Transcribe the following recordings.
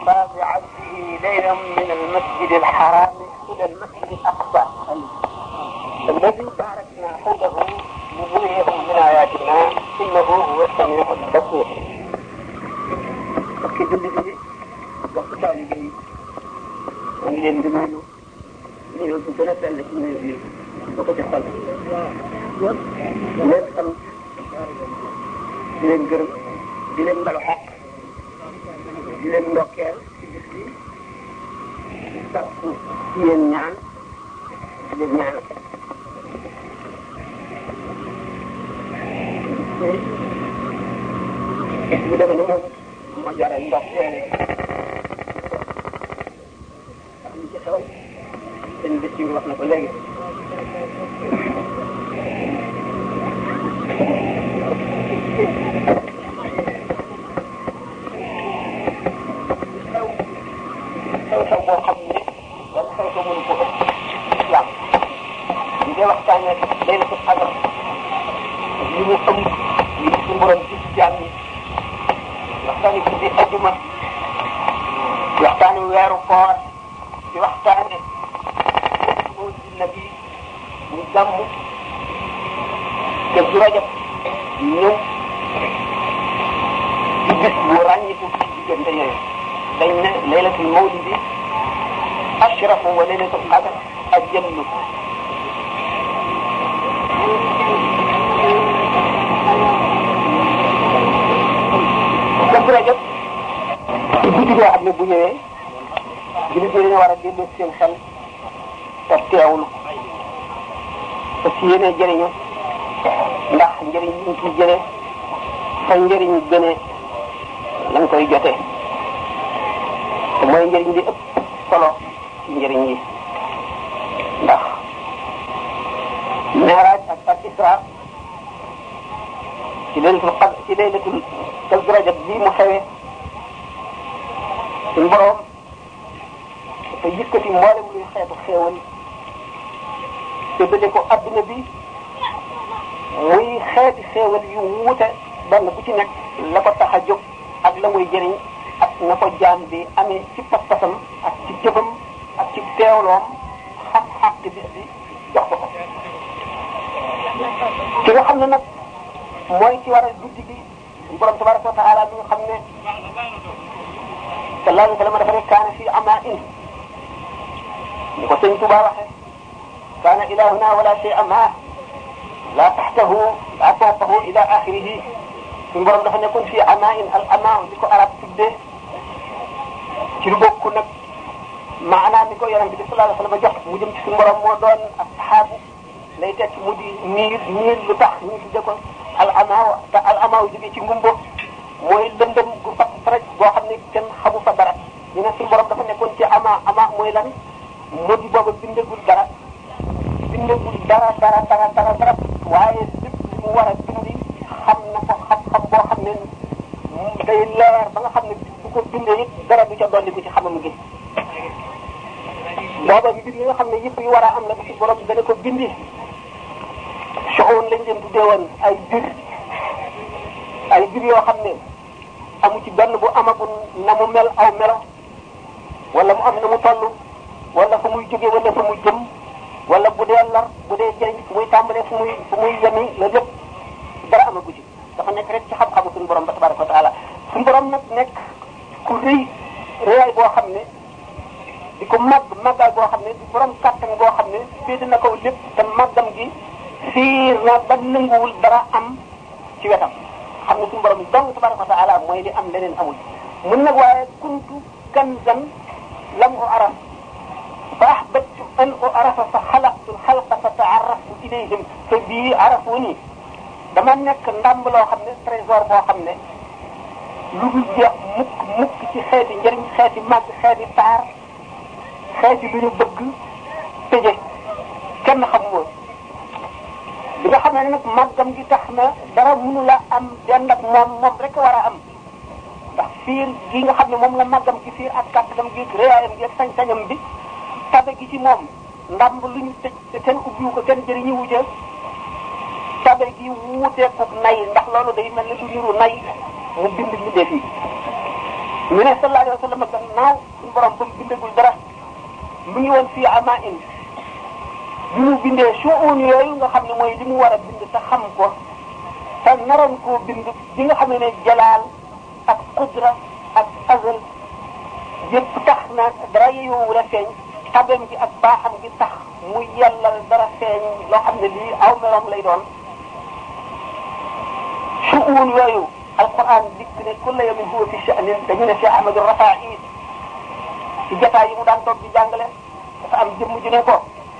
أسرى بعبده ليلا من المسجد الحرام إلى المسجد الأقصى الذي باركنا حوله لنريه من آياتنا إنه هو السميع البصير. parce que julli bi bokk taalibe yi mu ngi leen di nuyu nuyu bu gën a sell ci nuyu bi ba ko ci xol leen sant di leen gërëm di leen mbalu xaq di leen ndokkeel ci bis bi di sakku ci yéen ñaan di leen ñaanal bu demee ni moom moo jaral ndokkeel ak li ci xew seen bés yi wax na ko léegi xew-xew boo xam ne wala xew-xew mënu ko ëpp islam ñu dee waxtaane laylatul qadr li mu ëmb li mu borom ci jaam ñi waxtaane guddi ajuma di waxtaane weeru koor di waxtaane mawlidi nabi ñu gàmm te du rajab ñëw di bis bu ràññiku ci diggante yooyu dañ ne laylatul mawlidi ashrafu wa laylatul qadr ajallu dëgg rajab ci guddi goo xam ne bu ñëwee jullit yi dañu war a delloo seen xel te teewlu te ci yéene jëriñu ndax njëriñ li ñu ciy jëlee fa njëriñ gënee lañ koy jotee te mooy njëriñ li ëpp solo ci njëriñ yi ndax mi'raaj ak isra ci laylatul qadr ci laylatul rajab bii mu xewee suñu borom dafa yëkkati mboolem luy xeetu xéewal séddale ko adduna bi muy xeeti xéewal yu wuute benn bu ci nekk la ko tax a jóg ak la muy jëriñ ak na ko jaam bi amee ci pas-pasam ak ci jëfam ak ci teewloom xam-xam te bis bi jox ko ki nga xam ne nag mooy ci waral guddi gi borom tabaraka wa taala bi nga xam ne sallallahu alayhi wa sallam dafa ne kaana fi amaa'in ni ko sëñ Tuba waxe kaana ilahuna wala shay'a ma la taxtahu la fawqahu ila axirihi suñu borom dafa nekkoon fii amaa'in al amaa li ko arab tuddee ci lu bokk nag maanaam ni ko yonent bi sallallahu alayhi wa sallam jox mu jëm ci suñu borom moo doon ak saxaabu lay tekk mu di niir lu tax ñu tuddee ko al amaa te al amaa jógee ci ngumbo mooy lëndëm gu fat faraj boo xam ne kenn xamu fa dara ñu ne suñu borom dafa nekkoon ci ama mooy lan moo di booba bindagul dara waaye lépp li mu war a bindi xam na ko xam-xam boo xam ne day leer ba nga xam ne bu ko bindee it dara du ca dolli bu ci xamam gi booba mbir yi nga xam ne yëpp yu war a am la ci borom dana ko bindi soxoon lañ leen tuddee woon ay bir yoo xam ne amu ci benn bu amagul na mu mel aw melo wala mu am na mu toll wala fu muy jógee wala fu muy jëm wala bu dee lor bu dee jëriñ fu muy tàmbalee fu muy yemi la lépp dara amagu ci dafa nekk rek ci xam-xamu suñu borom ba tabaraka wa taala suñu borom nag nekk ku rëy rëyaay boo xam ne di ko màggaay boo xam ne di borom kàttan boo xam ne féete na kaw lépp te màggam gi fiir na ba nanguwul dara am ci wetam xam ne suñu borom dong tabaraka wa taala mooy li am leneen amul mun nag waaye kuntu kanzan lam u'raf fa ahbabtu an u'rafa fa xalaqtu al-xalqa fa ta'arraftu ilayhim fa bii arafuni dama nekk ndàmb loo xam ne trésor boo xam ne lu dul jeex mukk ci xeeti njëriñ xeeti màgg xeeti taar xeeti lu ñu bëgg tëje kenn xamul bi nga xam ne nag màggam gi tax na dara mënu la am dend ak moom rek war a am ndax fiir gi nga xam ne moom la màggam gi fiir ak kàttanam gi réyaayam gi ak sañ-sañam bi tabe gi ci moom ndàmb lu ñu tëj te kenn ubbiwu ko kenn jëriñu wu jël tabe gi wuuteeku nay ndax loolu day mel ne du niru nay mu bind mbindeef yi ñu ne sallallahu alayhi wa sallam gannaaw suñu borom ba mu bindagul dara mu ngi woon fii ama in bi mu bindee suun yooyu nga xam ne mooy li mu war a bind te xam ko te naroon koo bind bi nga xam ne jalaal ak qudra ak azal yëpp tax na dara yeyoowu la feeñ tabeem gi ak baaxam gi tax mu yàlla dara feeñ loo xam ne lii aw meloom lay doon suun yooyu alquran dikk ne kulla yawmin huwa fi sha'nin dañu ne Cheikh Ahmadou Rafa'i ci jotaay yi mu daan toog di jàngale dafa am jëmm ju ne ko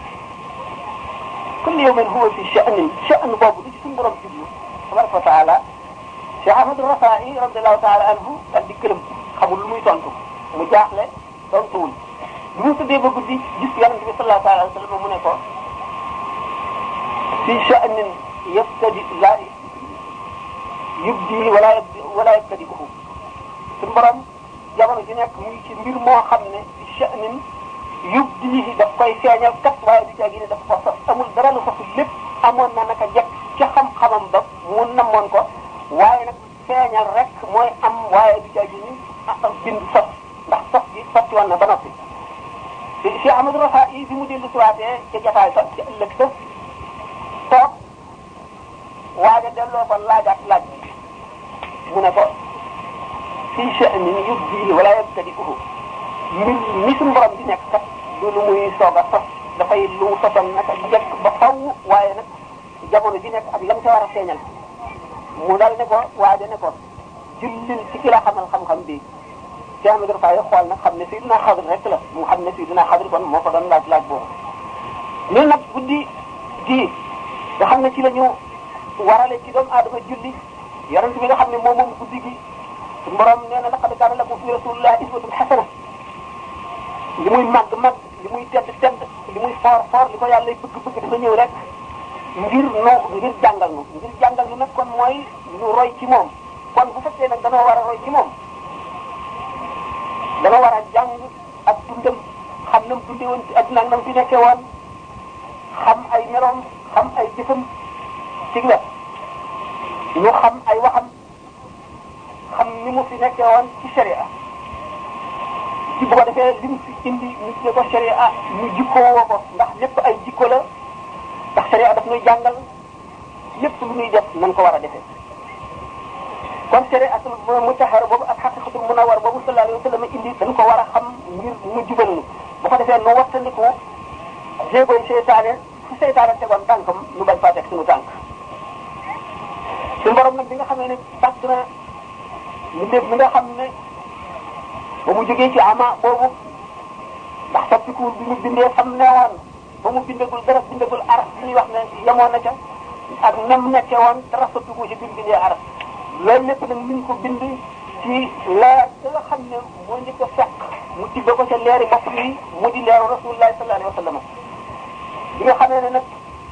kulla yawmin huwa fi sha'nin sha'n boobu di ci suñu borom jublu tabaraka wa taala Cheikh Ahmadou Rafa'i radiyallahu taala anhu dal di këram xamul lu muy tontu mu jaaxle tontuwul bi mu tëddee ba guddi gis yonent bi sallallahu alayhi wa sallam mu ne ko fi sha'nin yabtadi la yubdi wala yabtadi'uhu suñu borom jamono ji nekk muy ci mbir moo xam ne fi sha'nin yubdi daf koy feeñal kat waaye du caagi ne daf ko sos amul dara lu sosu lépp amoon na naka jekk ci xam-xamam ba mu namoon ko waaye nag feeñal rek mooy am waaye du caagi ni bind sos ndax sos gi sotti woon na ba noppi Cheikh Ahmadou Rafa'i bi mu dellu siwaatee ca jataay sa ci ëllëg sa toog waaja delloo ko laajaat laaj bi mu ne ko fii sha'nin yubdihi wala yabtadi'uhu mbir mi suñu borom di nekk kat du lu muy soog a sos dafay lu sosoon naka jekk ba faw waaye nag jamono ji nekk ak lam ca war a feeñal mu dal ne ko waaja ne ko jullil ci ki la xamal xam-xam bi Cheikh Ahmadou Rafa'i xool nag xam ne Seydina Xadir rek la mu xam ne Seydina Xadir kon moo ko doon laaj boobu ñun nag guddi gii nga xam ne ci la ñu warale ci doomu aadama julli yonent bi nga xam ne moom guddi gi suñu borom nee na laqad kaana lakum fi rasulillahi uswatun hasana li muy màgg li muy tedd li muy foor li ko yàlla bëgg dafa ñëw rek ngir jàngal nu nag kon mooy ñu roy ci moom kon bu fekkee nag danoo war a roy ci moom dana war a jàng ak dundam xam na mu dundee woon ci adduna ak na mu fi nekkee woon xam ay meloom xam ay jëfam ci la ñu xam ay waxam xam ni mu fi nekkee woon ci sharia ci bu ko defee li mu fi indi ñu tuddee ko sharia ñu jikkoo ko ndax lépp ay jikko la ndax sharia daf ñuy jàngal lépp lu ñuy def nañ ko war a defee kon shari'atul mutahhara boobu ak haqiqatul munawwar boobu sallallahu alayhi wa sallam indi dañ ko war a xam ngir mu jubal nu bu ko defee nu wattandiku jéegoy seytaane fu seytaane tegoon tànkam nu bañ faa teg suñu tànk suñu borom nag bi nga xamee ne tàgg na mbindeef mi nga xam ne ba mu jógee ci ama boobu ndax toppikuwul bi mu bindee xam ne woon ba mu bindagul dara bindagul aras bi ñuy wax ne yemoon na ca ak nam nekkee woon dara soppiku ci bi mu bindee aras loolu lépp nag mi ngi ko bind ci leer da nga xam ne moo njëkk a fekk mu tibbe ko ca leeri bopp yi mu di leeru rasulullahi sallallahu alayhi wa sallam bi nga xamee ne nag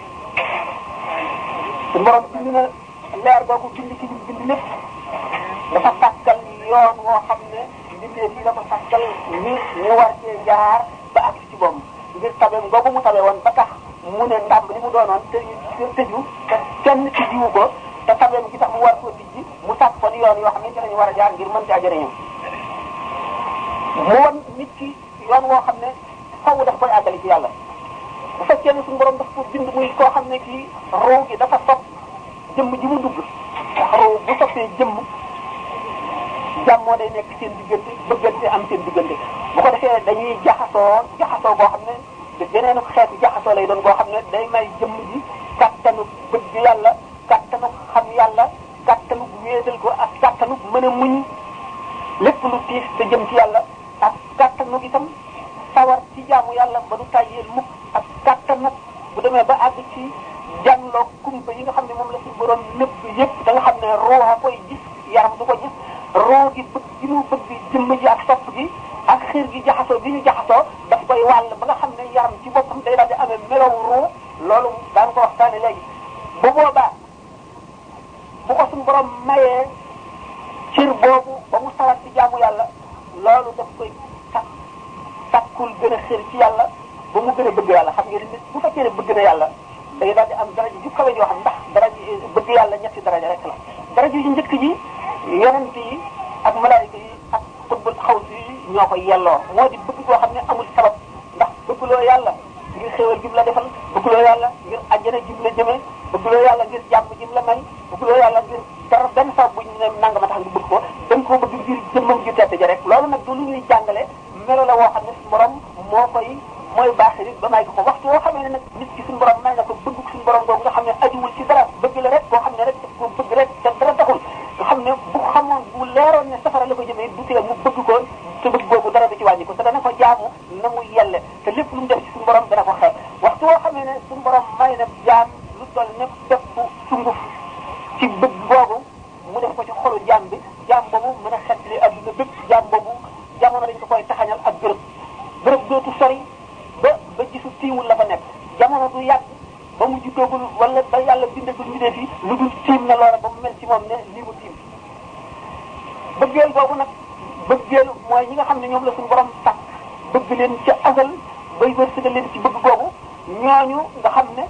su borom bind na leer boobu bind ci lim bind lépp dafa sàkkal yoon woo xam ne bindee fii dafa sàkkal ñu war cee jaar ba ak ci boobu ngir tabe ngoogu mu tabe woon ba tax mu ne ndàmb li mu doonoon tëju te kenn ci jiwu ko te tabeem gi tax mu war koo tijji mu sàkk kon yoon yoo xam ne ci lañu war a jaar ngir mën caa jëriñu mu won nit ki yoon woo xam ne faw daf koy àggali ci yàlla bu fekkee ne suñu borom daf ko bind muy koo xam ne kii ruu gi dafa sopp jëmm ji mu dugg ndax ruu bu soppee jëmm jàmmoo day nekk seen diggante bëggante am seen diggante bu ko defee dañuy jaxasoo boo xam ne de beneen xeetu jaxasoo lay doon boo xam ne day may jëmm ji kattanu bëgg yàlla kattanu xam yàlla kattanu wéetal ko ak kattanu mën a muñ lépp lu tiis te jëm ci yàlla ak kattanu itam sawar ci jaamu yàlla ba du tàyyeel mukk ak kattanu bu demee ba àgg ci jànloo kumpa yi nga xam ne moom la ci borom nëbb yëpp da nga xam ne ruuxa koy gis yaram du ko gis roo gi bëgg gi mu bëgg jëmm ji ak sopp gi ak xiir gi jaxasoo bi ñu jaxasoo daf koy wàll ba nga xam ne yaram ci boppam day daal di amee melow ruu loolu daan ko waxtaane léegi bu boobaa bu ko suñu borom mayee cër boobu ba mu sawar ci jaamu yàlla loolu daf koy takkul gën a xër ci yàlla ba mu gën a bëgg yàlla xam ngeen nit bu fekkee ne bëgg na yàlla day daal di am daraja ju kawe yoo xam ndax daraja bëgg yàlla ñetti daraja rek la daraja yu njëkk ji yonent yi ak malaayika yi ak xutbul xaw si ñoo koy yelloo moo di bëgg koo xam ne amul sabab ndax bëggloo yàlla ngir xéewal gi mu la defal bëggloo yàlla ngir àjjana ji mu la jëmee bëggloo yàlla ngir jàmm ji mu la may bëggloo yàlla ngir dara benn sabab bu ñu ne nanga ma tax nga bëgg ko dañ koo bëgg ngir jëmmam ju tedd ja rek loolu nag du lu ñuy jàngale melo la woo xam ne suñu borom mooy baaxee nit ba may ko waxtu woo xamee ne nag nit ki suñu borom may na ko bëgg suñu borom boobu nga xam ne ajuwul ci dara bëgg la rek boo xam ne rek ko bëgg rek te dara taxul nga xam ne bu xamoon bu leeroon ne safara la ko jëmee du tee mu bëgg ko te bëgg boobu dara du ci wàññi ko te dana ko jaamu na mu yelle te lépp lu mu def ci suñu borom dana ko xeeb waxtu woo xamee ne suñu borom may na jaam lu toll ne bépp sunguf ci bëgg boobu mu def ko ci xolu jaam bi jaam boobu mën a xeetli adduna bépp jaam boobu jamono dañ ko koy taxañal ak bërëb dootu sori ba gisu tiimul la fa nekk jamono du yàgg ba mu juddoogul wala ba yàlla bindagul mbindeef yi lu dul tiim na loola ba mu mel ci moom ne lii mu tiim bëggeel boobu nag bëggeel mooy ñi nga xam ne ñoom la suñu borom sàkk bëgg leen ca asal bay wërsëgal leen ci bëgg boobu ñooñu nga xam ne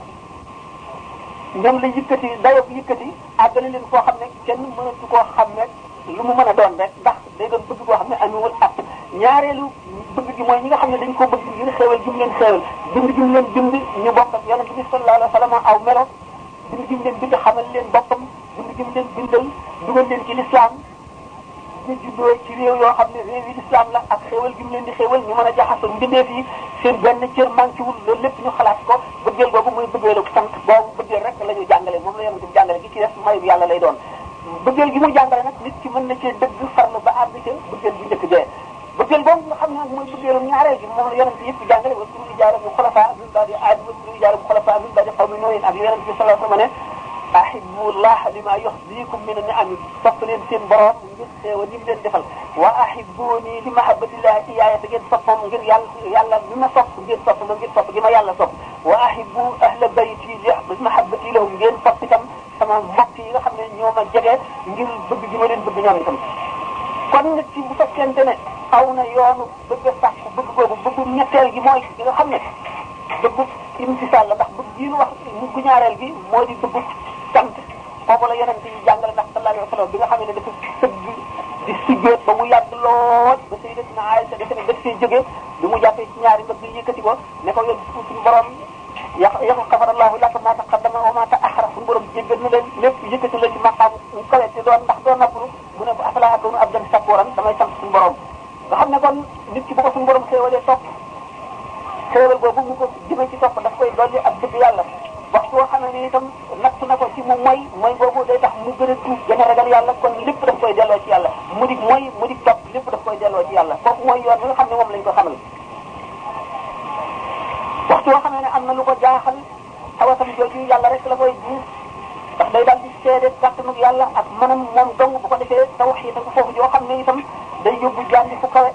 ñoom la yëkkati dayo bi yëkkati àggale leen koo xam ne kenn mënatu koo xam ne lu mu mën a doon rek ndax day doon bëgg boo xam ne amuwul ak ñaareelu bëgg gi mooy ñi nga xam ne dañ koo bëgg ngir xéewal gi mu leen xéewal bind gi mu leen bind ñu bokk ak yonent bi sallallahu alayhi wa sallam aw melo bind gi mu leen bind xamal leen boppam bind gi mu leen bindal dugal leen ci lislaam ñu juddoo ci réew yoo xam ne réew yi lislaam la ak xéewal gi mu leen di xéewal ñu mën a jaxasoo mbindeef yi seen benn cër manqué wul loolu lépp ñu xalaat ko bëggeel boobu muy bëggeelu sant boobu bëggeel rek la ñu jàngale moom la yonent bi jàngale gi ci def mayu yàlla lay doon bëggeel gi muy jàngale nag nit ki mën na cee dëgg farlu ba àgg ca bëggeel bu njëkk jee bëggeel boobu nga xam ne nag mooy bëggeelu ñaareel gi moom la yonent yëpp jàngale wa sunu ijaara bu xulafa min baadi aadi wa sunu ijaara bu xulafa min baadi xawmi nooyin ak yonent bi sallallahu alayhi wa sallam ne ahibullah lima yuhdikum min an-ni'am sopp leen seen borom ngir xéewal yi mu leen defal wa ahibuni li mahabbatillah iyaaya te ngeen soppam ngir yàlla li ma sopp ngeen sopp ma ngir sopp gi ma yàlla sopp wa ahibu ahla bayti li mahabbati lahum ngeen sopp itam sama mbokk yi nga xam ne ñoo ma jege ngir bëgg gi ma leen bëgg ñoom itam kon nit ci bu fekkente ne aw na yoonu bëgg a sàkku bëgg boobu bëggu ñetteel gi mooy gi nga xam ne bëggu imtisaal la ndax bëgg yi ñu wax mu gu ñaareel gi moo di bëggu sant kooku la yonent yi jàngale ndax sallallahu alayhi wa sallam bi nga xam ne dafa sëgg di sujjóot ba mu yàgg lool ba sayyidatina Aïcha defe ne daf see jóge bi mu jàppee ci ñaari mbëgg yi yëkkati ko ne ko yoon suñu borom xafarallahu laka ma taqaddama wa ma ta'akhkhara suñu borom jéggal na leen lépp yëkkati la ci maqaam mu kawe te doon ndax doon nappalu mu ne bu afala akunu abdan shakuran damay sant suñu borom nga xam ne kon nit ki bu ko suñu borom xéewalee topp xéewal boobu mu ko jëmee ci topp daf koy dolli ak bëgg yàlla waxtu boo xam ne itam natt na ko ci mu mooy boobu day tax mu gën a tuub gën a ragal yàlla kon lépp daf koy delloo ci yàlla mu di topp lépp daf koy delloo ci yàlla kooku mooy yoon bi nga xam ne moom lañ ko xamal waxtu boo xam ne am na lu ko jaaxal xawatam jooju yàlla rek la koy gis ndax day daal di seede kàttanu yàlla ak manam moom dong bu ko defee tawxiid ak foofu yoo xam ne itam day yóbbu jàndi fu kawe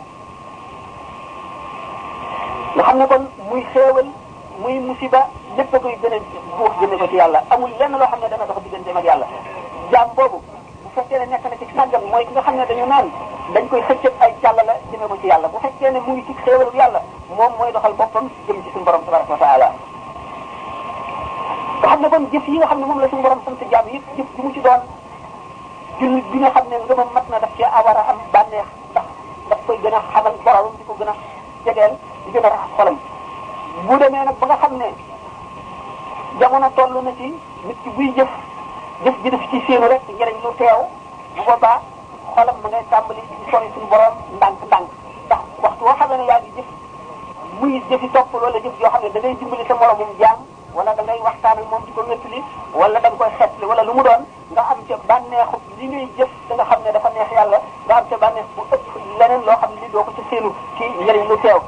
nga xam ne kon muy xéewal muy musiba lépp a koy gën a buux jëme ko ci yàlla amul lenn loo xam ne dana dox digganteem ak yàlla jaam boobu bu fekkee ne nekk na ci sàggam mooy ki nga xam ne dañu naan dañ koy xëccëg ay càlla la jëme ko ci yàlla bu fekkee ne mu ngi ci xéewalu yàlla moom mooy doxal boppam jëm ci suñu borom tabaraka wa taala nga xam ne kon jëf yi nga xam ne moom la suñu borom sant jaam yëpp jëf bi mu ci doon jullit bi nga xam ne ngëmam mat na daf cee war a am bànneex ndax daf koy gën a xamal boromam di ko gën a jegeel di gën a raxas xolam bu demee nag ba nga xam ne jamono toll na ci nit ki buy jëf ji def ci séenu rek njëriñ lu teew bu boobaa xolam ma ngay tàmbali di sori suñu borom ndànk-ndànk ndax waxtu woo xam ne yaa ngi jëf muy jëfi topp wala jëf yoo xam ne da ngay dimbali sa moromum jaam wala da ngay waxtaan ak moom di ko wéttali wala da nga koy xeetli wala lu mu doon nga am ca bànneexu li ngay jëf da nga xam ne dafa neex yàlla nga am ca bànneex bu ëpp leneen loo xam ne li doo ko ca séenu ci njëriñ lu teew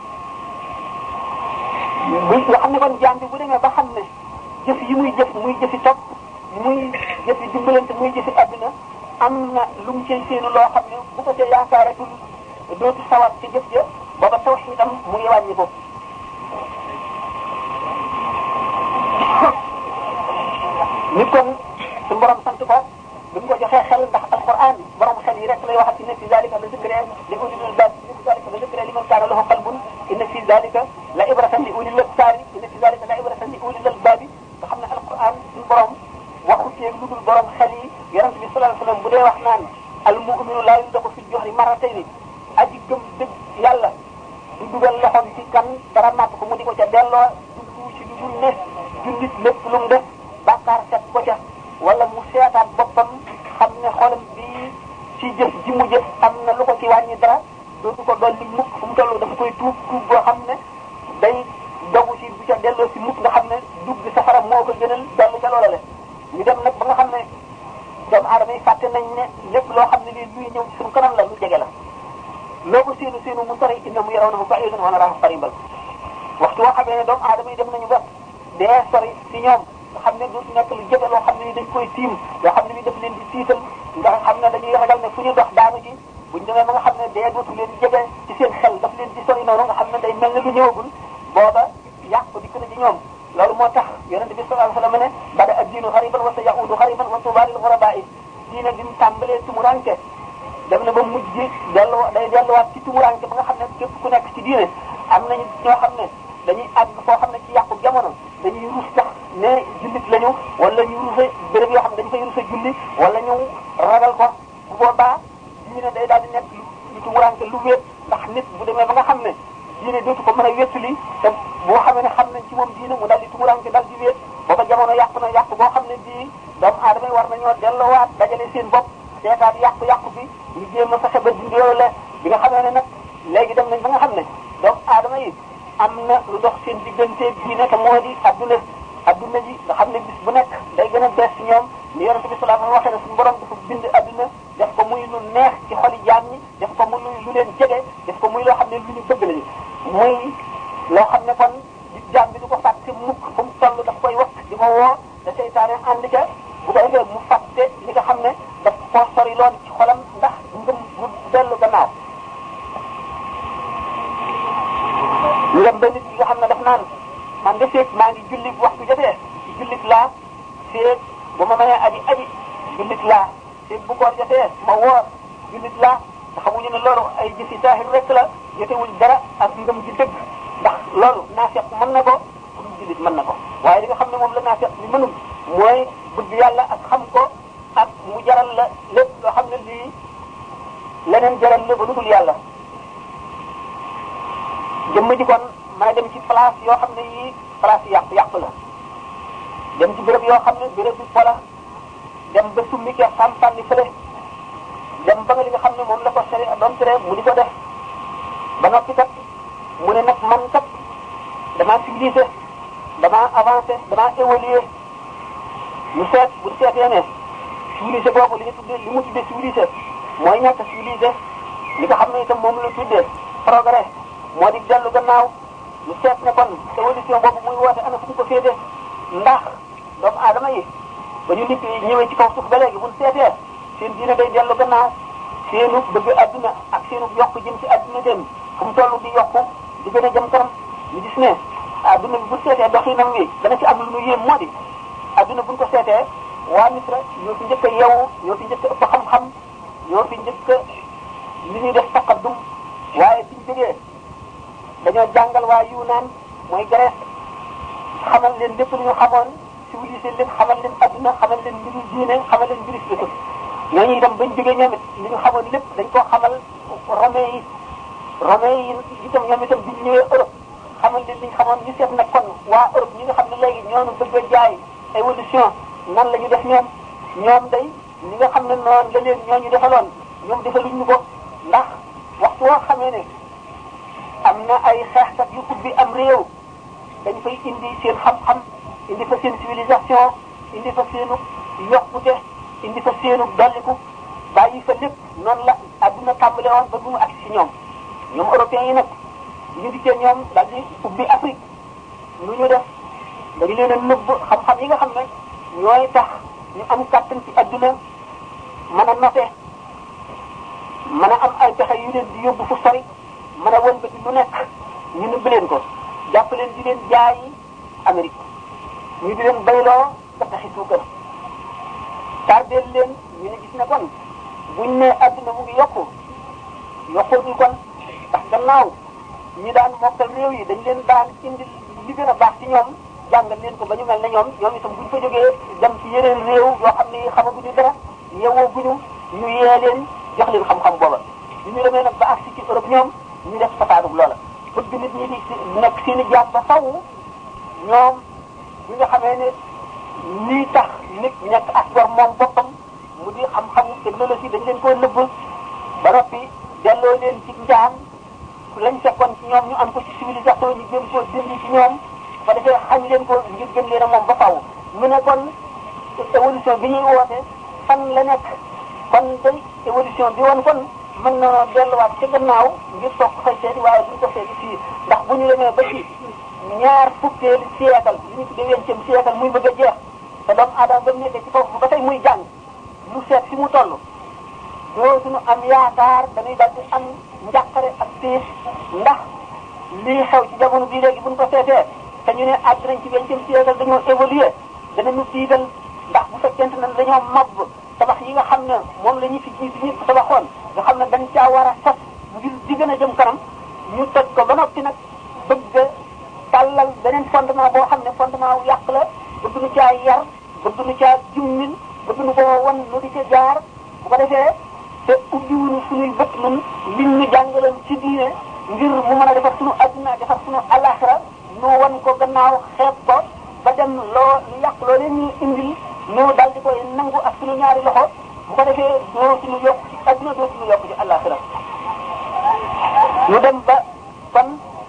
nga xam ne kon jaam bi bu demee ba xam ne jëf yi muy jëf muy jëfi topp muy jëfi dimbalante muy jëfi àdduna am na lu mu cay séenu loo xam ne bu ko ca yaakaaratul dootu sawat ci jëf ja booba tawxiidam mu ngi wàññi ko nit kon suñu borom sant ko bi mu ko joxee xel ndax alquran borom xel yi rek lay waxat inna fi zalika la zikra li ulil albab inna fi zalika la zikra liman kaana lahu qalbun inna fi zalika la ibratan li ulil absar inna fi zalika la ibratan li ulil albab nga xam ne alquran suñu borom waxu ci lu dul borom xel yi yonent bi sallallahu alayhi wasallam bu dee wax naan al mu'minu la yudxulu fi al-juhri marratayn aji gëm dëgg yàlla du dugal loxoom ci kan dara natt ko mu di ko ca delloo du ci lu dul ne jullit lépp lu mu def bàkkaar set ko ca wala mu seetaat boppam xam ne xolam bii ci jëf ji mu jëf am na lu ko ci wàññi dara dootu ko dolli mukk fu mu toll dafa koy tuub boo xam ne day dogu ci bu ca delloo si mukk nga xam ne dugg safara moo ko gënal dellu ca loola le ñu dem nag ba nga xam ne doomu aadama yi fàtte nañ ne lépp loo xam ne lii luy ñëw ci suñu kanam la lu jege la loo ko séenu mu sori inna mu yarawnahu ba'iidan wa naraahu qariiban waxtu woo xamee ne doomu aadama yi dem nañu ba dee sori si ñoom nga xam ne du nekk lu jege loo xam ne ni dañ koy tiim loo xam ne ni daf leen di tiital nga xam ne dañuy ragal ne fu ñu dox daanu ci buñ demee ba nga xam ne dee dootu leen jege ci seen xel daf leen di sori noonu nga xam ne day mel ne lu ñëwagul booba yàq ko dikk na ci ñoom loolu moo tax yonent bi sallallahu alayhi wa sallam ne bada ad-diinu ghariban wa sayaudu ghariban wa tuubaa lil ghurabaa'i diine bi mu tàmbalee tumuranke dem na ba mujj day delluwaat ci tumuranke ba nga xam ne képp ku nekk ci diine am nañu ñoo xam ne dañuy àgg foo xam ne ci yàqu jamono dañuy rus sax ne jullit lañu wala ñu rusa béréb yoo xam ne dañu fay rusa julli wala ñu ragal ko bu boobaa diine day daal di nekk lu tumuranke lu wéet ndax nit bu demee ba nga xam ne diine dootu ko mën a wéttali te boo xamee ne xam nañ ci moom diine mu dal di tumuranke dal di wéet booba jamono yàqu na yàqu boo xam ne bii doomu aadama yi war nañoo delloowaat dajale seen bopp seetaat yàqu-yàqu bi ñu jéem a fexe ba dindi loolu la bi nga xamee ne nag léegi dem nañ ba nga xam ne doomu aadama yi am na lu dox seen diggante diine te moo di adduna ji nga xam ne bis bu nekk day gën a bees ci ñoom ni yonente bi sallallahu alayhi wa sallam waxee ne suñu borom dafa bind adduna def ko muy lu neex ci xoli jaam ñi def ko muy lu leen jege def ko muy loo xam ne lu ñu bëgg lañu muy loo xam ne kon jaam bi du ko fàtte mukk fu mu toll daf koy wax di ko woo te seytaane ànd ca bu ko defee mu fàtte li nga xam ne daf ko sori loon ci xolam ndax ngëm bu dellu gannaaw ñu dem ba nit ki nga xam ne daf naan man de feeg maa ngi julli bu waxtu jotee jullit laa feeg bu ma mënee aji jullit laa feeg bu koor jotee ma woor jullit laa te xamuñu ne loolu ay jëfi saahir rek la jotewul dara ak ngëm ji dëgg ndax loolu naafeq mën na ko pour jullit mën na ko waaye li nga xam ne moom la naafeq bi mënul mooy bëgg yàlla ak xam ko ak mu jaral la lépp loo xam ne lii leneen jaral la ba lu dul yàlla jëmm ji kon mën a dem ci place yoo xam ne yii place yàqu la dem ci béréb yoo xam ne béréb bi pola dem ba summi ke sàmpanni fële dem ba nga li nga xam ne moom la ko sere doom tere mu di ko def ba noppi kat mu ne nag man kat damaa civilisé damaa avancé damaa évolué ñu seet bu seetee ne civilisé boobu li mu tuddee civilisé mooy ñàkk civilisé li nga xam ne itam moom la tuddee progrès moo di dellu gannaaw ñu seet ne kon évolution boobu muy woote ana fu ñu ko féete ndax doomu aadama yi ba ñu nit ñëwee ci kaw suuf ba léegi buñ seetee seen diine day dellu gannaaw seenu bëgg adduna ak seenu yokk jëm ci adduna dem fu mu toll di yokku di gën a jëm kanam ñu gis ne adduna bi bu seetee doxinam wi dana ci am lu ñu yéem moo di adduna buñ ko seetee waa Misra ñoo fi njëkk a yeewu ñoo fi njëkk a ëpp xam-xam ñoo fi njëkk a li ñuy def taqaddum waaye suñ jógee dañoo jàngal waa Yunaan mooy Grèce xamal leen lépp lu ñu xamoon civilisé leen xamal leen adduna xamal leen mbiru diine xamal leen mbiru philosophe ñooñu itam bañ jógee ñoom it li ñu xamoon lépp dañ koo xamal romain yi itam ñoom itam biñ ñëwee Europe xamal leen li ñu xamoon ñu seet nag kon waa Europe ñi nga xam ne léegi ñoonu bëgg a jaay évolution nan la ñu def ñoom day ñi nga xam ne noonu la leen ñooñu defaloon ñoom defaluñ ñu ko ndax waxtu woo xamee ne am na ay xeexkat yu ubbi am réew dañ fay indi seen xam-xam indi fa seen civilisation indi fa seenu yokkute indi fa seenu dolliku bàyyi fa lépp noonu la adduna tàmbale woon ba bu mu agsi si ñoom européens yi nag ñu dikkee ñoom daal di ubbi Afrique lu ñu def dañu leen a nëbb xam-xam yi nga xam ne ñooy tax ñu am kàttan ci adduna mën a note mën a am ay pexe yu leen di yóbbu fu sori mën a wëlbati lu nekk ñu nëbb leen ko jàpp leen di leen jaayi Amérique ñu di leen bayloo ba taxi suukar tardeel leen ñu ne gis ne kon buñ ne adduna mu ngi yokkul kon ndax gannaaw ñi daan mokkal réew yi dañ leen daan indi li gën a baax ci ñoom jàngal leen ko ba ñu mel ne ñoom itam buñ fa jógee dem ci yeneen réew yoo xam ne xamaguñu dara yeewoo guñu ñu yee leen jox leen xam-xam booba bi ñu demee nag ba agsi ci Europe ñoom ñu def safaanub loola bëgg nit ñi di nekk seen i jaam ba faw ñoom ñi nga xamee ne lii tax nit nekk ak gor moom boppam mu di xam-xam technologie dañ leen koo nëbb ba noppi delloo leen ci njaam lañ fekkoon ci ñoom ñu am ko ci civilisation ñu gën koo dindi ci ñoom ba defee xañ leen ko ngir gën leen a moom ba faw mu ne kon évolution bi ñuy woote fan la nekk kon day évolution bi woon kon mën na delluwaat ci gannaaw ngir toog fay seeti waaye duñ ko seeti fii ndax bu ñu demee ba ci ñaar fukkeelu siècle li ñu tuddee vingtième siècle muy bëgg a jeex te doomu aadama ba mu nekkee ci foofu ba tey muy jàng lu seet fi mu toll dootuñu am yaakaar dañuy dal di am njàqare ak tiis ndax lii xew ci jamono bii léegi buñ ko seetee te ñu ne àgg nañ ci vingtième siècle dañoo évoluer danañu tiital ndax bu fekkente ne dañoo màbb tabax yi nga xam ne moom la ñu fi jiitu ñëpp tabaxoon nga xam ne dañ caa war a sos ngir di gën a jëm kanam ñu toj ko ba noppi nag bëgg a tàllal beneen fondement boo xam ne fondement wu yàq la bëgg nu caa yar bëgg nu caa jummin bëgg nu koo wan nu di ca jaar bu ko defee te ubbiwuñu suñuy bët nun liñ ñu jàngaloon ci diine ngir mu mën a defar suñu adduna defar suñu alaxira nu wan ko gannaaw xeeb ko ba dem loo lu yàq loo leen ñu indil ñu dal di koy nangu ak suñu ñaari loxo bu ko defee doo suñu yokk ci adduna doo suñu yokk ci alaxira ñu dem ba kon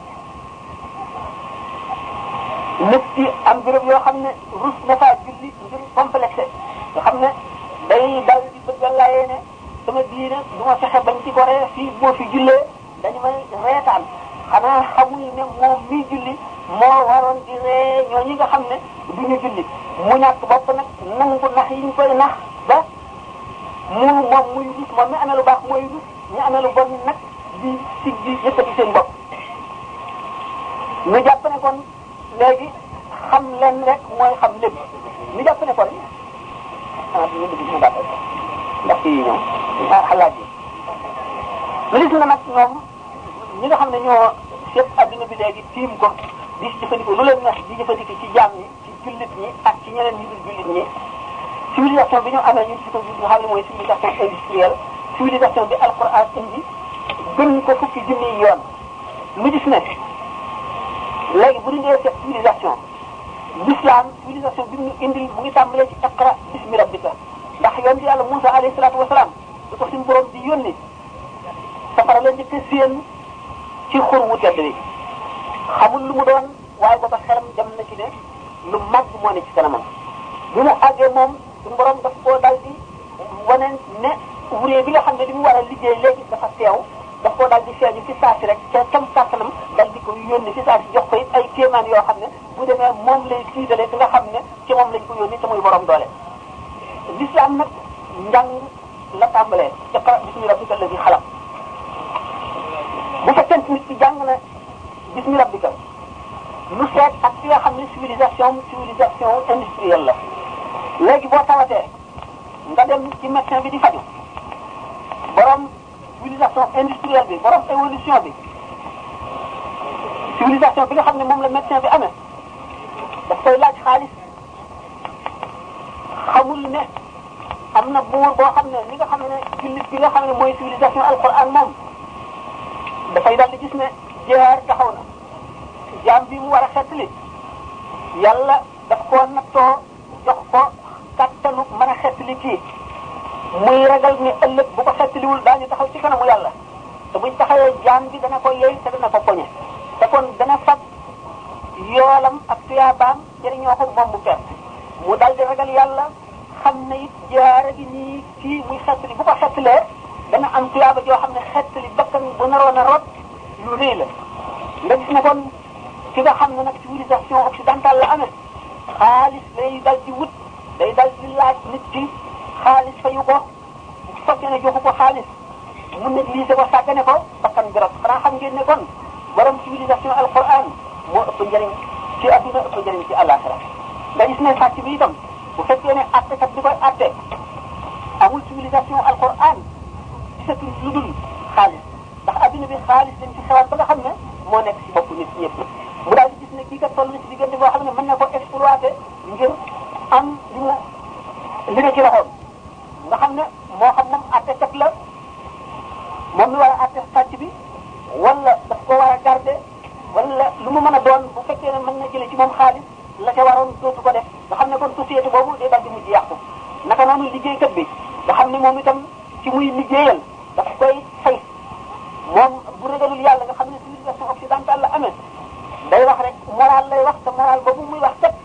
nit ki am béréb yoo xam ne rus na faa julli ngir complexé nga xam ne day dal di bëgg a layee ne sama diine du ma fexe bañ ci ko ree fii boo fi jullee dañu may reetaan xanaa xamul ne moom mii julli moo waroon di ree ñoo ñi nga xam ne duñu julli mu ñàkk bopp nag nangu nax yi ñu koy nax ba moom muy rus moom mi amee lu baax mooy rus ñu amee lu bon nag di sig di yëkkati seen bopp ñu jàpp ne kon léegi xam leen rek mooy xam lépp ñu jàpp ne kon ñu dugg mu gàttal ndax kii ñoom xalaat yi lu lis na nag ñoom ñi nga xam ne ñoo seet adduna bi léegi tiim ko di jëfandikoo lu leen neex di jëfandikoo ci jaam ñi ci jullit ñi ak ci ñeneen ñi dul jullit ñi civilisation bi ñu amee ñun ci ko nga xam ne mooy civilisation industrielle civilisation bi alquran indi gën ko fukki junniy yoon mu gis ne léegi bu ñu dee seet civilisation l'islam civilisation bi mu indil mu ngi tàmbalee ci iqra bismi rabbika ndax yoon ci yàlla Moussa alayhi salaatu wasalaam da ko suñu borom di yónni safara la njëkk séen ci xur wu tedd bi xamul lu mu doon waaye booba xelam dem na ci ne lu mag moo ne ci kanamam bi mu àggee moom suñu borom daf koo dal di wane ne wuree bi nga xam ne li mu war a liggéey léegi dafa teew daf koo dal di feeñu ci saa si rek ca kam kàttanam dal di ko yónni ci saa si jox ko it ay kéemaan yoo xam ne bu demee moom lay tiitale ki nga xam ne ci moom lañ ko yónni te muy borom doole. l'islam nag njàng la tàmbalee iqra bismi rabbika allazi xalaq bu fekkente nit ki jàng na bismi rabbika lu seet ak fi nga xam ne civilisation industrielle la léegi boo tawatee nga dem ci médecin bi di faju borom civilisation industrielle bi borom évolution bi civilisation bi nga xam ne moom la médecin bi amee daf koy laaj xaalis xamul ne am na buur boo xam ne li nga xam ne jullit bi nga xam ne mooy civilisation alquran moom dafay daal di gis ne jihaar taxaw na jaam bi mu war a xettali yàlla daf koo nattoo jox ko kattanu mën a xettali kii muy ragal ni ëllëg bu ko xettaliwul daañu taxaw ci kanamu yàlla te buñ taxawee jaam bi dana ko yey te dana ko poñe te kon dana fab yoolam ak tuyaabaam jëriñoo ko moom bu perte mu dal di ragal yàlla xam ne it jaara gi nii kii muy xettali bu ko xettalee dana am tuyaaba joo xam ne xettali bakkan bu naroon a rot lu rëy la nga gis ne kon ki nga xam ne nag civilisation occidentale la amee xaalis lay dal di wut day dal di laaj nit ki xaalis fayu ko bu fekkee ne joxu ko xaalis mu négligé ko sàggane ko bakkan bi rot xanaa xam ngeen ne kon borom civilisation alquran moo ëpp njëriñ ci adduna ëpp njëriñ ci àllaaxira nga gis ne sàcc bi itam bu fekkee ne attekat bi koy atte amul civilisation alquran gisatul lu dul xaalis ndax adduna bi xaalis dañ ci xewaat ba nga xam ne moo nekk ci bopp nit ñëpp mu daal di gis ne kii kat toll na ci diggante boo xam ne mën na ko exploiter ngir am li nga ci loxoom nga xam ne moo xam moom attekat la moom mi war a àtte sàcc bi wala daf ko war a garder wala lu mu mën a doon bu fekkee ne mën na jële ci moom xaalis la ca waroon dootu ko def nga xam ne kon société boobu day dal di mujj yàqu naka noonu liggéeykat bi nga xam ne moom itam ci muy liggéeyal daf koy fay moom bu ragalul yàlla nga xam ne civilisation occidentale la amee day wax rek moral lay wax te moral boobu muy wax kat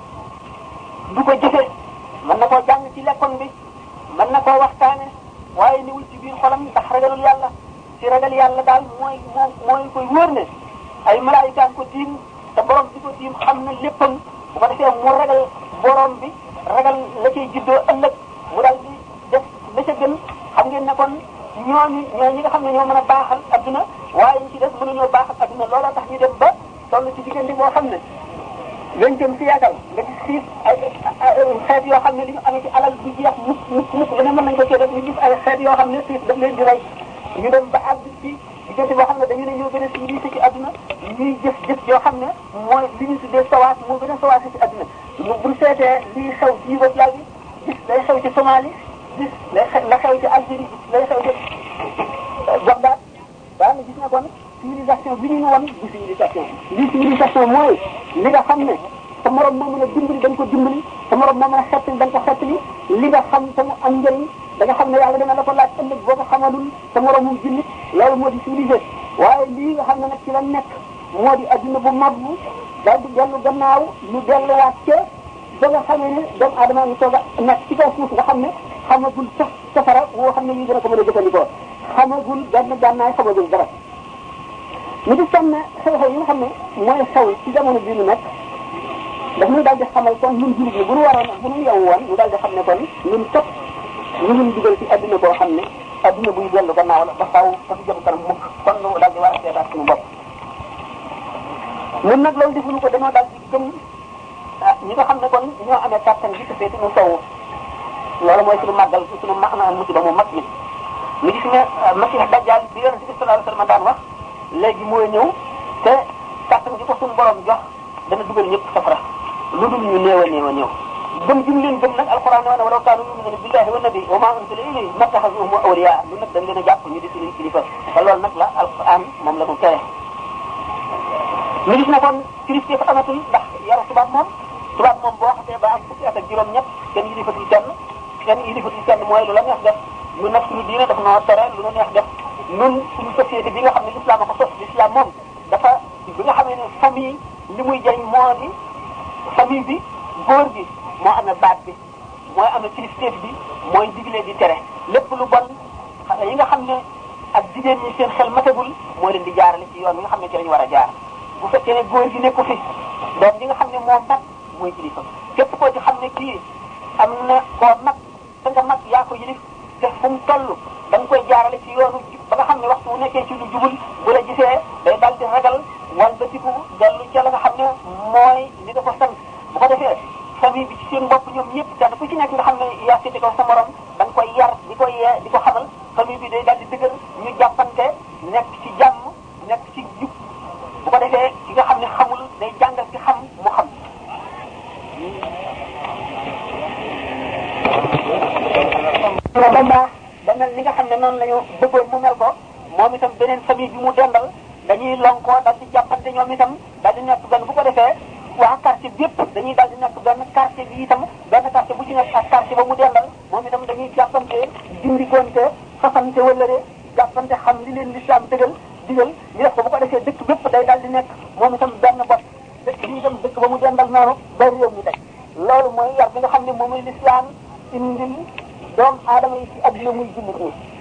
du ko jëfee mën na koo jàng ci lekkoon bi mën na koo waxtaane waaye niwul ci biir xolam ndax ragalul yàlla ci ragal yàlla daal mooy koy wóor ne ay malaayikaam ko tiim te borom bi ko tiim xam na léppam bu ko defee mu ragal borom bi ragal la cay juddoo ëllëg mu daal di def la ca gën xam ngeen ne kon ñooñu ñi nga xam ne ñoo mën a baaxal adduna waaye ñu ci def mënuñoo baaxal adduna looloo tax ñu dem ba toll ci diggante boo xam ne lañ jëm si yàggal nga gis xiif ay xeet yoo xam ne li ñu amee ci alal du jeex mukk lu ne mën nañ ko cee def ñu gis ay xeet yoo xam ne xiif daf leen di rey ñu dem ba àgg ci diggante boo xam ne dañu ne ñoo gën a civilisé ci adduna ñuy jëf yoo xam ne mooy li ñu tuddee sawaas moo gën a sawaase ci adduna buñ seetee lii xew ci Yougoslavie gis day xew ci Somalie gis la xew ci Algérie gis lay xew ci Bagdad daa nga gis na kon civilisation bi ñu won du civilisation li civilisation mooy li nga xam ne sa morom moo mën a dimbali da nga ko dimbali sa morom moo mën a xettali da nga ko xettali li nga xam te mu am njëriñ da nga xam ne yàlla dana la ko laaj ëllëg boo ko xamalul sa moromum jullit loolu moo di civilisé waaye lii nga xam ne nag ci la nekk moo di adduna bu mabbu daal di dellu gannaaw ñu delluwaat ca ba nga xamee ne doomu aadama ngi toog a nekk ci kaw suuf nga xam ne xamagul sax safara woo xam ne ñu gën a ko mën a jëfandikoo xamagul benn gànnaay xamagul dara ñu di tam ne xew-xew yi nga xam ne mooy xew ci jamono bii ñu nekk daf ñuy daal di xamal kon ñun jullit ñi bu ñu waroon bu ñu yeewu woon ñu daal di xam ne kon ñun topp ñu ngi dugal ci adduna boo xam ne adduna buy dellu gannaaw la ba faaw dafa jëm kanam mukk kon ñu daal di war a seetaat suñu bopp. ñun nag loolu defuñu ko dañoo daal di gëm ñi nga xam ne kon ñoo amee kàttan gi te féeti ñu sowu loolu mooy suñu màggal suñu musiba mu mag mi. ñu gis ne Masiix Dajjal bi Yonent bi sallallahu alayhi wa sallam daan wax léegi mooy ñëw te kàttan gi ko suñu borom jox dana dugal ñëpp safara lu dul ñu néew a néew a néew. gëm gi mu leen gëm nag alquran ne walaw kaanu yu'minuuna billahi wa nabi wa maa unzila ilayhi mattaxazuuhum awliyaa lu nag dañ leen a jàpp ñu di suñu kilifa te loolu nag la alquran moom la ko tere. ñu gis ne kon kilifteef amatul ndax yaru tubaab moom boo xasee ba am fukki at ak juróom-ñett kenn yilifatul kenn mooy lu la neex def lu nag suñu diine daf noo tere lu nu neex def ñun suñu société bi nga xam ne l'islam a ko sos l'islam moom dafa bi nga xamee ne famille li muy jëriñ moo di famille bi góor gi moo amee baat bi mooy amee kilifteef bi mooy digle di tere lépp lu bon xale yi nga xam ne ak jigéen ñi seen xel matagul moo leen di jaarale ci yoon wi nga xam ne ci lañu war a jaar bu fekkee ne góor gi nekku fi doom gi nga xam ne moo mag mooy kilifa képp koo ci xam ne kii am na koo mag te nga mag yaa ko yilif te fu mu toll da nga koy jaarale ci yoonu ba nga xam ne waxtu bu nekkee ci lu jubul bu la gisee day dal di ragal wal ba tiku dellu ca la nga xam ne mooy li nga ko sant bu ko defee famille bi ci seen bopp ñoom ñëpp kenn ku ci nekk nga xam ne yaa seeti ko sa morom da nga koy yar di ko yee di ko xamal famille bi day dal di dëgër ñu jàppante nekk ci jàmm nekk ci jub bu ko defee ki nga xam ne xamul day jàngal ci xam mu xam. ba baax ba mel ni nga xam ne noonu la ñu bëggoon mu mel ko moom itam beneen famille bi mu dendal dañuy lonkoo dal di jàppante ñoom itam dal di nekk benn bu ko defee waa quartier bi yëpp dañuy dal di nekk benn quartier bi itam benn quartier bu ci nekk ak quartier ba mu dendal moom itam dañuy jàppante dindikonte fasante wëllëre jàppante xam li leen lislaam digal ñu def ko bu ko defee dëkk bépp day dal di nekk moom itam benn bopp dëkk bi itam dëkk ba mu dendal noonu ba réew mi tey loolu mooy yar bi nga xam ne moom mooy lislaam indil doomu aadama yi ci adduna muy jullit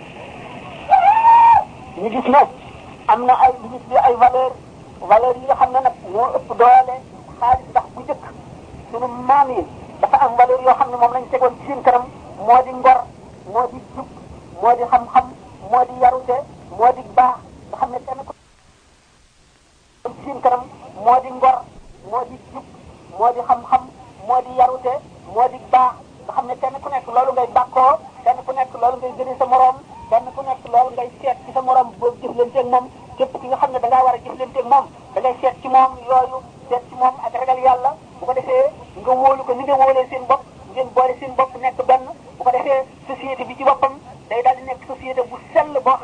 ñi ñu gis ne am na ay li ñu tuddee ay valeur yi nga xam ne nag moo ëpp doole xaalis ndax bu njëkk sunu maam yi dafa am valeur yoo xam ne moom lañ tegoon ci seen kanam moo di ngor moo di jub moo di xam-xam moo di yarute moo di baax nga xam ne kenn ko ci seen kanam moo di ngor moo di jub moo di xam-xam moo di yarute moo di baax nga xam ne kenn ku nekk loolu ngay bàkkoo kenn ku nekk loolu ngay gënee sa morom kenn ku nekk loolu ngay seet ci sa morom boobu jëflanteeg moom képp ki nga xam ne da ngaa war a jëflanteeg moom da ngay seet ci moom yooyu seet ci moom ak ragal yàlla bu ko defee nga wóolu ko ni nga wóolee seen bopp ngeen boole seen bopp nekk benn bu ko defee société bi ci boppam day daal di nekk société bu sell boo xam ne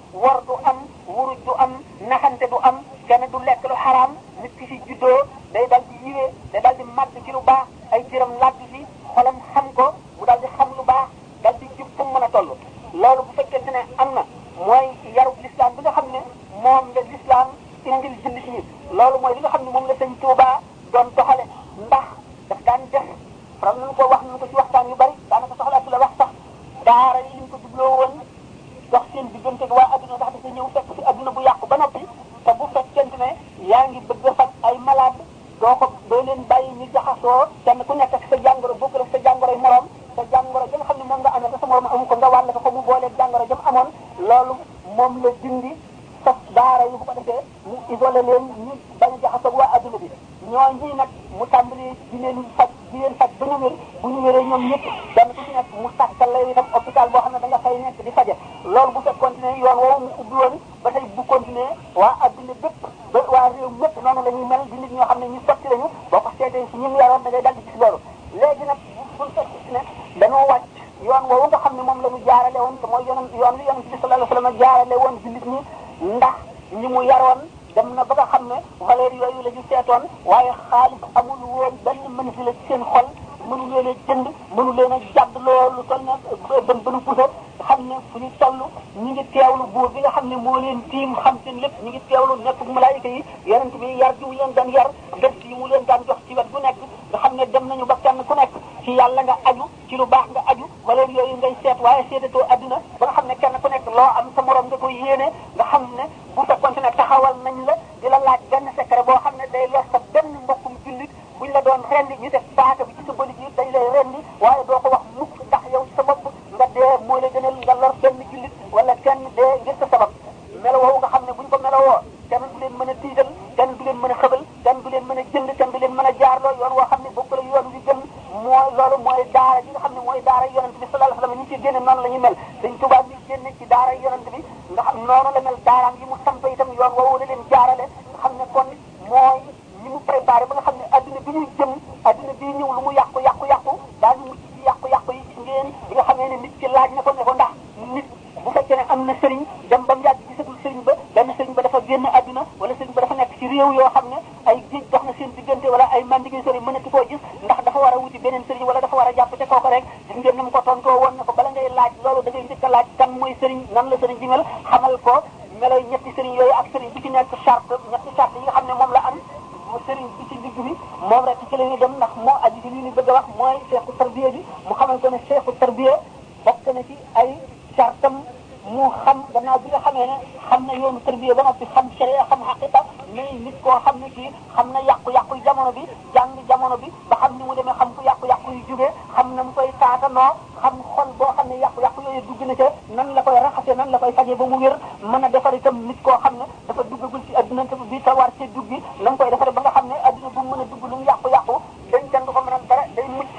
wor du am wuruj du am naxante du am kenn du lekk lu xaraam nit ki ci juddoo day dal di yiwee day dal di màgg ci lu baax ay cëram làgg ci xolam xam ko mu dal di xam lu baax dal di jub fu mu mën a toll loolu bu fekkente ne am na mooy yarub l'islam bi nga xam ne moom la l'islam indil jullit ñi loolu mooy li nga xam ne moom la sëñ Tuubaa doon doxale ndax daf daan def faral nañu ko wax nañu ko ci waxtaan yu bari daanaka soxlaatu la wax sax daara yi ñu ko jubloo woon dox seen diggante ak waa adduna ndax dafa ñëw fekk ci adduna bu yàqu ba noppi te bu fekkente ne yaa ngi bëgg a faj ay malade doo leen bàyyi ñu jaxasoo kenn ku nekk ak sa jàngoro bokkul ak sa jàngoroy morom sa jàngoro ja nga xam ne moom nga amee ba sa morom amu ko nga wàll ko mu booleeg jàngoro jam amoon loolu moom la dindi sax daara yi bu ko defee mu isolé leen ñu bañ a jaxasoo waa adduna bi ñoo ñii nag mu tàmbali di leen faj ba ñu wér bu ñu wéree ñoom ñëpp benn ku ci nekk mu sàkkal lay itam hôpital boo xam ne da nga fay nekk di faje loolu bu fekk continuer yoon woowu mu ubbi woon ba tey bu continuer waa adduna bépp ba waa réew mépp noonu la ñuy mel di nit ñoo xam ne ñu sotti lañu boo ko seetee si ñu yaroon da ngay dal di gis loolu léegi nag bu fekk si ne dañoo wàcc yoon woowu nga xam ne moom la ñu jaarale woon te mooy yoon li yonent bi sallallahu alayhi wasallam jaarale woon jullit ñi ndax ñi mu yaroon dem na ba nga xam ne valeur yooyu la ñu seetoon waaye xaalis amul woon benn manipulé ci seen xol mënu leen a jënd mënu leen a jàdd loolu toll na bënu pusa xam ne fu ñu toll ñu ngi teewlu buur bi nga xam ne moo leen tiim xam seen lépp ñu ngi teewlu nekk malaayika yi yonent bi yar ji mu leen daan yar def yi mu leen daan jox ci wet bu nekk nga xam ne dem nañu ba kenn ku nekk ci yàlla nga aju ci lu baax nga aju valeur yooyu ngay seet waaye seetatoo adduna ba nga xam ne kenn ku nekk loo am sa morom nga koy yéene nga xam ne bu fekkoonte ne taxawal nañ la di la laaj benn secret boo xam ne day lor sa benn mbokkum jullit buñ la doon rendi ñu def paaka bi ci sa bëli ji dañ lay rendi waaye doo ko wax mukk ndax yow sa bopp nga dee mooy la gënal nga lor benn jullit wala kenn dee ngir sa sabab melo woowu nga xam ne buñ ko melowoo kenn du leen mën a tiital kenn du leen mën a xëbal kenn du leen mën a jënd kenn du leen mën a jaarloo yoon woo xam ne bokk la yoon wi gën mooy loolu mooy daara ji nga xam ne mooy daara yonent bi sallallahu alayhi wasallam ñi ci génne noonu la ñu mel dañ tubaab ñi génne ci daara yonent bi nga xam noonu la mel daaraam yi mu samp itam yoon woowu la leen jaarale nga xam ne kon mooy ñi mu préparé ba nga xam ne adduna bi ñuy jëm adduna bii ñëw lu mu yàqu daañu mucc ci yàqu-yàqu yi gis ngeen bi nga xamee ne nit ci laaj na ko ne ko ndax nit bu fekkee ne am na sëriñ dem ba mu yàgg gisatul sëriñ ba benn sëriñ ba dafa génn adduna wala sëriñ ba dafa nekk ci réew yoo xam ne ay géej dox na seen diggante wala ay mandigay sëriñ mënatu koo gis ndax dafa war a wuti beneen sëriñ wala dafa war a jàpp ca kooku rek gis ngeen ni mu ko tontoo woon na ko bala ngay laaj loolu da ngay njëkk a laaj kan mooy sëriñ nan la sëriñ bi mel xamal ko meloy ñetti sëriñ yooyu ak sëriñ bi ci nekk charte ñetti charte yi nga xam ne moom la am sëriñ bi ci digg bi moom rek ci la ñuy dem ndax moo aju ci li ñu bëgg a wax mooy seexu tarbiya bi mu xamal ko ne seexu tarbiya bokk na ci ay chartam mu xam gannaaw bi nga xamee ne xam na yoonu tarbiya ba noppi xam sharia xam xaqiqa mais nit koo xam ne kii xam na yàqu-yàqu jamono bi jàng jamono bi ba xam ni mu demee xam fu yàqu-yàqu yu jógee xam na mu koy taatanoo xam xol boo xam ne yàqu-yàqu yooyu dugg na ca nan la koy raxasee nan la koy fajee ba mu wér mën a defar itam nit koo xam ne dafa duggagul ci adduna bi te war cee duggi na nga koy defaree ba nga xam ne adduna bu mën a dugg lu mu yàqu-yàqu dañ kenn du ko mën a dara day mucc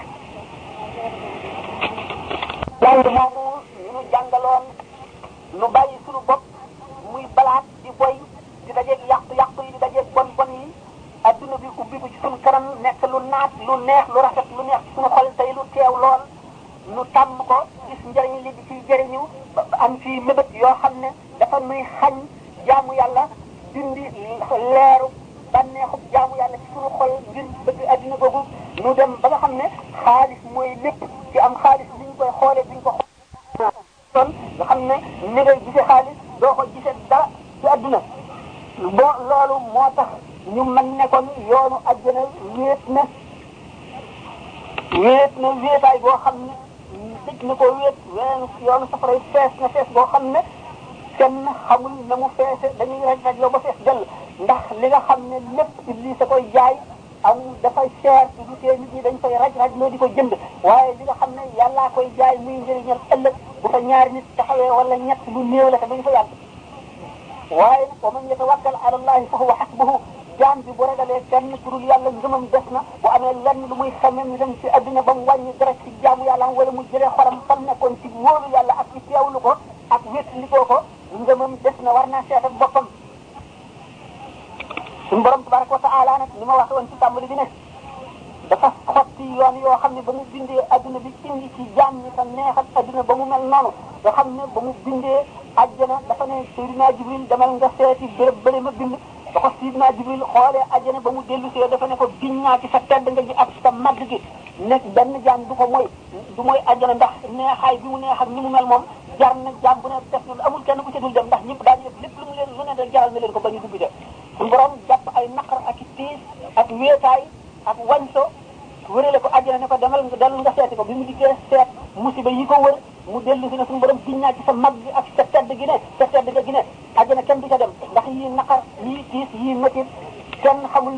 jàng moomu ñu jàngaloon nu bàyyi suñu bopp muy balaat di boy di dajeeg yàqu-yàqu yi di dajeeg bon yi adduna bi ubbi ko ci suñu kanam nekk lu naat lu neex lu rafet lu neex ci suñu xol tey lu teew lool nu tàmm ko gis njëriñ li di ciy jëriñu ba am fii mébét yoo xam ne dafa nuy xañ jaamu yàlla dindi leeru bànneexu jaamu yàlla ci suñu xol ngir bëgg adduna googu nu dem ba nga xam ne xaalis mooy lépp ci am xaalis bi ñu koy xoolee bi ñu ko kon nga xam ne ni ngay gisee xaalis doo ko gisee dara ci adduna boo loolu moo tax ñu mën ne kon yoonu àjjana wéet na wéetaay boo xam ne tëj na ko wéet weneen yoonu safara yi fees na fees boo xam ne kenn xamul na mu feese dañuy raj loo ba fees dell ndax li nga xam ne lépp Iblis a koy jaay am dafay cher ci du tee nit ñi dañ koy raj loo di ko jënd waaye li nga xam ne yàllaa koy jaay muy njëriñal ëllëg bu fa ñaari nit taxawee wala ñett lu néew la te dañ fa yàgg waaye wa man yatawakkal ala allahi fa huwa hasbuhu jaam bi bu ragalee kenn ku dul yàlla ngëmam des na bu amee lenn lu muy xamee ñu dem ci adduna ba mu wàññi dara ci jaamu yàlla wala mu jëlee xolam fam nekkoon ci wóolu yàlla ak ci teewlu ko ak wétlikoo ko ngëmam des na war naa seet ak boppam suñu borom tabaraka wa taala nag ni ma wax woon ci tàmbali bi ne dafa xotti yoon yoo xam ne ba mu bindee adduna bi indi ci jaam ñi sa neexal adduna ba mu mel noonu nga xam ne ba mu bindee àjjana dafa ne Seydina Jibril demal nga seeti béréb bële ma bind ba ko Seydina Jibril xoolee àjjana ba mu dellu see dafa ne ko giñ naa ci sa tedd nga ji ak sa màgg gi nekk benn jaam du ko mooy àjjana ndax neexaay bi mu neex ak ni mu mel moom jar na jaam bu ne def na amul kenn ku ci dul dem ndax ñëpp daañu def lépp lu mu leen lu ne rek jaral na leen ko ba ñu dugg de suñu borom jàpp ay naqar ak i tiis ak wéetaay ak wañso wërale ko àjjana ne ko demal nga seeti ko bi mu dikkee seet musiba yi ko wër mu dellu si ne suñu borom giñ naa ci sa mag gi ak sa tedd gi ne sa tedd nga gi ne àjjana kenn du ca dem ndax yii naqar yii tiis yii métit kenn xamul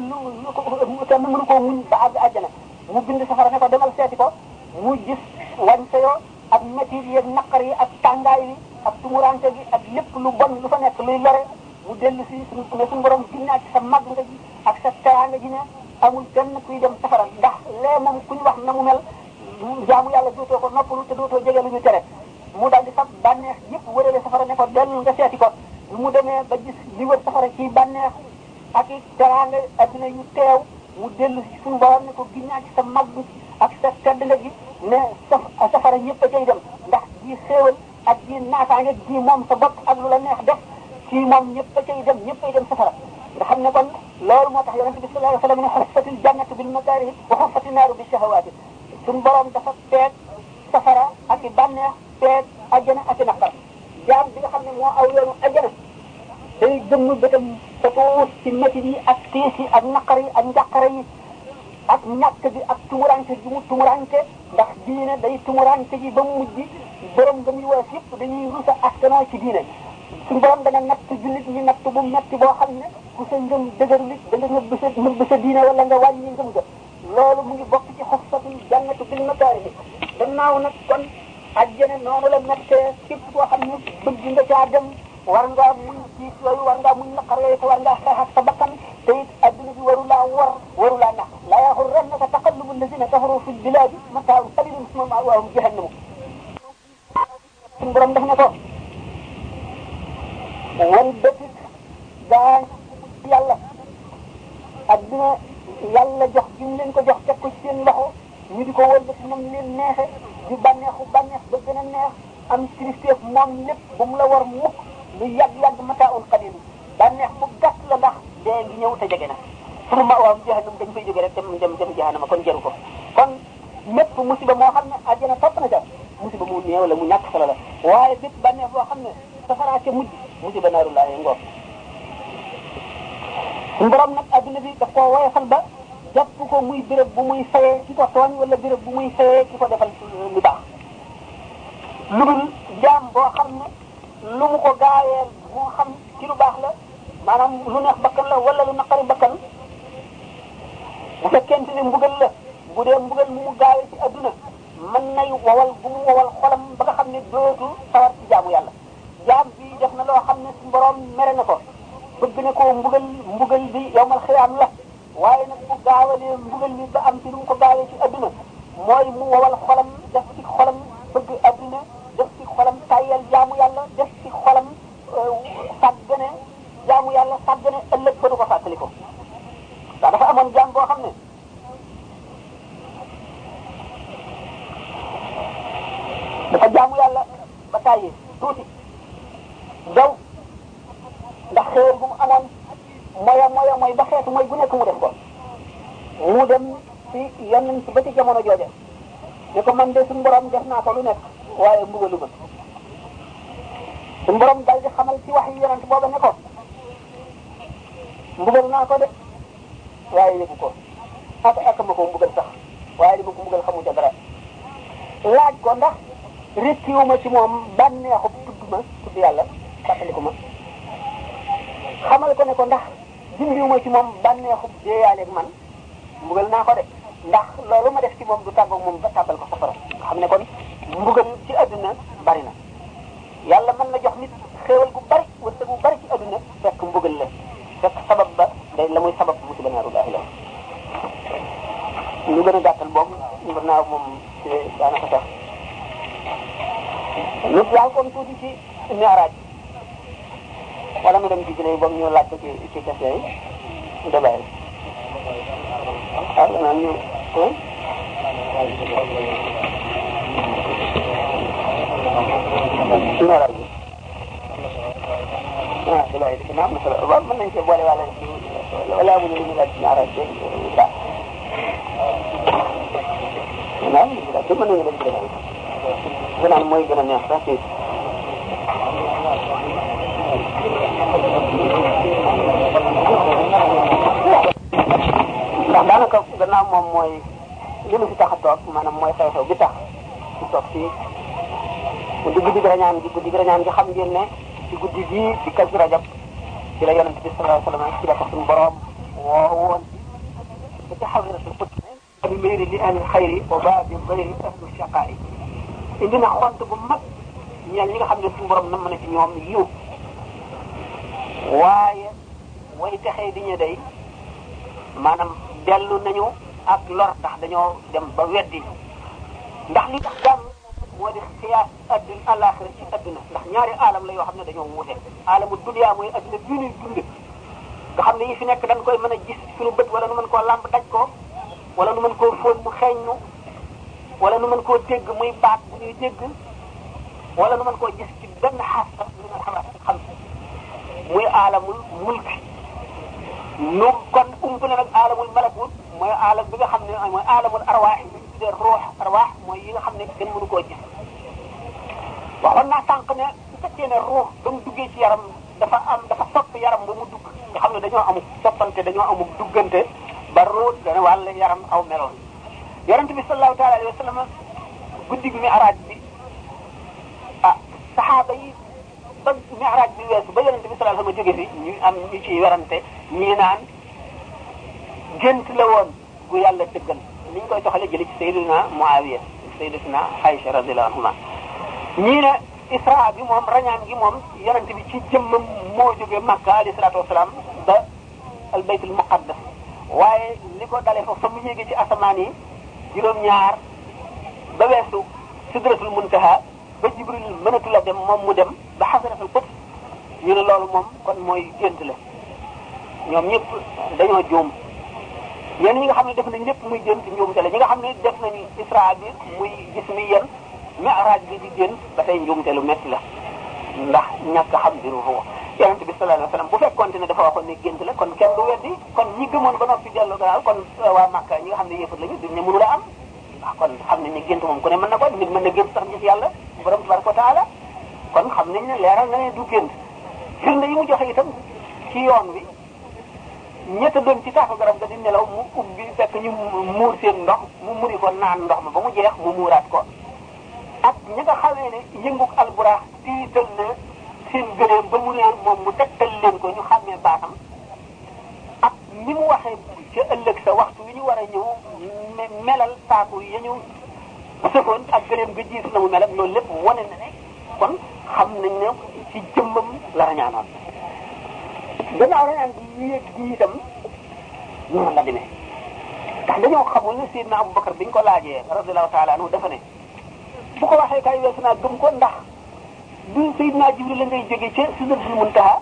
kenn mënu koo muñ ba àgg àjjana mu bind safara ne ko demal seeti ko mu gis wañso yoo ak métit yi ak naqar yi ak tàngaay yi ak tumurante gi ak lépp lu bon lu fa nekk luy lore mu dellu si ne suñu borom giñ naa ci sa mag nga gi ak sa teraanga gi ne amul kenn kuy dem safara ndax lee moom ku ñu wax na mu mel jaamu yàlla dootoo ko noppalu te dootoo jege lu ñu tere mu daal di fab bànneex yëpp wërale safara ne ko dellu nga seeti ko mu demee ba gis li wër safara ci bànneex ak i teraanga adduna yu teew mu dellu si suñu borom ne ko ginnaaw ci sa mag ak sa tedd nga gi ne safara ñëpp a cay dem ndax ji xéewal ak ji naataange ji moom sa bopp ak lu la neex def ci moom ñëpp a cay dem ñëpp ay dem safara nga xam ne kon loolu moo tax yonente bi sallallahu alayhi wa sallam ne xuffatil jannatu bil makaarihi wa xuffati naaru bi shahawaati suñu borom dafa peeg safara ak i bànneex peeg ajjana ak i naqar jaam bi nga xam ne moo aw yoonu ajjana day gëmm bëtam sa tuus ci métit yi ak tiis yi ak naqar yi ak njàqare yi ak ñàkk bi ak tumuranke ji mu tumuranke ndax diine day tumuranke ji ba mu mujj borom nga muy wees yëpp dañuy rusa askanoo ci diine suñu borom dana natt jullit ñi natt bu metti boo xam ne ku sa ngëm dëgëru nit da nga nëbb sa diine wala nga wàññi ngëm ga loolu mu ngi bokk ci xuffatul jannatu bil makaarihi gannaaw nag kon àjjana noonu la nattee képp koo xam ne bëgg nga caa dem war ngaa muñ tiis yooyu war ngaa muñ naqar yooyu te war ngaa xeex ak sa bakkan te it adduna bi waru laa nax laa yaxurrannaka taqallubu allazina kafaru fil bilaadi mataa'un qaliilun summa ma'waahum jahannamu suñu borom def na ko wan bëtit daañ yàlla adduna yàlla jox gi mu leen ko jox teg ko ci seen loxo ñu di ko wëlbati moom leen neexe di bànneex ba gën a neex am kilifteef moom lépp ba mu la war mukk lu yàgg mataa'un qaliil bànneex bu gàtt la ndax dee ngi ñëw te jege na sunu ma'waahum jahannam dañ fay jóge rek dem jahannama kon jaru ko kon mépp musiba moo xam ne àjjana topp na ca musiba mu néew la mu ñàkk solo la waaye bépp bànneex boo xam ne safaraa ca mujj musiba naaru laahi ngoog suñu borom nag adduna bi daf koo woyofal ba jàpp ko muy béréb bu muy fayee ki ko tooñ wala béréb bu muy fayee ki ko defal lu baax lu dul jaam boo xam ne lu mu ko gaaweel moo xam ci lu baax la maanaam lu neex bakkan la wala lu naqari bakkan bu fekkente ne mbugal la bu dee mbugal mu gaawee ci adduna mën nay wowal bu mu wowal xolam ba nga xam ne dootu sawar ci jaamu yàlla jaam bi def na loo xam ne suñu borom mere na ko bëgg na ko mbugal bi yawmal xiyaam la waaye nag bu gaawalee mbugal mi ba am ci lu mu ko gaawee ci adduna mooy mu wowal xolam def ci xolam bëgg adduna def ci xolam tayyal jaamu yàlla def ci xolam sàggane jaamu yàlla sàggane ëllëg ba du ko fàttali ko ndax dafa amoon jaam boo xam ne dafa jaamu yàlla ba tàyyi tuuti daw ndax xéewal bu mu amoon mooy ba xeetu mooy bu nekk mu def ko mu dem ci yonent ba ci jamono jooja ne ko man de suñu borom def naa ko lu nekk waaye mbugalu ma suñu borom dal di xamal ci wax yi yonent booba ne ko mbugal naa ko de waaye yëgu ko ak ma ko mbugal sax waaye li ma ko mbugal xamu ca dara laaj ko ndax rékkiwuma ci moom bànneexu tudd yàlla fàttaliku ma xamal ko ne ko ndax dindiwuma ci moom bànneexu deeyaaleeg man mbugal naa ko de ndax loolu ma def ci moom du tàggoog moom ba tàbbal ko safara nga xam ne kon mbugal ci adduna bari na yàlla mën na jox nit xéewal gu bari wërsëg gu bari ci adduna fekk mbugal la fekk sabab ba day la muy sabab musiba naaru laahi la ñu gën a gàttal boobu mën naa moom daanaka sax nit yaa kon tuuti ci mi'raaj wala mu dem ci jëlee boobu ñu laaj ko ci question yi ñu débat naan ñu mi'raaj waaye defe naa am na solo waaw mën nañ see boole wala amuñu lu ñu laaj ci ñaareel beeg daal maanaam daal te mën nañu leen gën a gënaan mooy gën a neex sax ci ndax daanaka gannaaw moom mooy li mu fi tax a toog maanaam mooy xew-xew bi tax mu toog fii di guddi rañaan gi xam ngeen ne ci guddi gii di Kazu Rajab ci la yonent bi sallallahu alayhi wasallam ci la ko suñu borom woo woon ba ci xawiratul qudus bi mayri li ahli xayri wa baabi gayri ahli shaqaa'i indi na xont bu mag ñeel ñi nga xam ne suñu borom nam na ci ñoom yiw waaye way texee di ñu day maanaam dellu nañu ak lor ndax dañoo dem ba weddi ndax li tax jàmm moo di xiyaas adduna àllaaxira ci adduna ndax ñaari alam la yoo xam ne dañoo wuute alamu dunya mooy adduna bii ñuy dund nga xam ne yi fi nekk dañ koy mën a gis suñu bët wala nu mën koo làmb daj ko wala nu mën koo fóon mu xeeñnu wala nu mën koo dégg muy baat bu ñuy dégg wala nu mën koo gis ci benn xaasa lu nga xam muy alamul mulk nu kon ump na nag alamul malakut mooy alam bi nga xam ne mooy alamul arwaax yi ñu tuddee ruux arwaax mooy yi nga xam ne kenn mënu koo gis waxoon naa sànq ne su fekkee ne ruux ba mu duggee ci yaram dafa sopp yaram ba mu dugg nga xam ne dañoo amul soppante dañoo amul duggante ba ruux dana wàll yaram aw meloon yonent bi sallallahu taala alayhi wa sallam guddi gi mi'raaj bi saxaaba yi ba mi'raaj bi weesu ba yonent bi sallallahu alayhi wa sallam jóge fi ñu am ñu ciy werante ñii naan gént la woon gu yàlla dëggal ni ñu koy toxalee jëli ci Sayyidina Muawiya Sayyidatina Aïcha radiyallahu anha ñii ne Isra bi moom rañaan gi moom yonent bi ci jëmmam moo jóge Makka alayhi salaatu wasalaam ba al baytul muqaddas waaye li ko dalee foofu fa mu yéege ci asamaan yi juróom-ñaar ba weesu sidratul muntaha ba Jibril mënatu la dem moom mu dem ba xasaratul quds ñu ne loolu moom kon mooy gént la ñoom ñëpp dañoo juum ñenn ñi nga xam ne def nañ lépp muy gént njuumte la ñi nga xam ne def nañu Isra bi muy gis mi yéen mi'raaj bi di gént ba tey njuumte lu métti la ndax ñàkk xam biru ruux yonent bi sallallahu alayhi wasallam bu fekkoonte ne dafa waxoon ne gént la kon kenn du weddi kon ñi gëmoon ba noppi dellu gannaaw kon waa Makka ñi nga xam ne yëfat lañu duñ ne mënu la am ndax kon xam nañ ne gént moom ku ne mën na ko nit mën na gént sax gis yàlla borom tabaraka wa taala kon xam nañ ne leeral na ne du gént firnde yi mu joxe itam ci yoon wi ñett doon ci taatu garab ga di nelaw mu ubbi fekk ñu muur seen ndox mu muri ko naan ndox ma ba mu jeex mu muuraat ko ak ñi nga xamee ne yënguk alburaax tiital na seen gëléem ba mu réer moom mu tegtal leen ko ñu xàmmee baatam ak ni mu waxee ca ëllëg sa waxtu wi ñu war a ñëw melal saaku ya ñu sëfoon ak gëléem ga jiitu na mu mel ak loolu lépp wane na ne kon xam nañ ne ci jëmmam la rañaanoon gannaaw rañaan gi yéeg gi itam noonu la demee ndax dañoo xamul ne Seydina Abubakar biñ ko laajee radiyallahu taala anhu dafa ne bu ko waxee kay weesu naa gëm ko ndax du Seydina Jibril la ngay jóge ca Sidratul Muntaha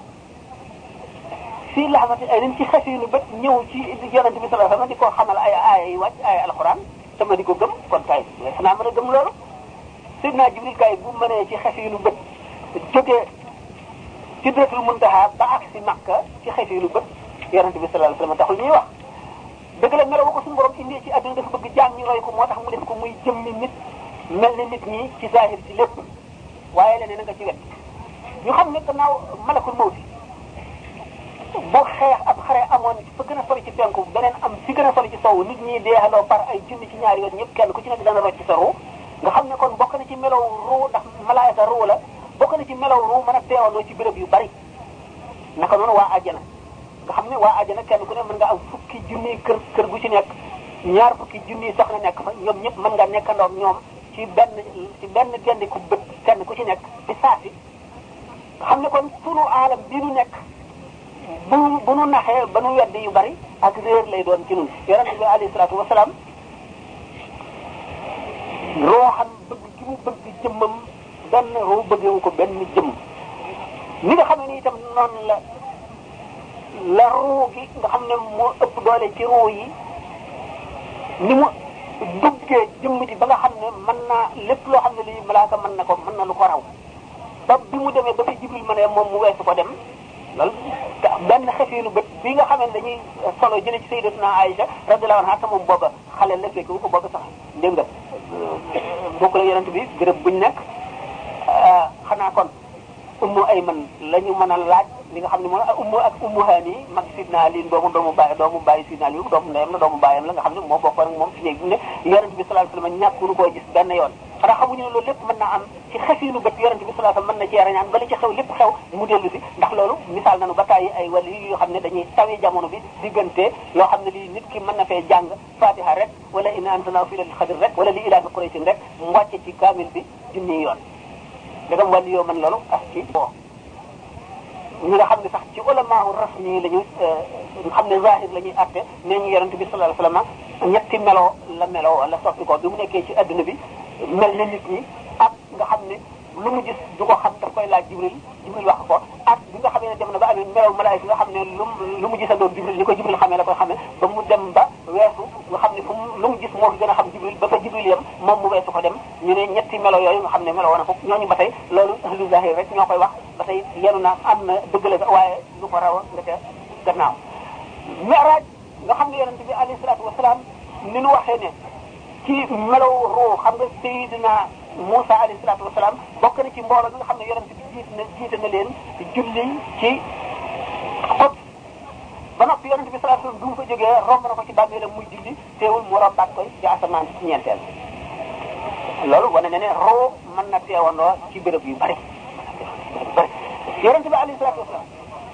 si la xamante ay nañ ci xasinu bët ñëw ci yonent bi sallallahu alayhi wasallam di ko xamal ay aaya yi wàcc ay alxuraan sama di ko gëm kon kay weesu naa mën a gëm loolu Seydina Jibril kay bu mënee ci xasinu bët jógee Sidratul Muntaha ba ak si Makka ci xasinu bët yonent bi sallallahu alayhi wasallam taxul ñuy wax dëgg la melo ko suñu borom indee ci àdduna dafa bëgg jaam ñu roy ko moo tax mu def ko muy jëmmi nit mel ni nit ñi ci zahir ci lépp waaye leneen na nga ci wet ñu xam ne gannaaw malakul mawti boo xeex ab xare amoon fa gën a sori ci penku beneen am fi gën a sori ci sowu nit ñi deexaloo par ay junni ci ñaari yoon ñëpp kenn ku ci nekk dana rocc sa ruu nga xam ne kon bokk na ci melaw ruu ndax malaayka ruu la bokk na ci melaw ruu mën a teewandoo ci béréb yu bari naka noonu waa àjjana nga xam ne waa àjjana kenn ku ne mën nga am fukki junni kër gu ci nekk ñaar fukki junni soxna nekk fa ñoom ñëpp mën nga nekkandoog ñoom ci benn genn ku bët kenn ku ci nekk di saasi xam ne kon sunu aalam bi nu nekk bu nu naxee ba nu weddi yu bari ak réer lay doon ci nun yonent bi alayhi salaatu wasalaam rooxam bëgg gi mu bëgg jëmmam benn roo bëggewu ko benn jëmm ni nga xam ne itam noonu la ruu gi nga xam ne moo ëpp doole ci ruu yi ni mu duggee jëmm ji ba nga xam ne mën naa lépp loo xam ne lii malaaka mën na lu ko raw ba bi mu demee ba fi Jibril ma ne moom mu weesu ko dem loolu benn xefiinu bët bi nga xamee ne dañuy solo jële ci sayyidatuna Aïcha radiyallahu anha moom booba xale la fekk ko booba sax dégg nga bokk la yonent bi béréb buñ nekk xanaa kon ummu ayman la ñu mën a laaj li nga xam ne moom ummu ak ummu haani mag sidna Ali doomu bàyyi sidna Ali doomu ndeyam la doomu bàyyam la nga xam ne moo bokkoon ak moom fi néeg bi ne yonent bi sallallahu alayhi wasallam ñàkkunu koo gis benn yoon xanaa xamuñu ne loolu lépp mën naa am ci xefiinu bët yonent bi sallallahu alayhi wasallam mën na cee rañaan bala ci xew lépp xew mu dellu si ndax loolu misaal nañu ba tàyyi ay wali yoo xam ne dañuy tawee jamono bi diggante loo xam ne lii nit ki mën na fee jàng fatiha rek wala inna anzalnahu fi laylatil qadr rek wala li ilaafi qurayshin rek mu wàcce ci kaamil bi junni yoon dagam wàllu yoo mën loolu ak ci ñi nga xam ne sax ci ulamaahu rasmi lañu xam ne zahir la ñuy atte nee ñu yonent bi sallallahu alayhi wasallam ñetti melo la melo wala soppi ko bi mu nekkee ci adduna bi mel na nit ñi ak nga xam ne lu mu gis du ko xam daf koy laaj Jibril wax ko ak bi nga xamee ne dem na ba amee melaw malaayika nga xam ne lu mu gisandoon Jibril ni ko Jibril xamee la koy xamee ba mu dem ba weesu nga xam ne fu mu lu mu gis moo gën a xam Jibril ba fa Jibril yam moom mu weesu ko dem ñu ne ñetti melo yooyu nga xam ne melo wana ko ñooñu ba tey loolu ahlu zahir rek ñoo koy wax ba tey yenu na am na dëgg la waaye lu ko raw nga ca gannaaw mi'raaj nga xam ne yonent bi alayhi salaatu wasalaam ni nu waxee ne ci melaw ruu xam nga Seydina Moussa alayhi salaatu wasalaam bokk na ci mbooloo mi nga xam ne yonent bi jiite na leen julli ci xot ba noppi yonent bi sallallahu alayhi wasallam du mu fa jógee romb na ko ci bàmmeelam muy julli teewul mu rombaat koy ci asamaan ci ñeenteel loolu wane na ne roo mën na teewandoo ci béréb yu bari yonent bi alayhi salaatu wasalaam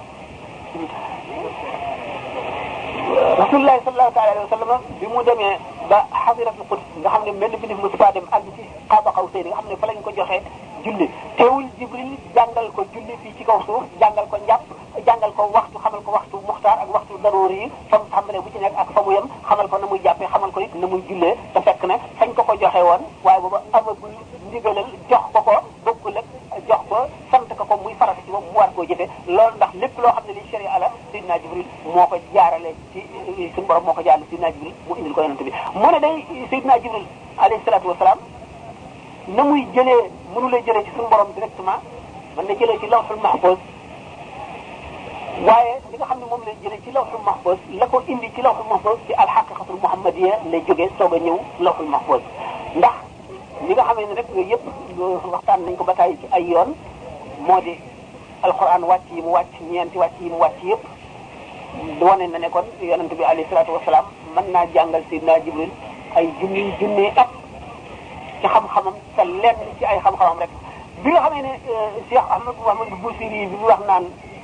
Rasulullah sallallahu ta'ala alayhi wa sallam bi mu demee ba Hadiratul Quds nga xam ne mel ni bi mu fa dem ak ci Qaaba Qawsayn nga xam ne fa lañ ko joxee julli teewul Jibril jàngal ko julli fii ci kaw suuf jàngal ko njàpp jàngal ko waxtu xamal ko waxtu muxtaar ak waxtu daruuri yi fa mu tàmbalee bu ci nekk ak fa mu yem xamal ko na muy jàppee xamal ko it na muy jullee te fekk ne fañ ko joxe woon waaye booba amagul ndigalal jox ko bokkul ak jox ko sant ko muy farata ci moom mu war koo jëfe loolu ndax lépp loo xam ne li sharia la Seydina Jibril moo ko jaarale ci suñu borom moo ko jaarale Seydina Jibril mu indil ko yonent bi mu ne day Seydina Jibril alayhi salaatu wasalaam na muy jëlee mënu lay jëlee ci suñu borom directement mën na jëlee ci lawhul mahfuz waaye li nga xam ne moom lay jëlee ci lawhul mahfuz la ko indi ci lawhul mahfuz ci alhaqiqatul muhammadiyya lay jógee soog a ñëw lawhul mahfuz ndax li nga xamee ne rek yooyu yëpp waxtaan nañ ko ba tàyyi ci ay yoon moo di alquran wàcc yi mu wàcc ñeenti wàcc yi mu wàcc yëpp wane na ne kon yonent bi alayhi salaatu wasalaam mën naa jàngal Seydina Jibril ay junni at ci xam-xamam te lenn ci ay xam-xamam rek bi nga xamee ne Cheikh Ahmadou Mouhamadou Bousiri bi mu wax naan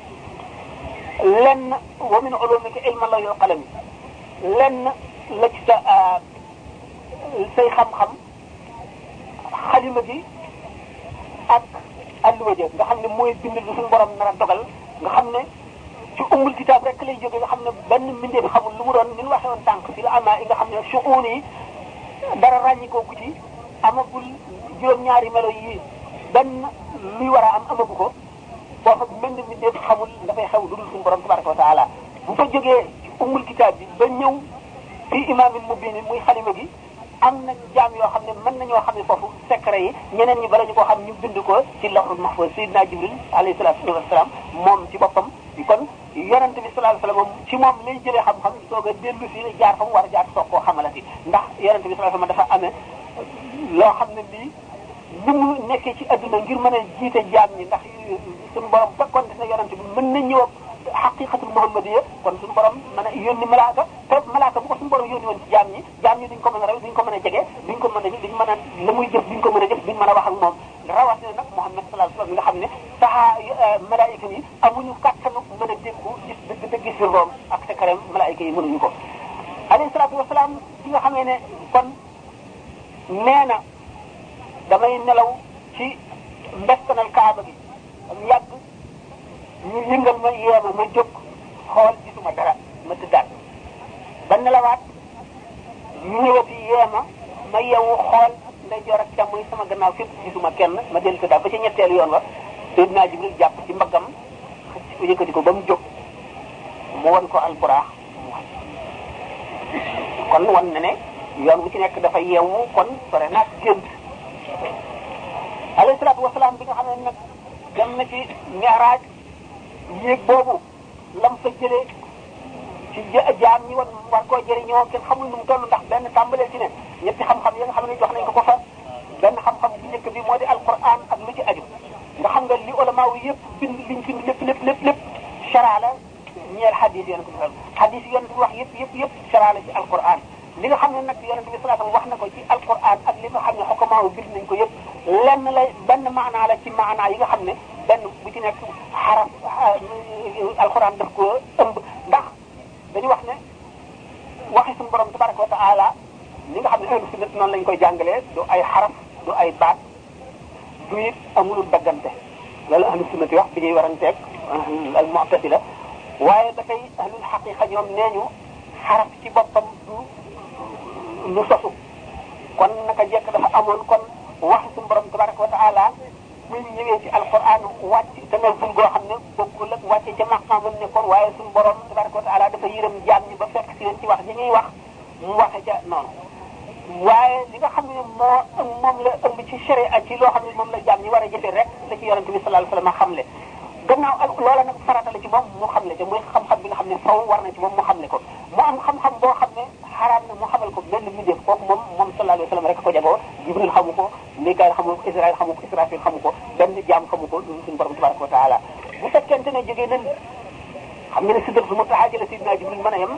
lenn wa min ulumika ilma la yoo qalam lenn la ci sa say xam-xam xalima gi ak alluwa ja nga xam ne mooy bind lu suñu borom nar a dogal nga xam ne ci ummul kitaab rek lay jóge nga xam ne benn mbindeef xamul lu mu doon ni ñu waxee woon tànk fi la amaa yi nga xam ne suun yi dara ràññikoo ku ci amagul juróom-ñaari melo yi benn luy war a am amagu ko boo fa mel ni mbindeef xamul dafay xew lu dul suñu borom tabaraka wa taala bu fa jógee ci ummul kitaab bi ba ñëw fii imaamin mubin muy xalima gi am na jaam yoo xam ne mën nañoo xam ne foofu secret yi ñeneen ñi bala ñu ko xam ñu bind ko ci lawhul mahfuz Seydina Jibril alayhi salaatu wasalaam moom ci boppam kon yonent bi sallallahu alayhi wasallam ci moom lay jëlee xam-xam soog a dellu si jaar fa mu war a jaar soog koo xamalati ndax yonent bi sallallahu alayhi wasallam dafa amee loo xam ne lii li mu nekkee ci adduna ngir mën a jiite jaam ñi ndax suñu borom fekkoon na yonent bi mën na ñëw xaqiqatul muhammadiyya kon suñu borom mën a yónni malaaka te malaaka bu ko suñu borom yónni woon ci jaam ñi duñ ko mën a raw duñ ko mën a jege duñ ko mën a la muy jëf duñ ko mën a jëf duñ mën a wax ak moom rawatina nag Muhammad sallallahu alayhi wasallam nga xam ne saxaa malaayika yi amuñu kàttanu mën a déggu gis dëgg gis room ak secret malaayika yi mënuñu ko alayhi salaatu wasalaam bi nga xamee ne kon nee na damay nelaw ci mbeskanal kaaba gi am yàgg ñu yëngal ma yeema ma jóg xool gisuma dara ma tëddaat ba nelawaat ñu ñëwati yeema ma yeewu xool ndeyjoor ak càmmoñ sama gannaaw fépp gisuma kenn ma dellu tëddaat ba ci ñetteelu yoon wa Seydina Jibril jàpp ci mbaggam xëcc ko yëkkati ko ba mu jóg mu won ko alburaax kon wan na ne yoon wu ci nekk dafa yeewu kon sore naag gént alayhi salaatu wasalaam bi nga xam ne nag dem na ci mi'raaj yéeg boobu lam fa jëlee ci jaam ñi war koo jëriñoo kenn xamul nu mu toll ndax benn tàmbalee ci ne ñetti xam-xam yi nga xam ne jox nañ ko fa benn xam-xam bu njëkk bi moo di alquran ak lu ci aju nga xam nga li ulama wi yëpp bind liñ bind lépp chara la ñeel xadis yonent bi xadis yonent bi wax yëpp chara la ci alquran li nga xam ne nag yonent bi sallallahu alayhi wasallam wax na ko ci alquran ak li nga xam ne xukama wu bind nañ ko yëpp lenn la benn maanaa la ci maanaa yi nga xam ne benn bu ci nekk xaraf alquran daf ko ëmb ndax dañu wax ne waxi suñu borom tabaraka wa taala li nga xam ne ahlu sunna noonu lañ koy jàngalee du ay xaraf du ay baat du it amulul daggante loolu ahlu sunna wax bi ñuy waranteeg al mu'tazila waaye dafay ahlul xaqiqa ñoom nee ñu xaraf ci boppam du lu sosu kon naka jekk dafa amoon kon waxi suñu borom tabaraka wa taala muy ñëwee ci alquran wàcc te nekkul goo xam ne bokkul ak wàcce ca maqaamam nekkoon waaye suñu borom tabaraka wa taala dafa yërëm jaam ñi ba fekk si leen ci wax ñi ñuy wax mu waxe ca noonu waaye li nga xam ne moom la ëmb ci sharia ci loo xam ne moom la jaam ñi war a jëfe rek la ci yonente bi sallallahu alayhi wasallam xamle gannaaw ak loola nag farata la ci moom mu xamle ca muy xam-xam bi nga xam ne faw war na ci moom mu xamle ko mu am xam-xam boo xam ne xaraam na mu xamal ko benn mbindeef kooku moom sallallahu alayhi wasallam rek ko jagoo Jibril xamu ko Mikaayil xamu ko Israël xamu ko Israfil xamu ko benn jaam xamu ko suñu borom tabaraka wa taala bu fekkente ne jógee nañ xam nga ne sidratul muntaha la Sidina Jibril mën a yem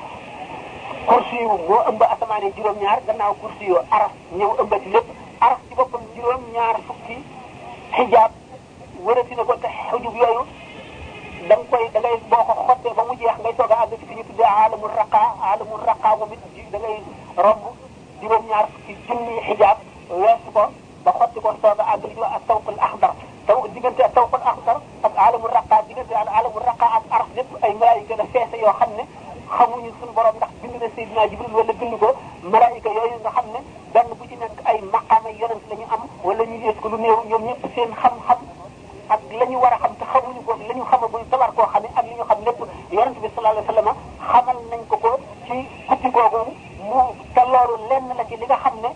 kursi yu moo ëmb asamaane juróom-ñaar gannaaw kursi yu araf ñëw ëmbati lépp araf ci boppam juróom-ñaar fukki xijaab wërati na ko te xujub yooyu da ngay boo ko xottee ba mu jeex ngay soog a àgg ci fi ñu tuddee alamul raqa moom it da ngay romb juróom-ñaar fukki junni xijaab weesu ko ba xotti ko soog a àgg li ñuy wax ak tawqul axdar diggante ak tawqul axdar ak alamul raqa diggante ak alamul raqa ak araf lépp ay malaayika la feese yoo xam ne xamuñu suñu borom ndax bind na Seydina Jibril wala bind ko malaayika yooyu nga xam ne benn bu ci nekk ay maqaama yonent la ñu am wala ñu yées ko lu néew ñoom ñëpp seen xam-xam ak la ñu war a xam te xamuñu ko la ñu xamagul tabar koo xam ne ak li ñu xam lépp yonent bi sallallahu alayhi wasallam xamal nañ ko ci guddi googu mu te loolu lenn la ci li nga xam ne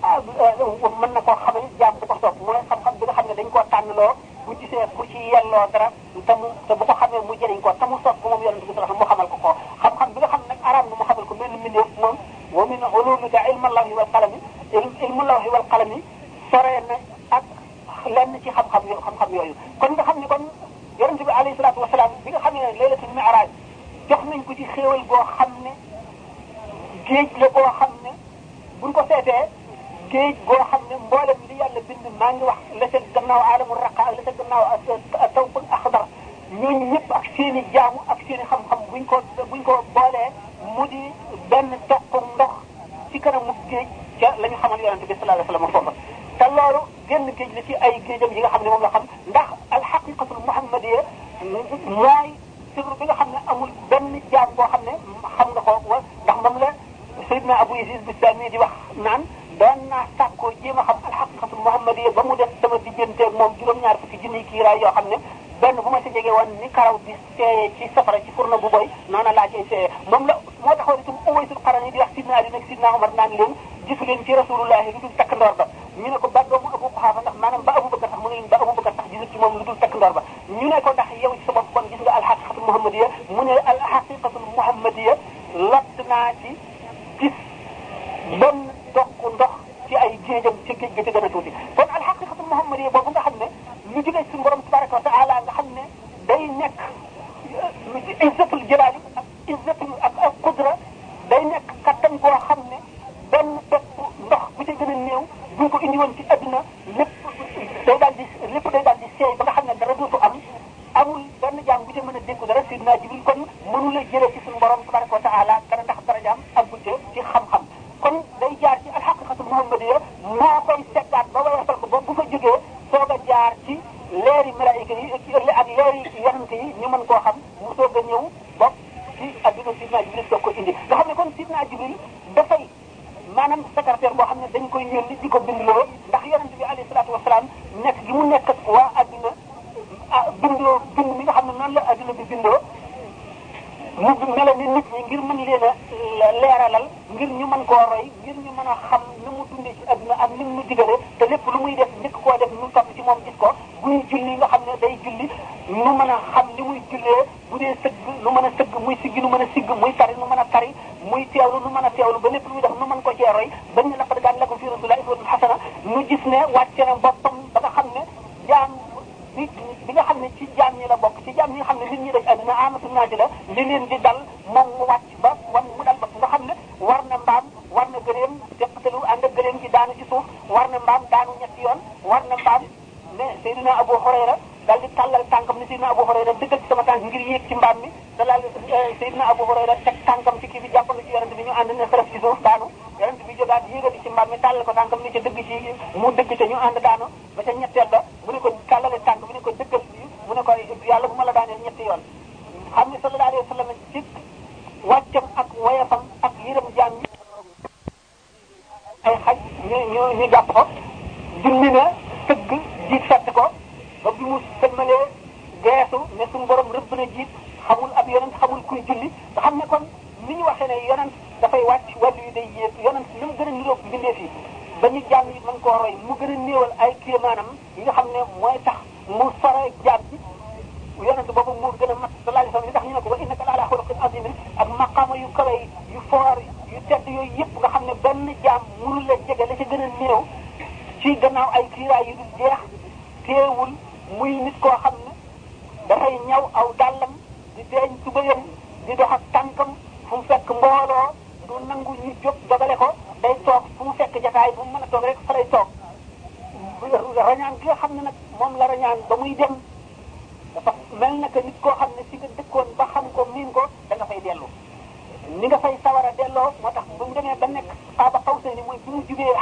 mën na koo xamal jaam bu ko soob mooy xam-xam bi nga xam ne dañ koo tànnloo bu gisee ku ci yelloo dara te bu ko xamee mu jëriñ ko te mu soob ko moom yonent bi sallallahu alayhi wasallam mu xamal ko xam-xam bi nga xam ne nag araam na mu xamal ko benn mbindeef moom wa min ulumika ilmul lawhi wal qalami ilmul lawhi wal qalami soree na ak lenn ci xam-xam yooyu kon nga xam ne kon yonent bi alayhi salaatu wasalaam bi nga xam ne laylatul mi'raj jox nañ ko ci xéewal goo xam ne géej la goo xam ne buñ ko seetee géej goo xam ne mboolem li yàlla bind maa ngi wax la ca gannaaw alamul raqa la ca gannaaw tawqul axdar ñooñu ñëpp ak seen i jaamu ak seen i xam-xam buñ ko boolee mu di benn toq ndox ci kanamu géej ca la ñu xamal yonent bi sallallahu alayhi wasallam foofa te loolu génn géej la ci ay géejam yi nga xam ne moom la xam ndax alxaqiqatul muhammadiyya mooy sirru bi nga xam ne amul benn jaam boo xam ne xam nga ko ndax moom la Seydina Abu Yazid Bistami di wax naan doon naa sàkkoo jéem a xam alxaqiqatul muhammadiyya ba mu def sama digganteeg moom juróom-ñaar fukki junniy kiiraay yoo xam ne benn bu ma si jege woon ni karaw di seeyee ci safara ci furna bu boy noonu laa cay seeyee moom la moo taxoon itam Uwaysul Qarani di wax Sidna Ali nag Sidna Omar naan leen gisu leen ci rasulullahi lu dul takk ndoor ba ñu ne ko ba doomu Abu Quhafa ndax maanaam ba Abu Bakar sax mu ne ba Abu Bakar sax gisul ci moom lu dul takk ndoor ba ñu ne ko ndax yow ci sa bopp kon gis nga alxaqiqatul muhammadiyya mu ne alxaqiqatul muhammadiyya lott naa ci gis benn doq ndox ci ay géejam ci géej gi ci gën a tuuti kon alxaqiqatul muhammadiyya boobu nga xam ne lu jógee suñu borom tabaraka wa taala nga xam ne day nekk izzatul jalaali ak izzatul ak qudra day nekk kattan koo xam ne benn pepp ndox bu ci gën a néew buñ ko indi woon ci adduna lépp day daal di seey ba nga xam ne dara dootu amul benn jaam bu ci mën a dénku dara Sidna Jibril kon mënu la jëlee ci suñu borom tabaraka wa taala dara ndax darajaam ak ci xam-xam kon day jaar ci alxaqiqatul muhammadiyya moo koy seggaat ba wayasal ko ba bu fa jógee soog a jaar ci leeri malaayika yi ak leeri yonent yi ñu mën koo xam mu soog a ñëw bopp ci adduna Sidna Jibril soog ko indi nga xam ne kon Sidna Jibril dafay maanaam secrétaire boo xam ne dañ koy yónni di ko bindloo ndax yonent bi alayhi salaatu wasalaam nekk gi mu nekk waa adduna bind mi nga xam ne noonu la adduna bi bindoo mu mel ni nit ñi ngir mën leen a leeralal ngir ñu mën koo roy ngir ñu mën a xam ni mu dundee ci adduna ak ni mu digale te lépp lu muy def njëkk koo def ñu topp ci moom gis ko buy julli nga xam ne day julli ñu mën a xam li muy jullee bu dee sëgg nu mën a sëgg muy siggi nu mën a sigg muy tari nu mën a tari muy teewlu nu mën a teewlu ba lépp lu muy def nu mën ko cee roy bañ ne laqad kaana lakum fii rasuulillaahi uswatun hasana nu gis ne wàcce na boppam ba nga xam ne jaam bi nga xam ne ci jaam ñi la bokk ci jaam ñi nga xam ne nit ñi dañ àddina amatu naati la li leen di dal moom mu wàcc ba wan mu dal ba nga xam ne war na mbaam war na gëléem teqatalu ànd ak gëléem gi daanu ci suuf war na mbaam daanu ñetti yoon war na mbaam ne Seydina Abu Hurayra daal di tàllal tànkam ne Seydina Abu Hurayra dëggal ci sama tànk ngir yéeg ci mbaam mi te daal Seydina Abu Hurayra teg tànkam ci kii bi jàppal ci yonent bi ñu ànd ne xaraf ci suuf daanu yonent bi jógaat yéegati ci mbaam mi tàllal ko tànkam ni ca dëgg ci mu dëgg ca ñu ànd daanu ba ca ñetteel ba mu ne ko tàllale tànk mu ne ko dëggal mu ne ko yàlla bu ma la daaneel ñetti yoon xam ne sallallahu alayhi wa sallam ci wàccam ak woyafam ak yërëm jaam ñi ay xaj ñu jàpp ko julli na sëgg jiit fett ko ba bi mu sëlmalee geesu ne suñu borom rëbb na jiit xamul ab yonent xamul kuy julli nga xam ne kon ni ñu waxee ne yonent dafay wàcc wàllu yi day yéeg yonent li mu gën a niroog bindee fii ba ñu jaam yi mën koo roy mu gën a néewal ay kéemaanam yi nga xam ne mooy tax mu sore jaam bi yonent boobu moo gën a mat sallallahu alayhi wa sallam li tax ñu ne ko wa innaka la ala xuluqin azim ak maqaama yu kawe yu foor yu tedd yooyu yëpp nga xam ne benn jaam mënul la jege la ca gën a néew ci gannaaw ay kiiraay yu dul jeex teewul muy nit koo xam ne dafay ñaw aw dàllam di deeñ tubayam di dox ak tànkam fu mu fekk mbooloo du nangu ñu jóg dogale ko day toog fu mu fekk jataay bu mu mën a toog rek fa lay toog rañaan gi nga xam ne nag moom la rañaan ba muy dem dafa mel na que nit koo xam ne si nga dëkkoon ba xam ko miin ko da nga fay dellu ni nga fay sawar a delloo moo tax bu mu demee ba nekk Qaaba Qawsayni mooy bi mu jugee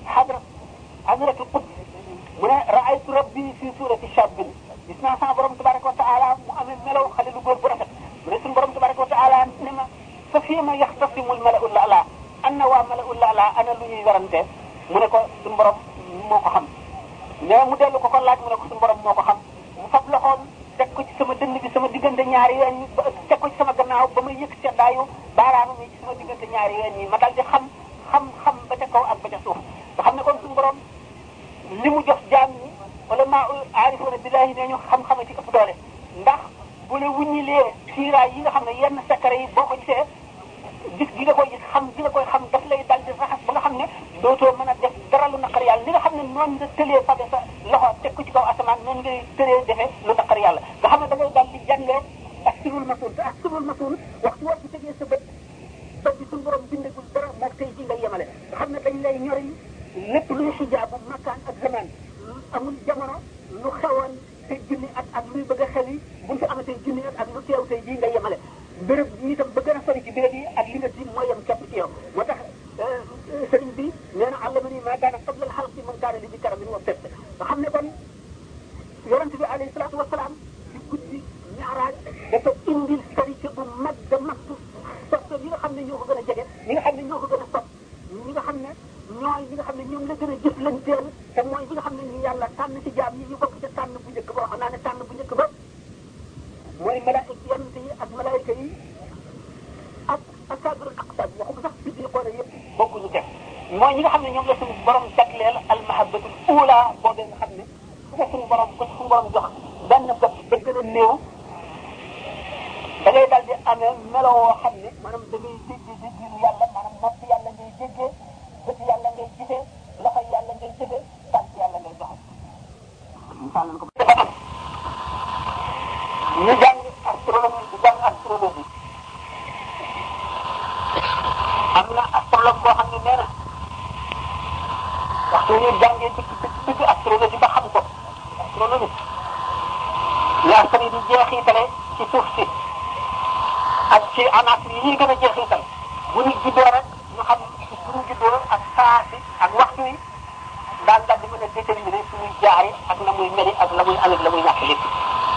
hadratul Quds mu ne ra'aytu rabbi fi surati shabbin gis naa sama borom tabaraka wa taala mu amee melaw xale lu góor bu rafet mu ne suñu borom tabaraka wa taala ne ma fa fii ma yaxtasimul mala'ul a'la ana waa mala'ul a'la ana lu ñuy warante mu ne ko suñu borom moo ko xam mais mu dellu ko ko laaj mu ne ko suñu borom moo ko xam mu fab loxoom teg ko ci sama dënn bi sama diggante ñaari ween ñi teg ko ci sama gannaaw ba may yëkk seddaayu baaraanu mi ci sama diggante ñaari ween ñi ma dal di xam ba ca kaw ak ba ca suuf nga xam ne kon suñu borom li mu jox jaam ñi wala maa aarifoona billaahi ne ñu xam-xama ci ëpp doole ndax bu la wuññilee siiraay yi nga xam ne yenn secret yi boo ko gisee gis gi nga koy gis xam gi nga koy xam daf lay dal di raxas ba nga xam ne dootoo mën a def dara lu naqar yàlla li nga xam ne noonu nga tëlee fabe sa loxo teg ko ci kaw asamaan noonu ngay tëlee defee lu naqar yàlla nga xam ne da ngay dal di jàngee ak sirul masuun te ak sirul masuun waxtu war bi tegee sa bët bët bi suñu borom bindagul dara moog tey ji nga yemale nga xam ne dañ lay ñori lépp luy xijaabu makkaan ak zaman amul jamono lu xewoon te junni ak luy bëgg a xew yi buñ fi amatee junni ak lu teew tey jii nga yemale béréb yi itam ba gën a sori ci béréb yi ak li nga ji mooy yem képp ci yow moo tax sëriñ bi nee na allamani maa kaana qabla al-xalqi man kaana li bi karamin wa fett nga xam ne kon yonente bi alayhi salaatu wasalaam ci guddi ñaaraaj dafa indil sarité bu mag da mag soppe ñi nga xam ne ñoo ko gën a jege ñi nga xam ne ñoo ko gën a sopp ñi nga xam ne ñooy ñi nga xam ne ñoom la gën a jëflanteel te mooy ñi nga xam ne ñu yàlla tànn ci jaam yi ñu bokk ca tànn bu njëkk ba wax naa ne tànn bu njëkk ba mooy malaayika yonente yi ak malaayika yi ak asaabirul aqtaab waxuma sax bit yi xoone yëpp bokkuñu def mooy ñi nga xam ne ñoom la suñu borom jagleel almahabbatul ula boobee nga xam ne su ko suñu borom jox benn bopp ba gën a néew da ngay daal di amee melo woo xam ne maanaam da ngay dégg yàlla maanaam nopp yàlla ngay déggee bët yàlla ngay gisee loxo yàlla ngay jëfee tànk yàlla ngay doxe misaal nañ ko dafa am ñu jàng astronomie di jàng astrologie am na astrologue boo xam ne nee na waxtu ñu jàngee dëgg astrologie ba xam ko astronomie yaa sani di jeexitale ci suuf si ak ci anaat yi ñuy gën a jeexital bu ñu juddoo rek ñu xam bu ñu juddoo ak saa si ak waxtu yi daal di mën a déterminer suñuy jaari ak na muy meli ak la muy amee la muy ñàkk lépp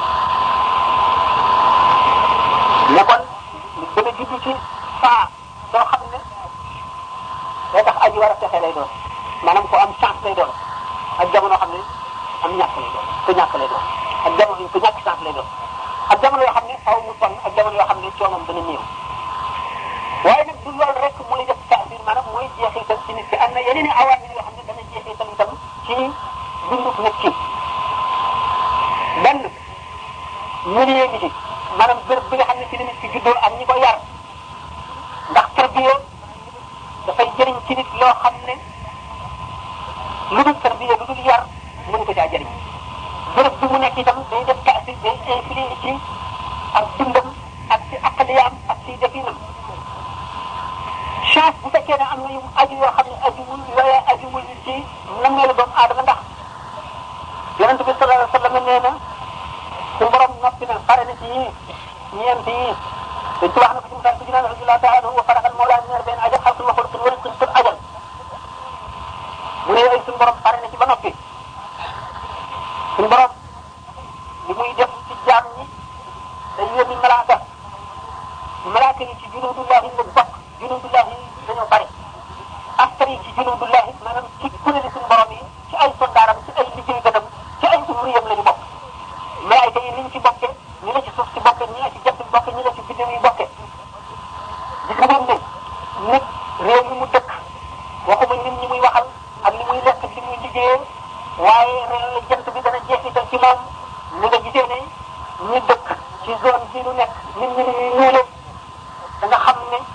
ne kon ñu gën a juddu ci saa soo xam ne day tax aji war a fexe lay doon maanaam ko am chance lay doon ak jamono xam ne am ñàkk lay doon ku ñàkk lay doon ak jamono ku ñàkk chance lay doon ak jamono yoo xam ne xaw mu sonn ak jamono yoo xam ne coonam dana néew waaye nag du loolu rek mooy def taasir maanaam mooy jeexital ci nit ki am na yeneen i awaamir yoo xam ne dana jeexital itam ci dundub nit ki benn milieu bi ci maanaam béréb bi nga xam ne ci la nit ki juddoo ak ñi ko yar ndax tarbiya dafay jëriñ ci nit loo xam ne lu dul tarbiya lu dul yar mënu ko caa jëriñ béréb bi mu nekk itam day def taasir day influer ci ak dundam ak ci aqliyaam ak ci definam chance bu fekkee ne am na yu aju yoo xam ne ajuwul yooya ajuwul ci nammeelu doomu aadama ndax yonent bi sallallahu alayhi wa sallam nee na suñu borom noppi na pare na ci yii ñeent yii te ci wax na ko ci misaal bi dinaa radiyallahu ta'ala anhu wa faraxal mawlaa neer benn ajal xalqul waxul kun wala kun ajal mu ne ay suñu borom pare na ci ba noppi suñu borom li muy def ci jaam ñi day yónni malaaka yi ci junuudullahi la bokk junuudullahi dañoo bari askar yi ci junuudullahi maanaam ci kuréeli suñu borom yi ci ay soldaaram ci ay liggéeykatam ci ay ouvrier la ñu bokk malaaka yi niñ ci bokke ñi la ci suuf si bokke ñi la ci jant bi bokke ñi la ci biddew yi bokke gis ngeen ne nit réew mi mu dëkk waxuma nit ñi muy waxal ak li muy lekk li muy liggéeyee waaye jant bi dana jeexital ci moom ni nga gisee ne ñi dëkk ci zone bi nu nekk nit ñi ñuy ñuule da nga xam ne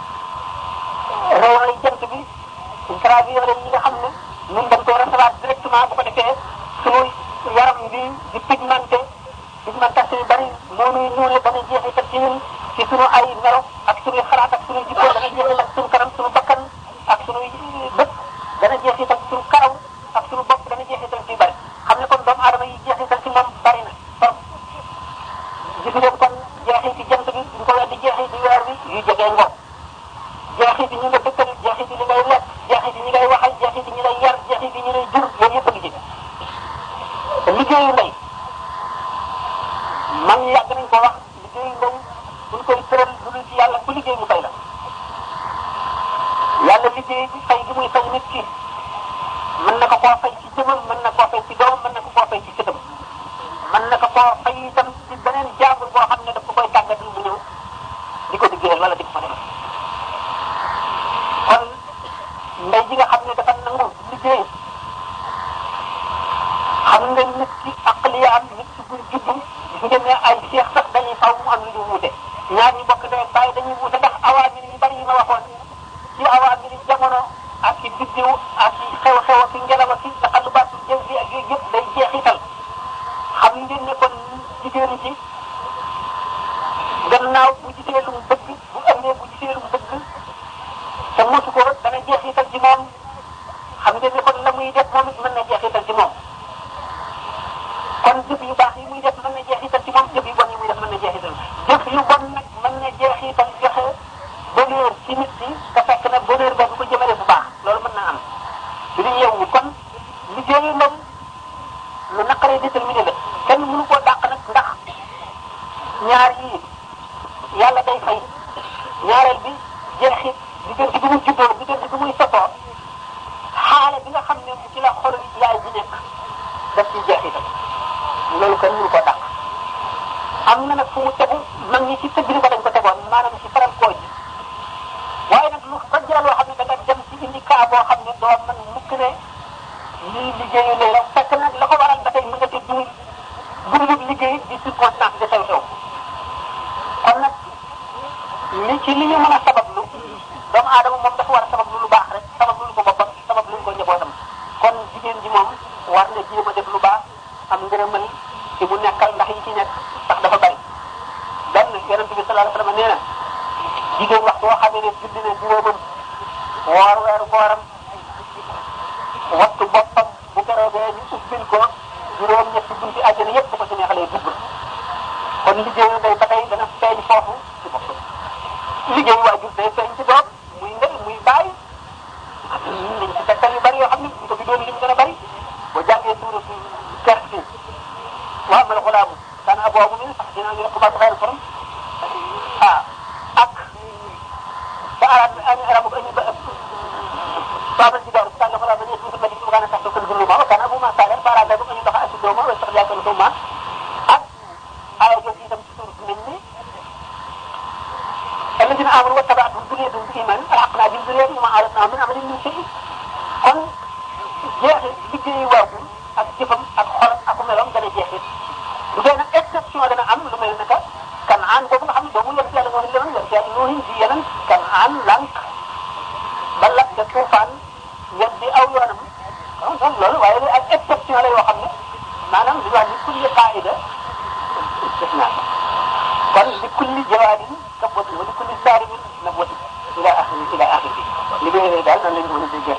réew jant bi ultraviolet yi nga xam ne ñun dañ koy recevoir directement bu ko defee suñu yaram bi di pigmentation yu bari moo nuy ñuule dana jeexital ci ñun ci suñu ay melo ak suñuy xalaat ak suñuy jikko dana jeexital suñu kanam suñu bakkan ak suñuy bët dana jeexital suñu karaw ak suñu bopp dana jeexital ci bari xam ne kon doomu aadama yi jeexital ci moom bari na trop gis ngeen kon jeexiti jant bi ñu ko weddi jeexiti weer bi yu jegee ngoom jeexiti ñi nga dëkkal jeexiti li ngay lekk jeexiti ñi ngay waxal jeexiti ñi lay yar jeexiti ñi lay jur yooyu yëpp a ngi ci te liggéeyu ndey man yàgg nañ ko wax liggéeyu ndey buñ koy tëral lu dul ci yàlla ku liggéey mu fay la yàlla liggéey bi fay gi muy fay nit ki mën na ko koo fay ci jëmam mën na koo fay ci doomam mën na ko koo fay ci sëtam mën na ko koo fay itam ci beneen jaambur boo xam ne daf ko koy tàggatal bu ñëw di ko liggéeyal wala di ko fa defal kon ndey ji nga xam ne dafa nangu liggéey xam nga nit ki aqliyaam nit ki buy juddu gis ngeen ne ay seex sax dañuy faw mu am lu ñu wuute ñaar ñu bokk ndey ak bàyyi dañuy wuute ndax awaamir yu bari yi ma waxoon ci awaamir yi jamono ak ci biddiw ak ci xew-xew ak ci ngelaw ak ci taxallubaatul jaww ji ak yooyu yëpp day jeexital xam ngeen ne kon jigéen ci gannaaw bu gisee lu mu bëgg bu ëmmee bu gisee lu mu bëgg te mosu ko dana jeexital ci moom xam ngeen ne kon la muy def moom it mën na jeexital ci moom kon jëf yu baax yi muy def mën na jeexital ci moom jëf yu bon yi muy def mën na jeexital jëf yu bon nag mën na jeexital joxe bonheur ci nit ki te fekk na bonheur ba du ko jëmale bu baax loolu mën naa am du ñu yeewu kon liggéeyu ndaw lu naqaree déterminé la kenn mënu koo dàq nag ndax ñaar yii yàlla day fay ñaareel bi jeexit diggante bi muy juddoo diggante bi muy sosoo xaale bi nga xam ne ci la xolu yaay bi nekk daf ci jeexital loolu kenn mënu koo dàq am na nag fu mu tegu mag ñi ci tëgg ko dañ ko tegoon maanaam ci faral koo ji waaye nag lu ko jël loo xam ne da nga dem ci indi cas boo xam ne doo mën mukk ne lii liggéeyu lay la fekk nag la ko waral ba tey mën nga ci dund liggéey di circonstance de xew-xew kon nag li ñu mën a sabablu doomu aadama moom dafa war a sabablu lu baax rek sabablu ko boppam sabablu ko njabootam kon jigéen ji moom war na jéem a def lu baax am ngërëmal ci bu nekkal ndax yi ci nekk ndax dafa bari benn yonent bi sallallahu alayhi wasallam nee na jigéen wax boo xamee ne julli na juróomam woor weeru kooram wattu boppam bu keroogee ñu ubbil ko juróom ñetti bunti àjjana yëpp bu ko ci neexalee dugg kon liggéeyu day ba tey dana feeñ foofu ci bopp liggéeyu waajur day feeñ ci doom muy ndey muy bàyyi dañ ci tegtal yu bari yoo xam ne bu ko fi doon lim gën a bari boo jàngee suuru si keex si wa amal xulaamu kaana abawaahu mu'minayni fa xasina an yurahhimaa xayral borom ak ba arab babal jidaar bi tànn xalaat ba ñëw suuf ba di suugaan a sax ko lu ma kan abu ma sagal para da ko ñu dox ak dooma wa sax yaakal ko ma ak ay jëf itam ci suuf nañ ni alladina amanu wa tabaatu duriyatu bi iman alaqna bi duriyati ma alatna min amalin min shay kon jeexi liggéey waajur ak jëfam ak xolam ak meloom dana jeexit bu dee nag exception dana am lu mel naka kan nuuhin ci yeneen Kanaan lànk ba lakk ca tuufaan weddi aw yoonam donc loolu waaye lu ak exception la yoo xam ne maanaam li wax ni kulli qaida istisna kon li kulli jawaadin kabwati wa li kulli saarimin nabwati ila axiri li ngay daal noonu lañ ko mën a déggee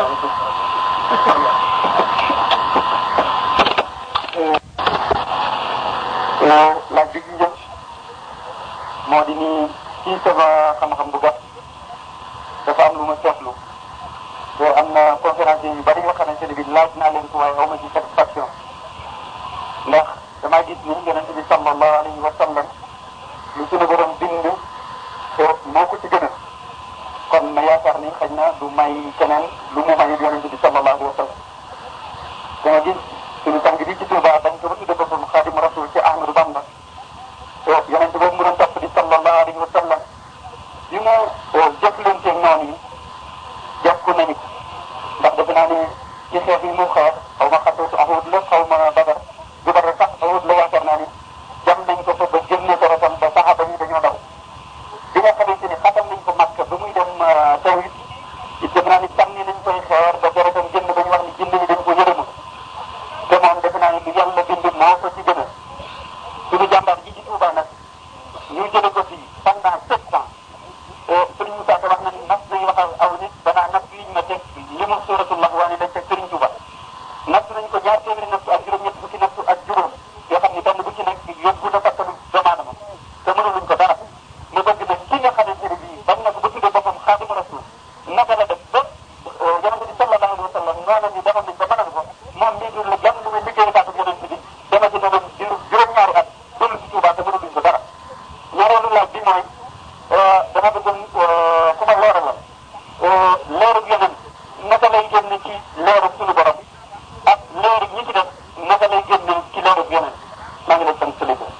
laaj bi ñu jëm moo di ni ci sama xam-xam bu gàtt dafa am lu ma seetlu te am na conférence yu bari yoo xamante ne bi laaj naa leen ko waaye aw ma ci satisfaction ndax damaa gis ni yonent bi sallallahu alayhi wa sallam lu suñu borom bind te moo ko ci gën a kon ma yaakaar ni xëy na du may keneen lu mu mayul yonent bi sallallahu alayhi wa sallam dama gis suñu sang bi ci Touba dañ ko ba tudde boppam Xaadimu Rasul ci Ahmadou Bamba yonent boobu mu doon topp di sallallahu alayhi wa sallam bi mu jëflanteeg noonu yi jàpp ko nañu ko ndax defe naa ne ci xeex yi mu xeex xaw ma xatootu Uhud la xaw ma Badar du Badar sax Uhud la yaakaar naa ni jam nañ ko fa ba génne ko ratam ba saxaaba yi dañoo daw bi nga xamante ni xatam nañ ko Makka ba muy dem tawit it defe naa ni sànni nañ koy xeer ba deretam génn ba ñu wax ni jënd ñi dañ ko yërëmu te moom defe naa ni lu yàlla bind moo ko ci gën a suñu jàmbaar ji ci Touba nag ñu jële ko fi pendant 7 ans Sëriñ Moussa Ka wax na ni nas nañ waxal aw nit danaa nas yiñ ma teg li mu suratullah waa ni dañ teg Sëriñ Touba natt nañ ko ñaar téeméeri nattu ak juróom-ñett fukki nattu ak juróom yoo xam ni benn bu ci nekk yóbbu na fakkanu doomu aadama te mënuluñ ko dara mu bëgg nag ki nga xamante ne bii bañ na ko ba tuddee boppam Xaadimu Rasul naka la def ba yonente bi sallallahu alayhi wa sallam noonu ñu defoon nañ ko mënal ko moom mii dul la jàmm lu muy liggéey kaatu yonente bi dama ci doon juróom-ñaari at dellu ci Touba te mënuluñ ko dara ñaareelu laaj bi mooy dama bëggoon ku ma leeralal leerug yeneen naka lay génn ci leerug suñu borom ak leerug ñi ci def naka lay génn ci leerug yeneen maa ngi lay sant sa léegi.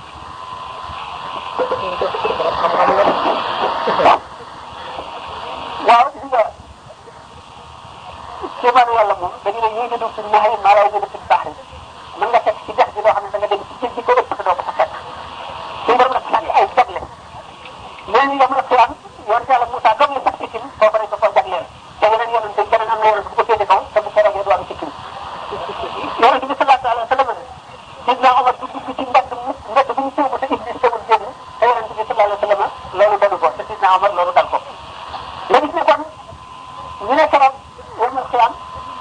waaw gis nga kéemaanu yàlla moom dañu ne ñuy jënd suñu naxee maa lay jënd suñu baax mën nga fekk ci dex bi loo xam ne da nga dem ci jël di ko ëpp te doo ko fa fekk suñu borom nag sàkk ay jagle mais ñu yom la xiyam yoon yàlla Moussa comme ni sax sikkim foofu rek da koo jagleel te yeneen yonent yi keneen am na yonent bu ko féete kaw te bu ferogee du am sikkim yonent bi sallallahu alayhi wa sallam Sidna Omar du dugg ci mbedd bu ñu suubu te Iblis demul génn te yonent bi sallallahu alayhi wa sallam loolu dalu ko te Sidna Omar loolu dal ko nga gis ne kon ñu ne keroog yomal xiyam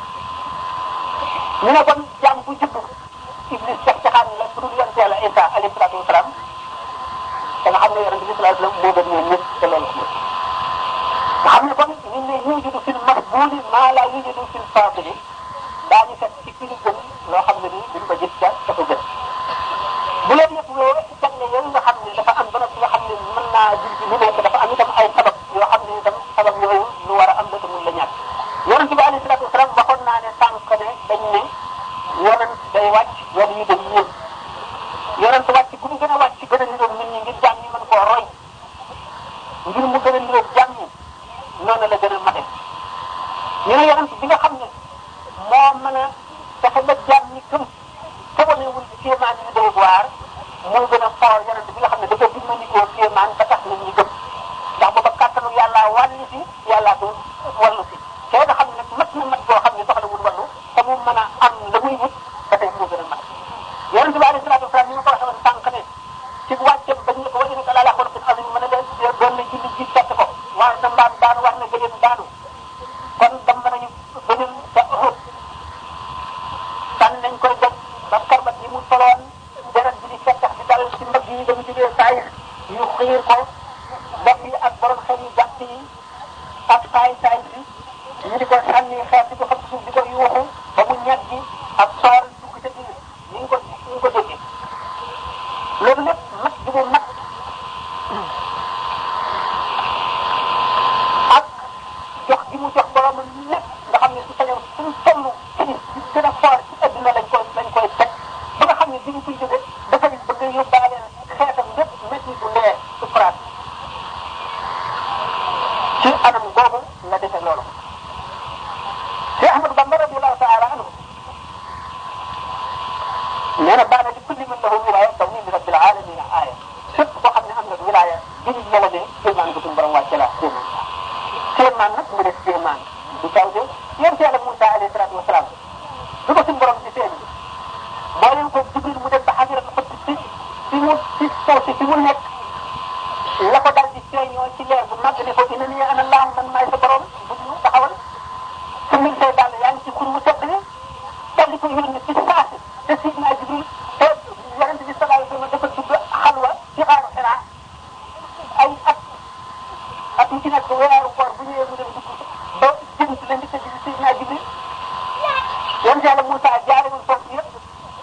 ñu ne kon jàmm bu jubbu Iblis cax-caxaan la bu dul yonent yàlla Isa alayhi salaatu wa salaam da nga xam ne yonent bi sallallahu alayhi wa sallam moo gën ñoom ñëpp te loolu ko nga xam ne kon ñu ne yujudu fil maqbuli maa laa yujudu fil faadili daañu fekk ci ki ñu gën loo xam ne nii duñ ko gis ca ko gën bu leen yëpp loo jagle yooyu nga xam ne dafa am ba noppi nga xam ne mën naa jur gi lu nekk dafa am itam ay sabab yoo xam ne itam sabab yooyu lu war a am la te mun la ñàkk yonent bi alayhi salaatu wasalaam waxoon naa ne sànq ne dañ ne yonent day wàcc yoon yi day yéeg yonent wàcc bu mu gën a wàcc gën a niroog nit ñi ngir jàmm ñi mën koo roy ngir mu gën a niroog jàmm ñi noonu la gën a mate ñu ne yonent bi nga xam ne moo mën a fexe ba jàmm ñi gëm te wanewul kéemaan yi doy waar moo gën a xool yonent bi nga xam ne dafa dimbandikoo kéemaan ba tax nit ñi gëm ndax booba kàttanu yàlla wàllu si yàlla ko wallu si te nga xam ne mat na mat boo xam ne soxla wul wallu te mu mën a am la muy wut ba tey moo gën a mat yonent bi alayhi salaatu wasalaam ni ma ko waxee woon sànq ne ci wàccam bañ ne ko wa innaka la'alaa xuluqin aziim mën a doon na julli ji fekk ko wax na mbaam daanu wax na gëléem daanu kon dam nañu bëñul sa Uhud sànni nañ koy doj ba karbat yi mu soloon deret bi di fekkax di dal ci mbagg yi dañu jógee saayix ñu xiir ko bopp yi ak borom xel yu gàtt yi ak saay si ñu di ko sànni xeer di ko xam suuf di ko yuuxu ba mu ñag gi ak soor dugg ca biir ñu ngi ko déggee loolu lépp mat bi mu mat ak jox gi mu jox boromam lépp nga xam ne su sañoon suñu toll ci gën a foor ci adduna lañ koy teg ba nga xam ne bi ñu koy jóge dafay bëgg a yóbbaale xeetam lépp métti bu lee sufraat ci anam googu la defee loolu ci Ahmadu Bamba radiyallahu ta'ala anhu nee na baana li kulli man lahu wilaaya kaw ni li rabbil alamin aaya képp koo xam ne am nga wilaaya bi ñu la ne kéemaan gu suñu kéemaan nag mu des kéemaan du taw de yéen ci Yàlla Moussa alayhi salaatu wa salaam du ko suñu borom di seen moo leen ko Jibril mu dem ba xajirat xott si fi mu nekk la ko dal di feeñoo ci leer bu mag ne ko ina ni ana Allah man maay sa borom bu ñu taxawal su mil say dàll yaa ngi ci xur wu tedd ni dal di ko yónni ci saasi te Sidna Jibril te yonent bi sallallahu alayhi wa sallam dafa dugg xalwa ci xaaru Xiraa ay at yu ci nekk weeru koor bu ñëwee mu dem dugg ba jëm ci la njëkk a gis Sidna Jibril yonent Yàlla Moussa jaarewul foofu yëpp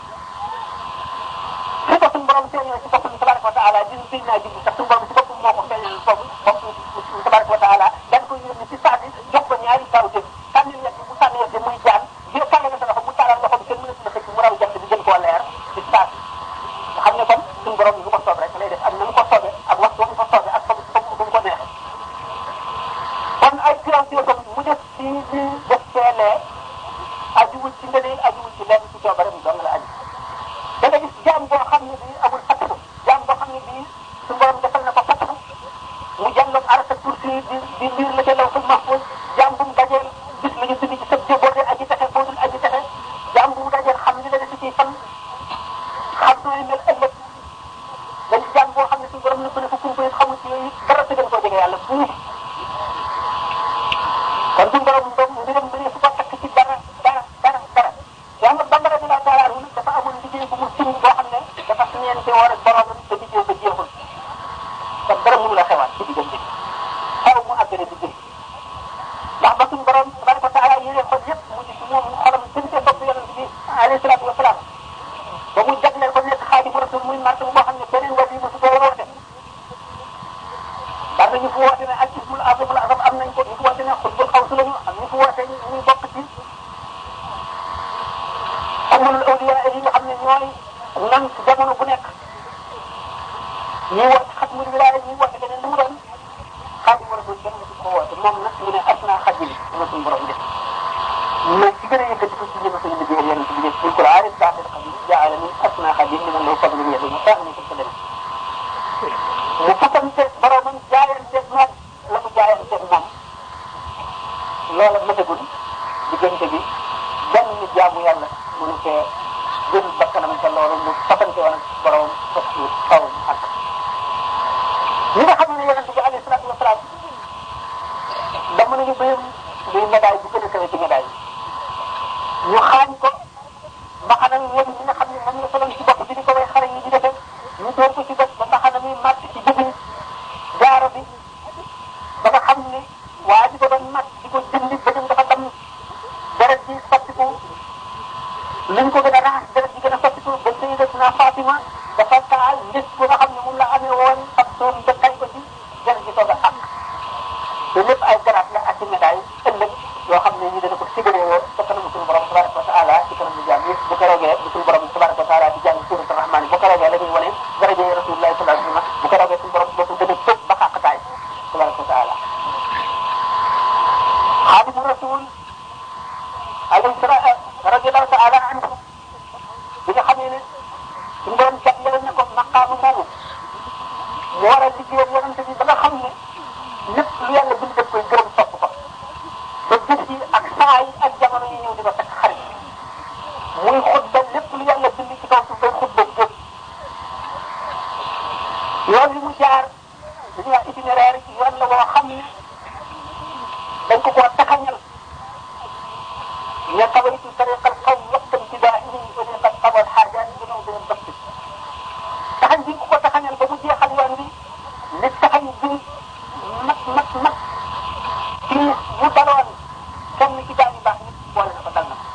fi ko suñu borom feeñoo ci boppam tabaraka wa taala gis Sidna Jibril sax suñu borom ci boppam moo ko feeñal foofu boppam tabaraka wa taala dañ ko yónni ci saasi jox ko ñaari taw jëm sànni yet mu sànni yet muy jaan bi tàllal sa loxo mu tàllal loxo bi kenn mënatu la xëcc mu raw jant bi gën koo leer ci saasi nga xam ne kon suñu borom lu ko soob rek lay def ak na mu ko soobee ak waxtu mu ko soobee ak foofu mu ko neexee kon ay création tam mu def ci li def feelee ajuwul ci ngëneel ajuwul ci lenn ci coobare mu dong la aju da nga gis jaam boo xam ne bii amul fattu jaam boo xam ne bii suñu borom defal na ko fattu mu jàlloog arasa kursi di liir la ca lawhul mahfuz jaam bu mu dajeel gis la ñu tudd ci sëb boo dee aji texe boo dul aji texe jaam bu mu dajeel xam li la def ci fan xam nooy mel ëllëg dañ jaam boo xam ne suñu borom na ko ne ko kumpa yi xamul ci yooyu dara te gën koo jege yàlla fuuf kon suñu borom mbiram mënee su ko takk ci dara yàlla Bamba radiyallahu ta'ala anhu dafa amoon liggéey bu mu sim boo xam ne dafa ñeente woon ak boromam te liggéey ba jeexul kon dara mënu la xewaat ci diggante xaw mu àggale liggéey ndax ba suñu borom tabaraka wa ta'ala yéene xol yëpp mu gis moom xolam gën cee bopp yonent bi alayhi salaatu wa salaam ba mu jagleel ko nekk Xaadimu Rasuul muy marta boo xam ne beneen wàll yi mosu ko woote parce que ñu fu woote ne ak ismul azamul azam am nañ ko ñu fu woote ne xutbul xawsu lañu am ñu fu woote ñu bokk ci amul awliya yi nga xam ne ñooy nan jamono bu nekk ñuy woote xatmul wilaaya ñuy woote leneen lu mu doon Xaadimu Rasuul kenn mosu ko woote moom nag mu ne asna xadim ma suñu borom def mais ci gën a yëkkati ko ci jëma suñu liggéey yonent bi def buñ ko aarif saaxir xadim jaala ni asna xadim li man lay fadlu yadu ma tax ni ko dem mu fasante boromam jaayanteeg moom la mu jaayanteeg moom loola mëtagul diggante bi benn nit jaamu yàlla mënu cee jël bakkanam te loolu mu fasante woon ak boromam fas xaw ak ñi nga xam ne yonent bi alayhi salaatu wa salaam dama nañu béyam luy médaille bu gën a kawe ci médaille ñu xaañ ko mbaxanam wëñ ñi nga xam ne moom la soloon ci bopp bi di ko way xare yi di defee ñu door ko ci bët ba mbaxana mi màtt ci jëbiñ jaaro bi ba nga xam ne waa ji ko doon màtt di ko jëndi bëjëm dafa dam deret ji sottiku liñ ko gën a raxas deret ji gën a sottiku ba Sayyidatuna Fatima dafa taal ndis bu nga xam ne moom la amee woon ak doom ba tay ko ci deret ji soog a àq te lépp ay garaat la ak ci médaille ëllëg yoo xam ne ñu dana ko sigaree woo ca kanamu suñu borom tabaraka wa taala ci kanamu jaam yi bu ko roogee bu suñu borom tabaraka wa taala di jàng suuratu rahmaan bu ko roogee la ñuy wane daraja Rasulullahi sallallahu alayhi wa sallam bu ko roogee suñu borom dootul gën a tëb ba xàqtaay tabaraka wa taala Xaadimu Rasuul alayhi salaam radiyallahu taala anhu bi nga xamee ne suñu borom jagleel na ko maqaamu moomu mu war a liggéeyal yonente bi ba nga xam ne lépp lu yàlla bind def koy gërëm sopp ko ba gis yi ak saa yi ak jamono yi ñëw di ko fekk xarit muy xutba lépp lu yàlla bind ci kaw suuf day xutba jóg yoon li mu jaar li ñuy wax itinéraire yoon la boo xam ne dañ ko koo taxañal ne xabaritu tariqal qawm waxtam tidaahi wa ne qad qabal xaajaat yi ñëw dina bëtt taxañ bi ko taxañal ba mu jeexal yoon bi li taxañ bi mat kii bu daloon kenn ci gaa yu baax nit boole na ko dal na ko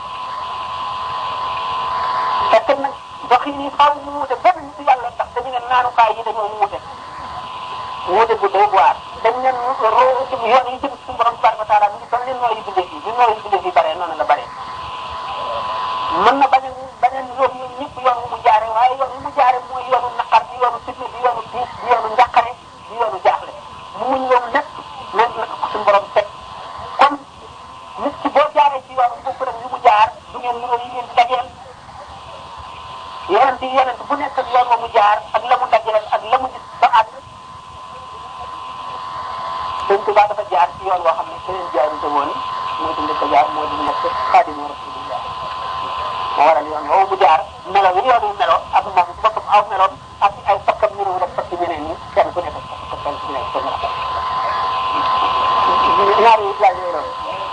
fekk nag doxin yi faaw mu wuute benn nit yàlla ndax dañu ne naanukaay yi dañoo wuute bu doy waar dañ leen yoon yi jëm suñu borom tabaraka wa taala mi ngi doon leen nooyu bindee fii bi nooyu bindee fii bare noonu la bare mën na beneen yoon yi ñëpp yoon wu mu jaare waaye yoon wu mu jaare mooy yoonu naqar bi yoonu fitna bi yoonu tiis bi yoonu njàqare bi yoonu jaaxle mu muñ loolu lépp loolu nag ko suñu borom teg kon nit ki boo jaaree ci yoon boobu rek li mu jaar du ngeen nuroo yi ngeen di dajeel yonent bu nekk ak yoon wa mu jaar ak la mu dajeel ak la mu gis ba àgg Sëñ Tuubaa dafa jaar ci yoon woo xam ne keneen jaarute woon mooy di njëkk a jaar moo di nekk xaadimu rasulillah moo waral yoon woowu mu jaar melo yi yoon yu melo ak moom ci boppam aw meloom ak ay fakkam ñu rek fakk ñeneen ñi kenn ku nekk ko kenn ku nekk ko melo ñaari laaj yooyu loolu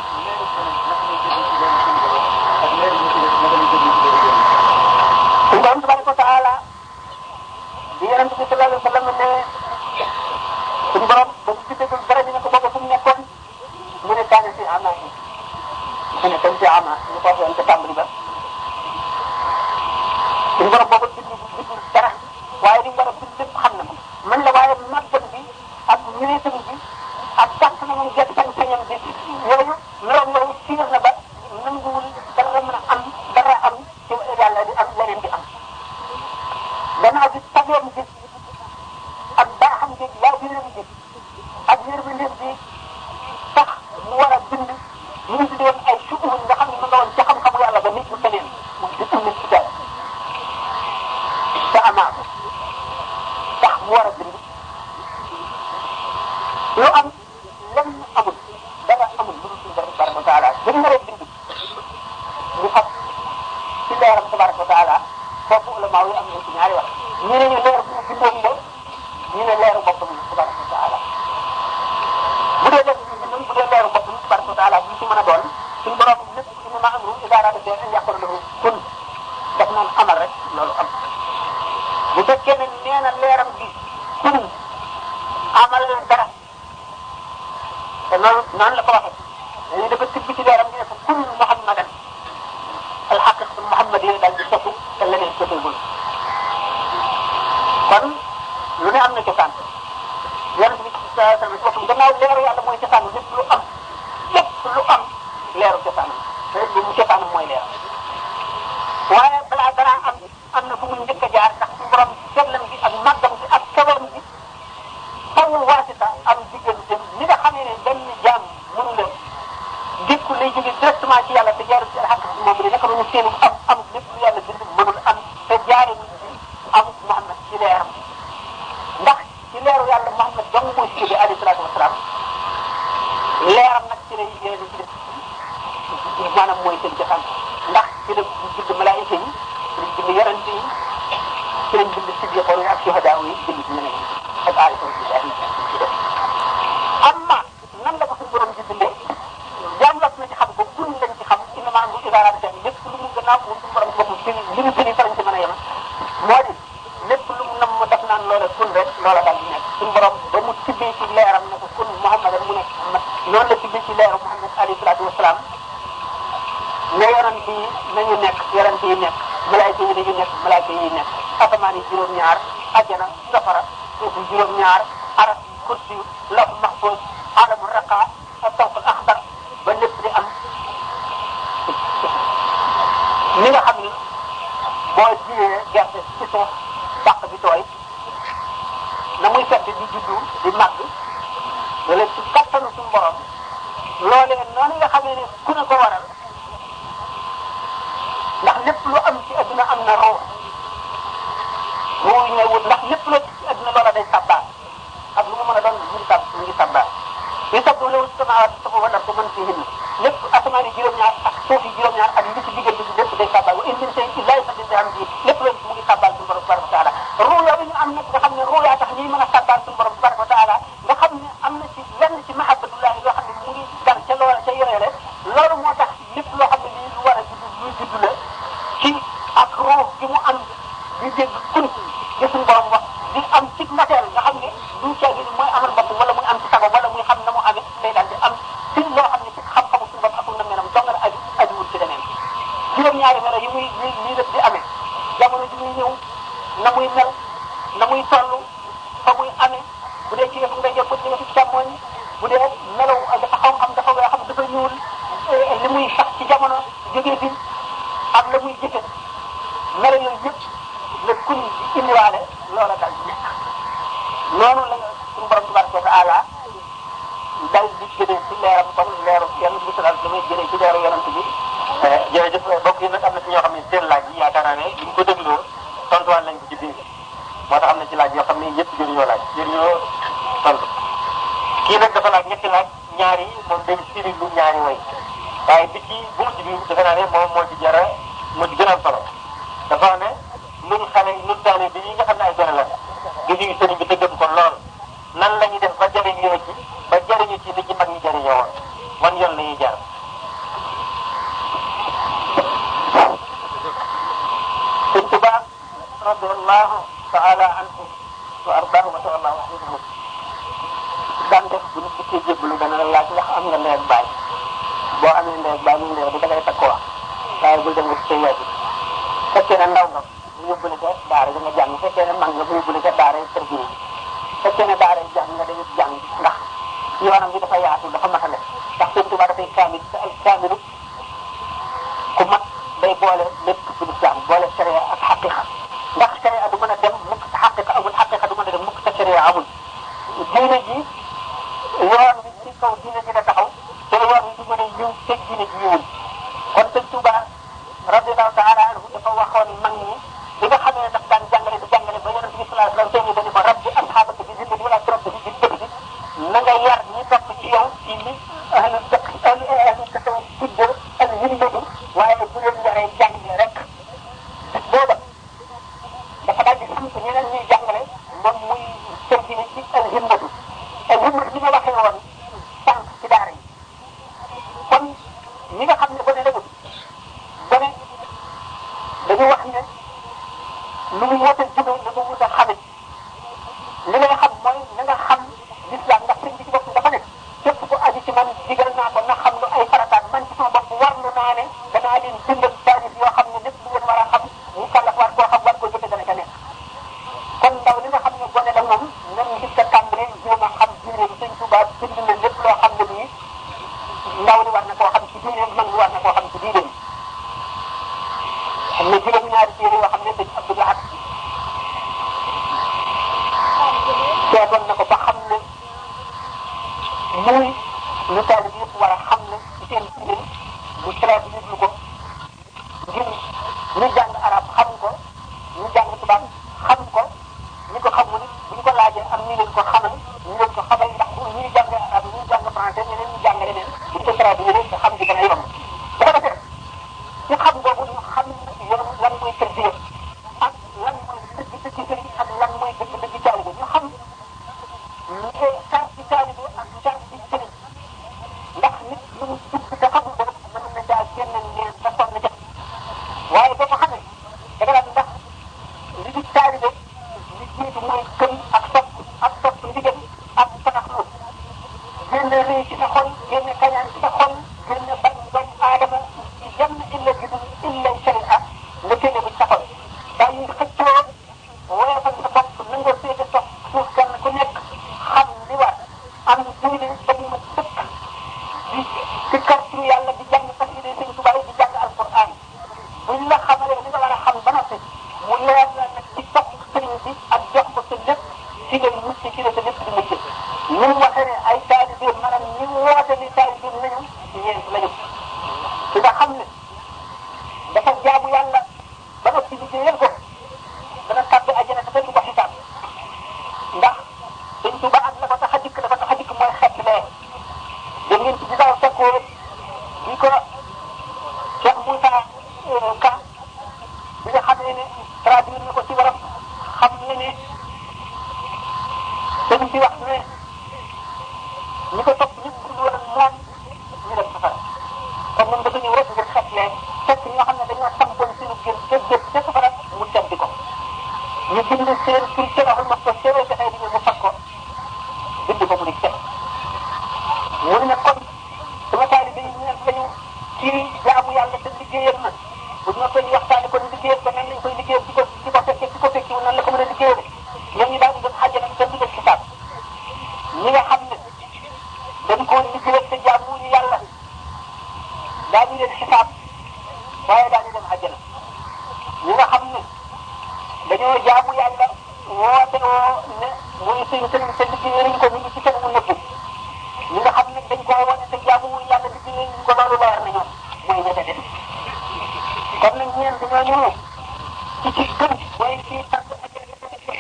suñu borom tabaraka wa taala di yonent bi sallallahu alayhi wa sallam ne suñu borom ba mu gisee dara ñu ne ko booba fu mu nekkoon mu ne kaane si ama mu ne kañ si ama ñu ko waxoon ca tàmbali ba suñu borom booba bindul dara waaye li mu war a bind lépp xam na ko man la waaye màggam bi ak ñëweetam bi ak tànk na moom gerte sañ-sañam bi yooyu meloom yooyu fiir na ba nanguwul dara mën a am dara am ci yàlla di am leneen di am gannaaw bi tabeem bi ak baaxam bi laa biram bi ak yërmandeem bi tax mu war a bind ñu ngi tuddoon ay suuxul nga xam ne mu nga woon ca xam-xamu yàlla ba nit mu feneen mu di nit ci dara te amaa ko tax mu war a bind lu am lenn amul dara amul lu dul suñu borom tabaraka wa taala bu ñu naree bind ñu fab ci leeram tabaraka wa taala foofu ulama yi am nañ ci ñaari wax ñu ne ñu leer bu mu bindoon la ñu ne leeru boppam la tabaraka wa taala bu dee leer bu mu bindoon bu dee leeru boppam tabaraka wa taala bu ci mën a doon suñu borom lépp innama amruhu idaa araada shay'an an yaqula lahu kun daf naan amal rek loolu am bu fekkee ne nee na leeram bi kun amal dara te noonu la ko waxee dañuy dafa tibb ci leeram ñu ne ko kun muhammadan alxaqiqatu muhammadiyya daal di sotti te leneen sotteegul kon lu ne am na cosaan yonent bi sallallahu alayhi wa sallam gannaaw leeru yàlla mooy cosaan lépp lu am leeru cosaanam te lu mu cosaanam mooy leeram waaye balaa dara am na fu mu njëkk a jaar ndax suñu borom sellam gi ak màggam gi ak sawam gi fawul waasita am diggante ni nga xamee ne benn jaam mënu la dikku lay jóge directement ci yàlla te jaarul ci alxaqatu moom bi naka ñu seenu am lépp lu yàlla bind mënul am te jaarul am Muhammad ci leeram ndax ci leeru yàlla Muhammad dong mooy si jóge alayhi salaatu wasalaam leeram nag ci lay yéene ci def maanaam mooy seen joxaan ndax ci la bind malaayika yi ci lañ bind yarante yi ci lañ bind siddiqoon yi ak shuhadaa yi bind ci ñeneen yi ak aarifoon billahi ci def amma nan la ko suñu borom di bindee jaam lot na ci xam ko kun lañ ci xam innama amruhu idaa araada shay'an lépp lu mu gannaaw moom suñu borom ci boppam ci li mu fini farañ ci mën a yem moo di lépp lu mu nam mu def naan loola kun rek loola daal di nekk suñu borom ba mu tibbee ci leeram ne ko kun Muhammad mu nekk Muhammad noonu la tibbee ci leeram Muhammad alayhi salaatu wasalaam ne yonent yi nañu nekk yonent yi nekk malaayka yi dañu nekk malaayka yi nekk asamaan yi juróom-ñaar ajjana safara suufu juróom-ñaar arab kursi lawh mahfuz alamul raqa ak tawqul axdar ba lépp di am ni nga xam ni boo jiyee gerte ci suuf bàq bi tooy na muy fett di juddu di màgg wala ci kattanu suñu borom loolee noonu nga xamee ne ku ne ko waral ndax lépp lu am ci adduna am na ruux ruux ñëwul ndax lépp loo ci adduna loola day sabbaal ak lu mu mën a doon mu ngi sabbaal yusabbihu lahu samaawaatu sab'u wal ardu man fiihinna lépp asamaan yi juróom-ñaar ak suuf yi juróom-ñaar ak li ci diggante bi lépp day sabbaal wa in min shay'in illaa yusabbihu bihamdihi lépp loolu mu ngi sabbaal suñu borom tabaraka wa taala ruux yooyu ñu am nag nga xam ne ruux yaa tax ñuy mën a sabbaal suñu borom tabaraka wa taala nga xam ne am na ci lenn ci mahabbatullahi loo xam ne mu ngi gan ca loola ca yooyale loolu moo tax lépp loo xam ne lii lu war a judd luy judd la ci ak ruux gi mu am di dégg kun gi suñu borom wax di am ci matériel nga xam ne du caagi mooy amal bopp wala muy am ci sago wala muy xam na mu amee day daal di am ci loo xam ne ci xam-xamu suñu borom akul na melam dong la ajuwul ci leneen juróom-ñaari melo yi muy lii lépp di amee jamono ji muy ñëw na muy mel na muy toll fa muy amee bu dee ci yëfu ngay jël ko ci yëfu càmmoñ bu dee melaw dafa xam-xam dafa weex xam dafa ñuul li muy sax ci jamono jógee fi ak la muy jëfe melo yooyu yëpp la kun di indiwaale loola dal di nekk noonu la suñu borom tabaraka wa taala dal di jëlee ci leeram comme leeru yenn bi salal damay jëlee ci leeru yonent bi jërëjëf mbokk yi nag am na ci ñoo xam ne seen laaj yi yaakaar naa ne buñ ko dégloo tontuwaan lañ ko ci biir moo tax am na ci laaj yoo xam ne yëpp jëriñoo tontu kii nag dafa laaj ñetti laaj ñaar yi moom day firi lu ñaari way waaye bi ci bu mujj bi defe naa ne moom moo ci jar a moo ci gën a solo dafa wax ne ñun xale ñun taale bi yi nga xam ne ay gone la gisuñu sëriñ bi te gëm ko lool nan la ñuy def ba jëriñoo ci ba jëriñu ci li ci mag ñi jëriñoo woon wan yoon la ñuy jaar. Sëñ Tuubaa radiyallahu taala anhu wa ardaahu wa tawallahu anhu daan def bu nit dikkee jébbalu dana la laaj ndax am nga ndey ak baay boo amee ndey ak baay mu ndey bi da ngay takkoo waaye bul dem nga ci yaay bi fekkee ne ndaw nga bu yóbbu la ca daara da nga jàng fekkee ne mag nga bu yóbbu la ca daara kër gi fekkee ne daara jàng nga dañuy jàng ndax yoonam bi dafa yaatu dafa matale ndax Sëñ Tuubaa dafay kaamil te al kaamilu ku mat day boole lépp ci lislaam boole sharia ak xaqiqa ndax sharia du mën a dem mukk te xaqiqa amul xaqiqa du mën a dem mukk te sharia amul diine ji yoon wi ci kaw diine ji la taxaw te yoon wi du mën a ñëw te diine ji ñëwul kon Sëñ Tuubaa radiyallahu taala anhu dafa waxoon mag ñi bi nga xamee ne daf daan jàngale di jàngale ba yonent bi sallallahu alayhi wa sallam dañu ko rabbi ashaabaka bi zimmati wala turabbi bi zimmati na nga yar ñi topp ci yow ci li ahlu fiqh ahlu tasawuf tudde al himmatu waaye bu leen yaree jàngale rek booba dafa daal di sant ñeneen ñuy jàngale moom muy terminé ci al himmatu li ma waxee woon sànq ci daara yi kon ñi nga xam ne gone lañu gone dañu wax ne lu mu woote jóge lu mu wut a xamit li ngay xam mooy na nga xam l'islam ndax sëñ bi ci bopp dafa ne képp ku aju ci man digal naa ko na xam lu ay farataat man ci sama bopp warlu naa ne danaa leen bindal taarif yoo xam ne lépp lu ngeen war a xam mu kàllaf war koo xam war koo jëfe dana ca nekk kon ndaw li nga xam ne gone la moom nan njëkk a tàmbalee jéem a xam diine bi Sëñ Tuubaa bind na lépp loo xam ne bii ndaw li war na koo xam ci diine mag li war na koo xam ci diine xam ne juróom-ñaari téere yoo xam ne dañ Abdou Lahad seetoon na ko ba xam ne muy lu taalib yëpp war a xam ne ci seen diine bu traduire lu ko ngir ñu jàng arab xam ko ñu jàng tubaab xam ko ñi ko xamul bu ñu ko laajee am ñu leen ko xamal ñu leen ko xamal ndax bu ñuy jàngee arab ñuy jàng français ñeneen ñu jàng leneen bu ñu ko traduire te xam gi dana yomb bu ko defee ci xam boobu ñu xam yoon lan mooy tërbiya ak lan mooy dëgg dëgg sëriñ ak lan mooy dëgg dëgg taalibe ñu xam sar ci taalibe ak sar ci sëriñ ndax nit lu mu dugg te xamul ko mën na caa génn leen te sonn ca waaye boo ko xamee da nga daan ndax li di taalibe li jiitu mooy gëm ak sopp ndigal ak fanaxlu génne rëy ci sa xol génne kañaan ci sa xol génne bañ doomu aadama ci jenn illa gidul illa sharia nga génne ko ci sa xol bàyyi xëccoo woyofal sa bopp na nga féete sox suuf kenn ku nekk xam li war am diine ba mu ma sëkk di kartu yàlla di jàng xasida Sëñ Tuubaa di jàng alquran buñ la xamalee li nga war a xam ba noppi mu leer la nag ci topp sëriñ bi ak jox ko sa lépp ci ngay mucc ci la sa lépp di mucc ni mu waxee ne ay taalibe maanaam ñi woote ni taalibe nañu ñeent lañu ki nga xam ne dafa jaamu yàlla ba noppi liggéeyal ko dana tàbbi àjjana te kenn du ko xisaab ndax Sëñ Tuubaa ak la ko tax a dikk mooy xeet lee da ngeen ci gisaw fekkoo bi ko Cheikh Moussa Ka bi nga xamee ne traduire na ko ci waram xam ne ne sëñ bi wax ne ñi ko topp ñëpp bu dul woon moom ñu dem safara kon moom dafa ñëw rek ngir xeet lee fekk ñoo xam ne dañoo sampoon suñu gën ca safara mu tebbi ko ñu bind seen tur ceraxul ma ko sewee dafay di mu fag ko bind ko mu di set mu ne kon sama taalibe yi ñeent lañu ci jaamu yàlla te liggéeyal na bu ñu koy waxtaane kon liggéeyal ko nan lañ koy liggéeyal ci ko fekkee nan la ko mën a liggéeyal ñoom ñu daal di dem àjjana te du def xisaab ñi nga xam ne dañ koo liggéeyal te jaamuñu yàlla daal di leen xisaab waaye daal di dem àjjana ñi nga xam ne dañoo jaamu yàlla woote woo ne muy suñu sëriñ te liggéeyal ko ñu ngi ci kenn mu nëbbu ñi nga xam ne dañ koo wane te jaamuñu yàlla liggéeyal ko loolu leer na ñoom mooy ña ca def kon nag ñeent ñooñu ci gën mooy ci tàgg ak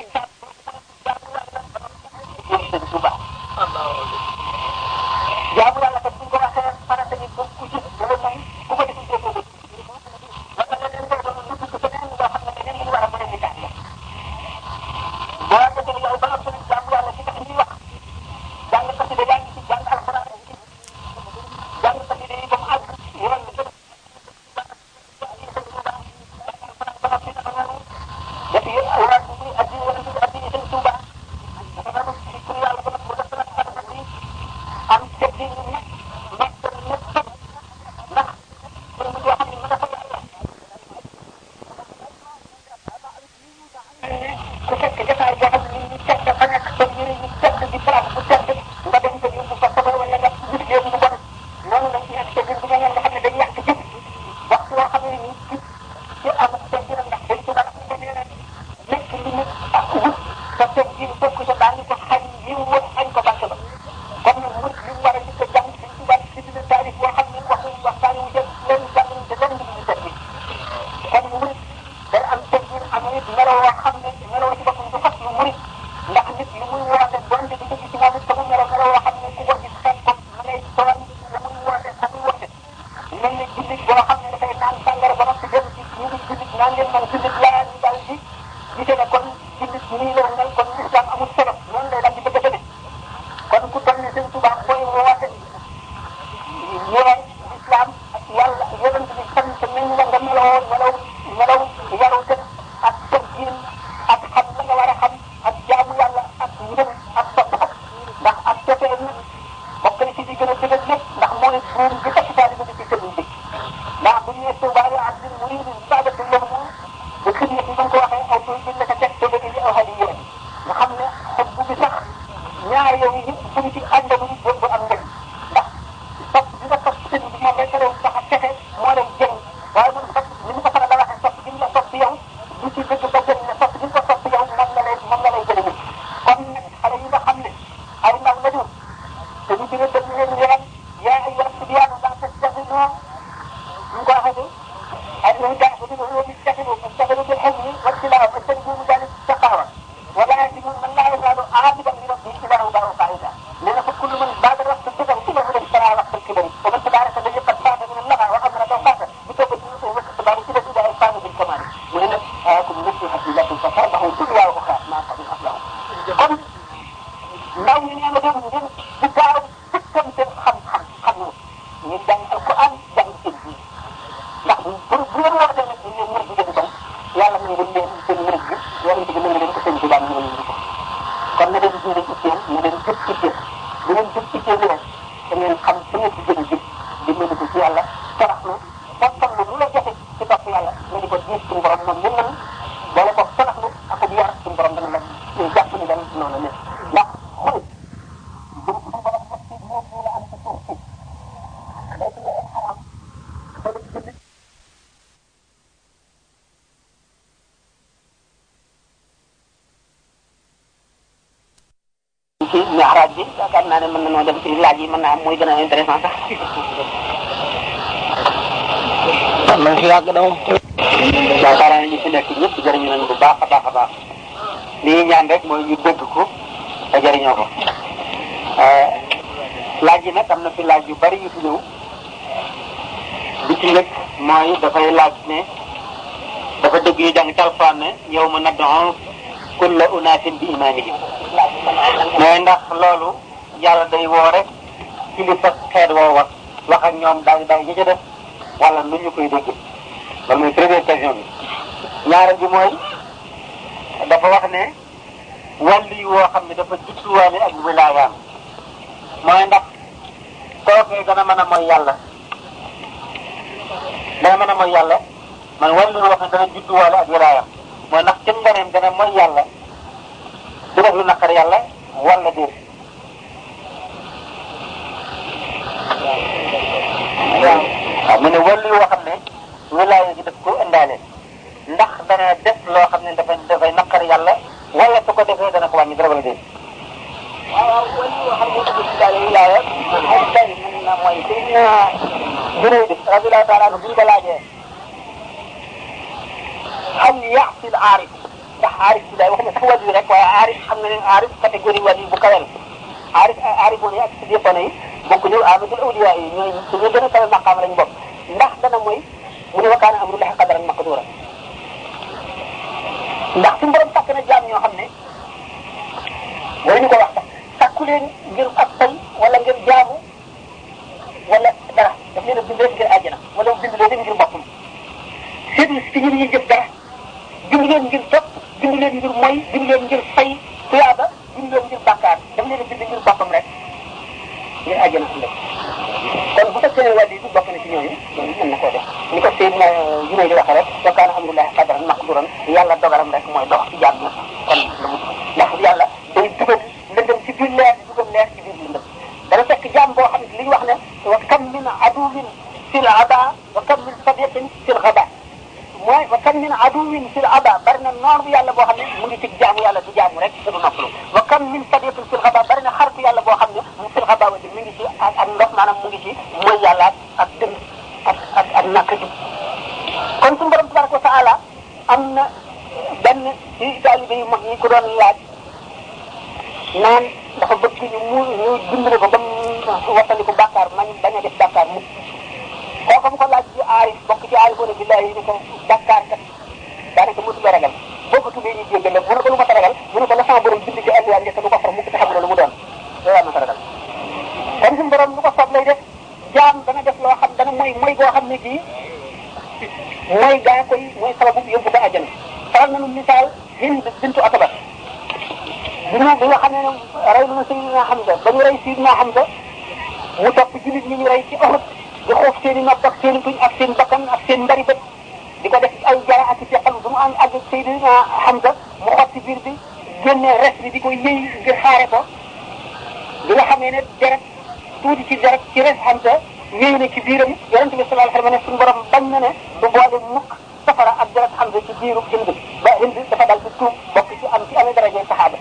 jaamu teggin am nit meloo woo xam ne meloo ci boppam du fas lu murit ndax nit lu muy woote donte di dëgg ci moom it te mu meloo woo xam ne ku ko gis xeet ko ma ngay tooñ lu muy woote fa muy woote mel ni jullit boo xam ne dafay naan sàngara ba noppi dem ci ñu ngi jullit naan leen man jullit laa ñu daal di gisee ne kon jullit nii la mel kon islam amul solo noonu lay daal di bëgg a demee kon ku toll ni sëñ Tuubaa booy woote yee islam ak yàlla yonent bi sant nañ la nga melaw yarute ak teggin ak xam la nga war a xam ak jaamu yàlla ak ngëm ak sopp ko ndax ak cofee nit bokk na ci di gën a dëgër lépp ndax mooy buum bi takk taali bi ci sëriñ bi ndax bu ñu nee Tuubaa abdin muriid saadatu lahu ba xidma bi ba nga ko waxee aw tur bi la ko teg te bëgg di aw hadiya nga xam ne xob bu bi sax ñaar yooyu yëpp fu ñu ci àndalu boobu am njëriñ ndax sopp bi nga sopp sëriñ bi moom rek la tax a texe moo lay jëriñ waaye man sopp ni mu ko faral la waxee sopp gi nga sopp yow du ci dëgg ba jëriñ ne sopp gi nga sopp yow moom la lay jëriñ kon nag xale yi nga xam ne ay ndaw la ñu te ñu gën a dem leen yoon yaa ay yàq bi yàlla la tastaxinu ñu ko waxee ay ñu daa ko dina loolu tastaxinu bil hilmi wal tilaawa wa tajdidu dalik taqawa wala yasimu man la yazalu aabidan li rabbihi ila rawdahu qaida nee na fa kullu man baada waxtu sëgal ci la dem sara waxtu kibari wa man tabaraka la yaqad faata min allaha wa amra daw faata bi toba ci ñu wax tabaru ci def ay faanu bil kamal mu ne nag ayakum nasihat lakum fa farbahu dunya wa ukhra ma qadin aflahu kon ndaw ñi nee na dem ngeen di gaaw fëkkam seen xam ñu jàng alquran jàng seen diine ndax bu leen waxee nag ñu leen mën di dem yàlla na ngeen leen seen mën bi yonent bi na leen ko seen Tuubaa ñu leen ko kon na leen diine itteel na leen jëf itteel bu leen jëf itteel rek da ngeen xam fi ngeen ci gën a jëf di mën ko ci yàlla torox na boppam na lu la jafe ci topp yàlla nga di ko diis suñu borom moom mën nañ boole ko torox na ak bu yar suñu borom dana la jàpp ni dana noonu la ndax xol bu suñu borom wax ci moom la am ci suuf si day ci ay xaram ci mi'raaj bi yaakaar naa ne mën nañoo dem ci laaj yi mën naa am mooy gën a intéressant sax. man fi yàgg na moom. yaakaar naa ne ñu fi nekk ñëpp jëriñu nañu bu baax a baax a baax li ñuy ñaan rek mooy ñu dégg ko te jëriñoo ko. laaj yi nag am na fi laaj yu bari yu fi ñëw bi ci njëkk mooy dafay laaj ne dafa dégg yu jàng ci Alxuraan ne yawma nad'u kulla unaasin bi imaamihim mooy ndax loolu yàlla day woo rek kilifa xeet woo wax ak ñoom daal ñi ca def wala nu ñu koy dégg loolu mooy première question bi. ñaareel bi mooy dafa wax ne wàllu yi woo xam ne dafa judduwaale ak wilaayaam mooy ndax kookee dana mën a mooy yàlla man wàllu woo xam ne dana judduwaale ak wilaayaam mooy ndax ci ngoneem dana mooy yàlla du def lu naqar yàlla wala déet. waaw mu ne wàllu yoo xam ne wilaaya gi daf ko indaale ndax dana def loo xam ne dafay naqar yàlla wala su ko defee dana ko wàññi dara wala déet. waaw wàllu yoo xam ne dafa indaale wilaaya moom tey mën na mooy Junayd radiyallahu ta'ala anhu bu ñu ko laajee hal ya'sil aarif ndax aarif bi day wax ne sax wàllu rek waaye aarif xam nga ne aarif catégorie wàllu bu kawe la aarifoon yi ak siddiqoon yi bokkuñu amadul awliya yi ñooy ñu gën a kawe maqaam lañ bokk ndax dana mooy mu ne wa kaana amrullahi qadaran maqdura ndax suñu borom sàkk na jaam ñoo xam ne waruñu ko wax sax sàkku leen ngir ak tey wala ngir jaamu wala dara daf leen a bind rek ngir àjjana wala bind leen ngir boppam seetlu si ñun ñuy jëf dara bind leen ngir topp bind leen ngir moy bind leen ngir fay tuyaaba bind leen ngir bàkkaar daf leen a bind ngir boppam rek ngir àjjana ëllëg kon bu fekkee ne wàll yi bokk na ci ñooñu loolu mën na koo def ni ko Seydina Junayd di waxee rek wa kaana amrullahi qadaran maqduran yàlla dogalam rek mooy dox ci jaam kon ndax yàlla day dugal lëndëm ci biir leer di dugal leer ci biir lëndëm dana fekk jaam boo xam ne li ñu wax ne wa kam min aduwin fil ada wa kam min sadiqin fil ghaba mooy wa kam min aduwin fil ada bari na noor bu yàlla boo xam ne mu ngi ci jaamu yàlla du jaamu rek du noppalu wa kam min sadiqin fil ghaba bari na xaritu yàlla boo xam ne mu fil ghaba wa mi ngi ci ak ndox maanaam mu ngi ci mooy yàlla ak dëng ak nàkk ji kon suñu borom tabaraka wa taala am na benn ci taalibe yu mag ñi ko doon laaj naan dafa bëgg ñu dimbali ko ba mu wattandiku bàkkaar bañ a def bàkkaar mu kooku mu ko laaj ci aarif bokk ci aarifoona billahi ni ko bàkkaar kat daanaka mëtu la ragal boo ko tuddee ñu jéggal la mu ne ko lu ma ta ragal mu ne ko la sama borom bind ci alluwaan njëkk du ko far mukk te xam lu mu doon loolu ma ta ragal kon suñu borom lu ko soob lay def jaam dana def loo xam dana mooy goo xam ne kii mooy gaa koy mooy sababu yóbbu ko àjjana faral nañu misaal Hind bintu Utba bi nga xam ne rey lu na Seydina Hamza ba ñu rey Seydina Hamza mu topp jullit ñi ñu rey ci Uhud di xoof seen i nopp ak seen i tuñ ak seen bakkan ak seen mbari bët di ko def ay jara ak feqal bu mu am àgg Seydina Hamza mu xotti biir bi génne res bi di ko yëy ngir xaare ko bi nga xamee ne deret tuuti ci deret ci res Hamza yëy na ci biiram yonent bi sallallahu alayhi wa sallam ne suñu borom bañ na ne du boole mukk safara ak deret Hamza ci biiru Hind ba Hind dafa dal ci tuub bokk ci amee daraje saxaaba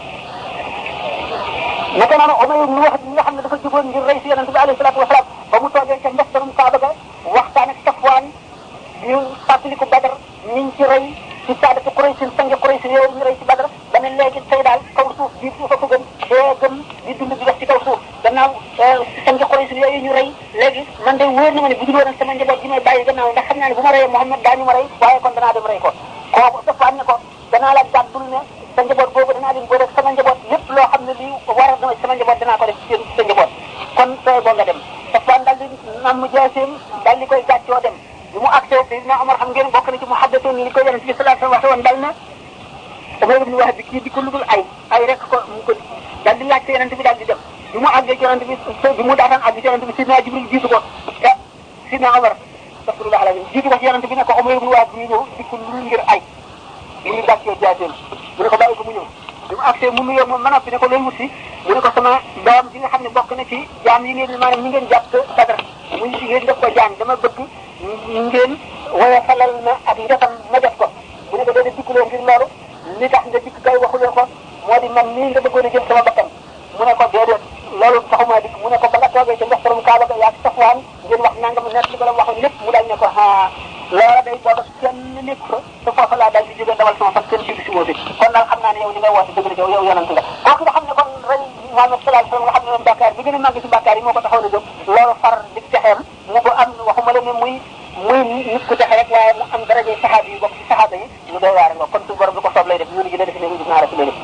naka noonu Umayr ibn Wahb mi nga xam ne dafa jógoon ngir rey si yonent bi alayhi salaatu wasalaam ba mu toogee ca ndox darum Kaaba ga waxtaan ak Safwaan ñu fàttaliku Badar ñiñ ci rey ci saadatu Quraysh sangi Quraysh yooyu ñu rey ci Badar ba ne léegi tey daal kaw suuf bii suufa ko gën dee gën di dund di def ci kaw suuf gannaaw sangi Quraysh yooyu ñu rey léegi man de wóor na ma ne bu dul woon sama njaboot gi may bàyyi gannaaw ndax xam naa ne bu ma reyee Muhammad daañu ma rey waaye kon danaa dem rey ko kooku Safwaan ne ko danaa la gàddul ne sa njaboot boobu danaa leen boole sama njaboot lépp loo xam ne lii war na sama njaboot danaa ko def ci sa njaboot kon tey boo nga dem Safwaan daal di namm jaaseem daal di koy gàccoo dem bi mu accès Seydina Omar xam ngeen bokk na ci muhaddatoon li ko yonent bi sallallahu alayhi wa sallam waxe woon dal na Umayr ibn Wahb bi kii di ko ludul ay rek ko mu ko daal di laajte yonent bi daal di dem bi mu àggee ci yonent bi mu daataan àgg ci yonent bi Seydina Jibril jiitu ko Seydina Omar astaghfirullah alayhi jiitu ko ci yonent bi ne ko Umayr ibn Wahb bi ñëw di ko ludul ngir ay li ñu gàccee jaaseem mu ne ko bàyyi ko mu ñëw bi mu accès mu nuyoo moom ma noppi ne ko loolu mu si mu ne ko sama doom bi nga xam ne bokk na ci jaam yi ngeen maanaam ñi ngeen jàpp Badar muy ngeen def ko jaam dama bëgg ngeen woyofalal na ak njëkkam ma def ko mu ne ko doon dikkuloo ngir loolu li tax nga dikk kay waxuloo ko moo di man nii nga bëggoon a jël sama bakkan mu ne ko déedéet loolu taxuma dikk mu ne ko ba nga toogee ca ndox borom Kaaba ga yaa ci Safwaan ngeen wax nangam nekk li ko la waxoon lépp mu daal ne ko loola day booba kenn nekk fa te foofa laa daal di jógee dawal sama fas kenn ci si woote kon daal xam naa ne yow li ngay woote dëgg la yow yonent nga kooku nga xam ne kon rey Muhammad sallallahu alayhi wasallam nga xam ne moom bàkkaar bi gën a màgg ci bàkkaar yi moo ko taxawoon a jóg loolu far di texeem mu ko am waxuma la ne muy nit ku texe rek waaye mu am daraje saxaaba yi bokk ci saxaaba yi lu doy waar nga kon suñu borom bi ko soob lay def ñu gi la def ne gis naa rek lay def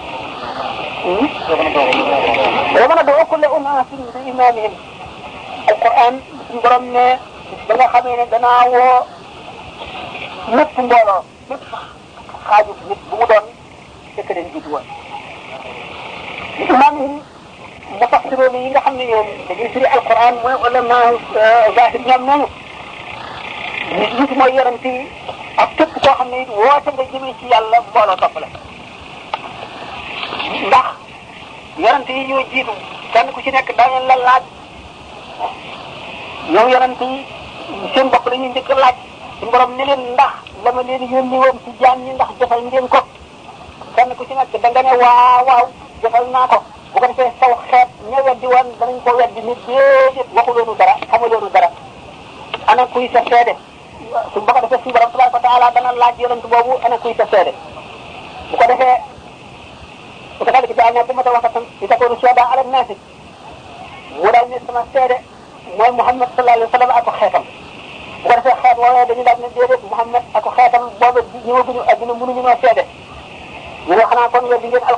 mën a doo kulle unaasin bi imaamihim alquran suñu borom ne ba nga xamee ne danaa woo lépp mbooloo lépp xaaju nit bu mu doon fekk leen jiitu woon imaamihim mufassiroon yi nga xam ne ñoom dañuy firi alquran mooy ulama zahir ñoom noonu nit mooy yonent yi ak képp koo xam ne it woote nga jëmee ci yàlla mbooloo topp la ndax yonent yi ñoo jiitu kenn ku ci nekk daañu la laaj ñoom yonent yi seen bopp dañuy njëkk laaj suñu borom ne leen ndax la ma leen yónni woon ci jaam ñi ndax jëfal ngeen ko kenn ku ci nekk da nga ne waaw jëfal naa ko bu ko defee saw xeet ña weddi woon danañ ko weddi nit déedéet waxuloonu dara xamuloonu dara ana kuy sa seede su ba ko defee suñu borom tabaraka wa taala dana laaj yonent boobu ana kuy sa seede bu ko defee bu ko defee daal ne bu ma ta waxatam li takoonu shuhada ala naasi mu daal ne sama seede mooy Muhammad sallallahu alayhi wa sallam ak xeetam bu ko defee xeet woowee dañu daal ne déedéet Muhammad ak xeetam boobu ñëwaguñu adduna mënuñu noo seede ñu ne xanaa kon weddi ngeen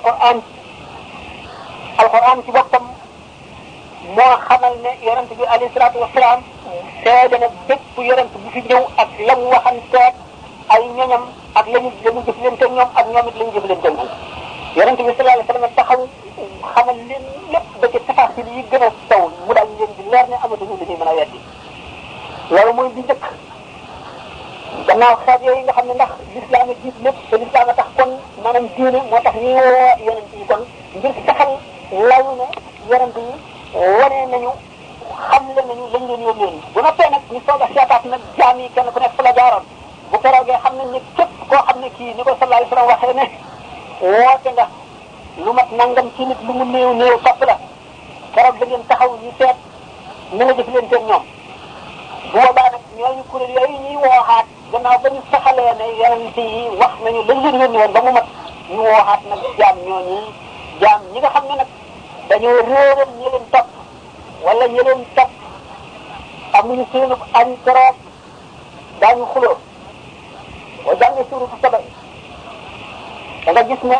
alquran ci boppam moo xamal ne yonent bi alayhi salaatu wasalaam seede na bépp yonent bu fi ñëw ak la mu waxanteeg ay ñoñam ak la mu jëflante ñoom ak ñoom it la ñu jëflante ñoom yonent bi sallallahu alayhi wasallam taxaw xamal leen lépp ba ci tafasil yi gën a taw mu daal leen di leer ne amatuñu lu ñuy mën a weddi loolu mooy bi njëkk gannaaw xeet yooyu nga xam ne ndax l'islam a jiit lépp te l'islam a tax kon maanaam diine moo tax ñuy woo yonent yi kon ngir saxal layu ne yonent yi wane nañu xamle nañu lañ leen yónnee bu noppee nag ñu soog a seetaat nag jaam yi kenn ku nekk fa la jaaroon bu keroogee xam nañ ne képp koo xam ne kii ni ko sallallahu alayhi wasallam waxee ne woote nga lu mat nangam ci nit lu mu néew néew topp la keroog da ngeen taxaw ñu seet na nga jëf leen seen ñoom bu boobaa nag ñooñu kuréel yooyu ñuy wooxaat gannaaw ba ñu saxalee ne yonent yi wax nañu lañ leen yónni woon ba mu mat ñu waxaat nag jaam ñooñu jaam ñi nga xam ne nag dañoo réeral ñi leen topp wala ñi leen topp amuñu seenu añ keroog daañu xuloo boo jàngee suuratu Saba da nga gis ne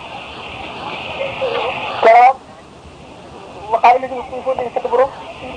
keroog waxaale la ñu foo dañ sata borom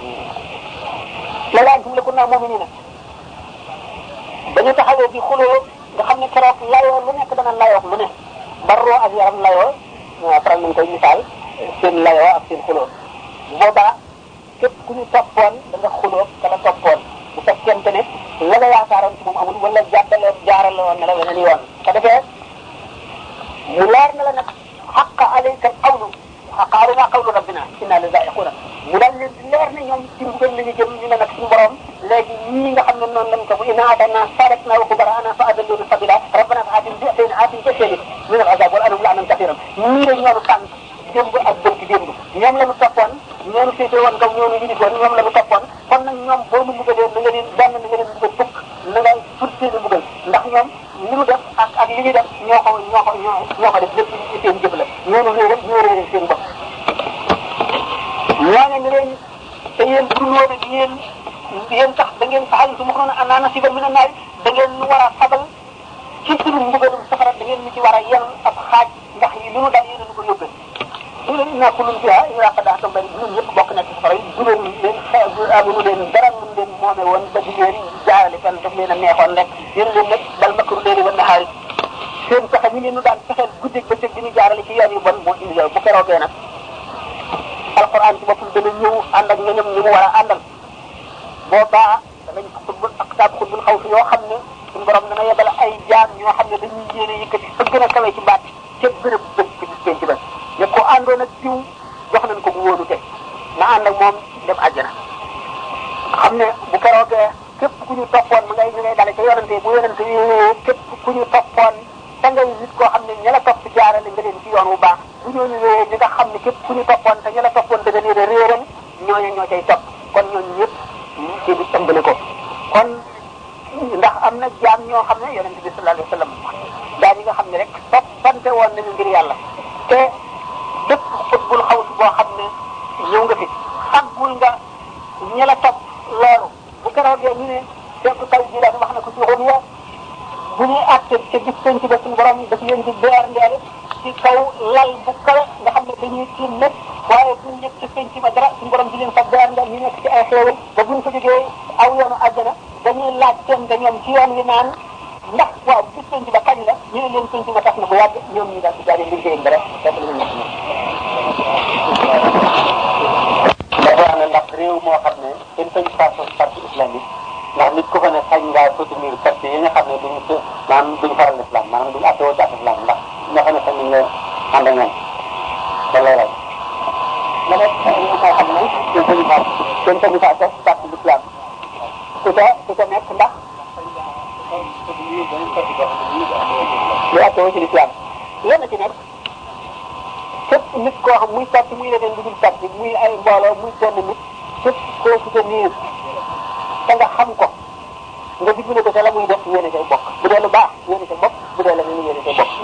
la antum lakunna mu'minina dañu taxawee di xuloo nga xam ne keroog layoo lu nekk dana layoo lu ne barroo ak yaram layoo faral nañ koy misaal seen layoo ak seen xuloo boobaa képp ku ñu toppoon da nga xuloo ka la toppoon bu fekkente ne la nga yaakaaroon ci moom amul wala jaaraloon na la weneen yoon te defee mu leer na la nag xaqa alayka qawlu xaqaaruna qawlu rabbina inna la zaiquna mu daal leen di leer ne ñoom ci mbugal la ñu jëm ñu ne nag suñu borom léegi ñii nga xam ne noonu lañ ko bu inna atana sarakna wa kubara'ana fa adallu sabila rabbana fa atin bi'tayni atin bi'tayni min al-azab wal anhum la'nan kathiran ñii rek ñoonu tànk démb ak bërki démb ñoom la ñu toppoon ñoonu féete woon kaw ñoonu yilif woon ñoom la ñu toppoon kon nag ñoom boo mu mbugalee na nga leen benn na nga leen mbugal fukk na nga fut seeni mbugal ndax ñoom li mu def ak li ñu def ñoo ko def lépp seen jëf la ñoonu ñoo réere seen bopp ñooñu ne leen te yéen bu dul woon ak yéen sax da ngeen faxal su ma ko noonu nasiban mina naar da ngeen war a fabal ci sunu mbugalum safara da ngeen ñu ci war a yel ab xaaj ndax yi lu nu dal yéen a nu ko yóbbee ñu leen inna kullun fiha illa qad ahsam bari ñun ñëpp bokk nekk safara yi du leen amunu leen dara mun leen moome woon ba di leen jaarale fenn daf leen a neexoon rek yéen leen nag bal makru leeli wa nahaari seen pexe ñu leen nu daan fexeel guddeeg bëccëg di ñu jaarale ci yoon yu bon moo indi yow bu keroogee nag alquran ci boppam dana ñëw ànd ak ñoñam ñi mu war a àndal boobaa danañ xutbul aqtaab xutbul xaw fi yoo xam ne suñu borom dana yebal ay jaam ñoo xam ne dañuy yéene yëkkati fa gën a kawe ci baat ca gën a bëgg ci bis penc ba ne ko àndoon ak diw jox nañ ko bu wóolu te na ànd ak moom dem àjjana xam ne bu keroogee képp ku ñu toppoon ma ngay ñu ngay dale ca yonante bu yonante yi képp ku ñu toppoon te ngay nit koo xam ne ña la topp jaarale nga leen ci yoon wu baax bu ñooñu wéyee ñi nga xam ne képp ku ñu toppoon te ña la toppoon te nga leen a réeral ñooñu ñoo cay topp kon ñooñu ñëpp ci bi ëmbale ko kon ndax am na jaam ñoo xam ne yonente bi sallallahu alayhi wa sallam daa ñi nga xam ne rek toppante woon nañu ngir yàlla te bépp xutbul xawsi boo xam ne ñëw nga fi xaggul nga ña la topp loolu bu keroogee ñu ne fekk kaw ji daal wax na ko ci rumiya bu ñuy àtte ca gis penc ba suñu borom daf leen di beer ndeele ci kaw lal bu kawe nga xam ne dañuy tiim lépp waaye buñ nekk ci penc ba dara suñu borom di leen fa beer ndeel ñu nekk ci ay xéewal ba buñ ko jógee aw yoonu àjjana dañuy laaj seen da ñoom ci yoon wi naan ndax waaw gis penc ba kañ la ñu ne leen penc ba tax na bu yàgg ñoom ñu daal di jaaree liggéeyam ba rek fekk la ñu nekk ñoom. dafa wax ne ndax réew moo xam ne kenn sañ parti islamique ndax nit ku fa ne sañ ngaa soutenir parti yi nga xam ne duñu faral islam maanaam duñu attewoo ci islam ndax ñoo xam ne sañ nañ leen ànd ak ñoom da lay rey ma nekk ñu ko xam ne kenn sañu faa sos parti l'islam ku ca nekk ndax lu attewoo ci l'islam lenn ci nekk képp nit koo xam muy parti muy leneen lu dul parti muy ay mbooloo muy benn nit képp koo soutenir te nga xam ko nga digle ko te la muy def yéene say bokk bu dee lu baax yéene say bokk bu dee la ñu yéene say bokk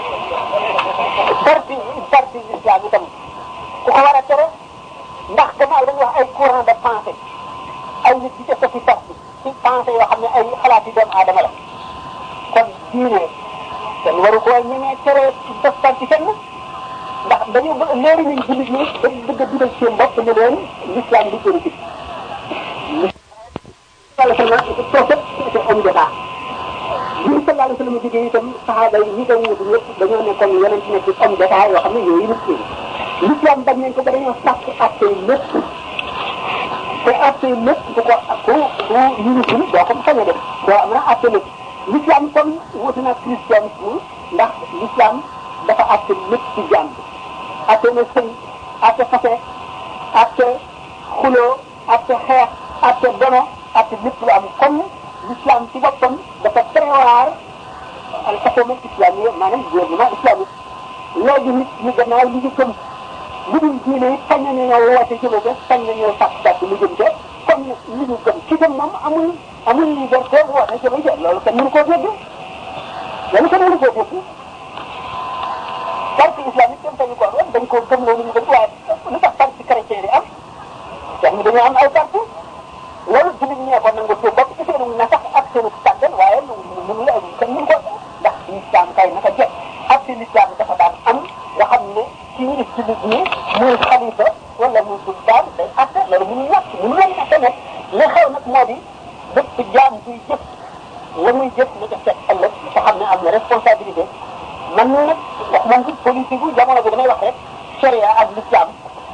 parti islam itam ku ko war a tere ndax gannaaw dañuy wax ay courant de pensée ay nit di def ci parti ci pensée yoo xam ne ay xalaat yi doomu aadama la kon diine kenn waru koo ñemee tere def parti fenn ndax dañu léegi ñun jullit ñi dañu bëgg a dugal seen bopp ne leen l'islam di politique sallallahu alayhi wa sallam prophète c'est homme d'état ñu sallallahu alayhi wa sallam jógee itam saxaaba yi ñi ko wutu ñëpp dañoo nekkoon yeneen ci nekk homme d'état yoo xam ne yooyu nit ñi l'islam bañ nañ ko ba dañoo sàkk atte lépp te atte lépp bu ko ku yunisul doo ko sañ a def doo am na atte lépp l'islam comme wuti na christianisme ndax l'islam dafa atte lépp ci jàmm atte na sëy atte fase atte xuloo atte xeex atte dono atte lépp lu am comme l'islam ci boppam dafa prévoir al hukuma islamiyya maanaam gouvernement islamique léegi nit ñi gannaaw li ñu gëm lu dul diine sañ nañoo woote jëme ca sañ nañoo sàkk mu jëm ca comme li ñu gëm ci gëm moom amul liberté woo na jëmay jël loolu kenn mënu koo dégg loolu kenn mënu koo dégg parti islamique kenn tañu ko woon dañ koo gëm loolu ñu gëm waaye lu tax parti chrétien di am kenn dañoo am ay parti loolu jullit ñee ko nangu seen bopp ci seenu na sax ak seenu tàggal waaye mënu la kenn mënu ko ndax l'islam kay naka jëkk ak ci l'islam dafa daan am nga xam ne ci ñu jullit ñi muy xalifa wala muy sultaan day atte loolu mënu ñàkk mënu leen atte nag li xew nag moo di bépp jaam buy jëf la muy jëf na ca fekk ëllëg te xam ne am na responsabilité man nag wax moom ci politique bu jamono bi damay wax rek sharia ak l'islam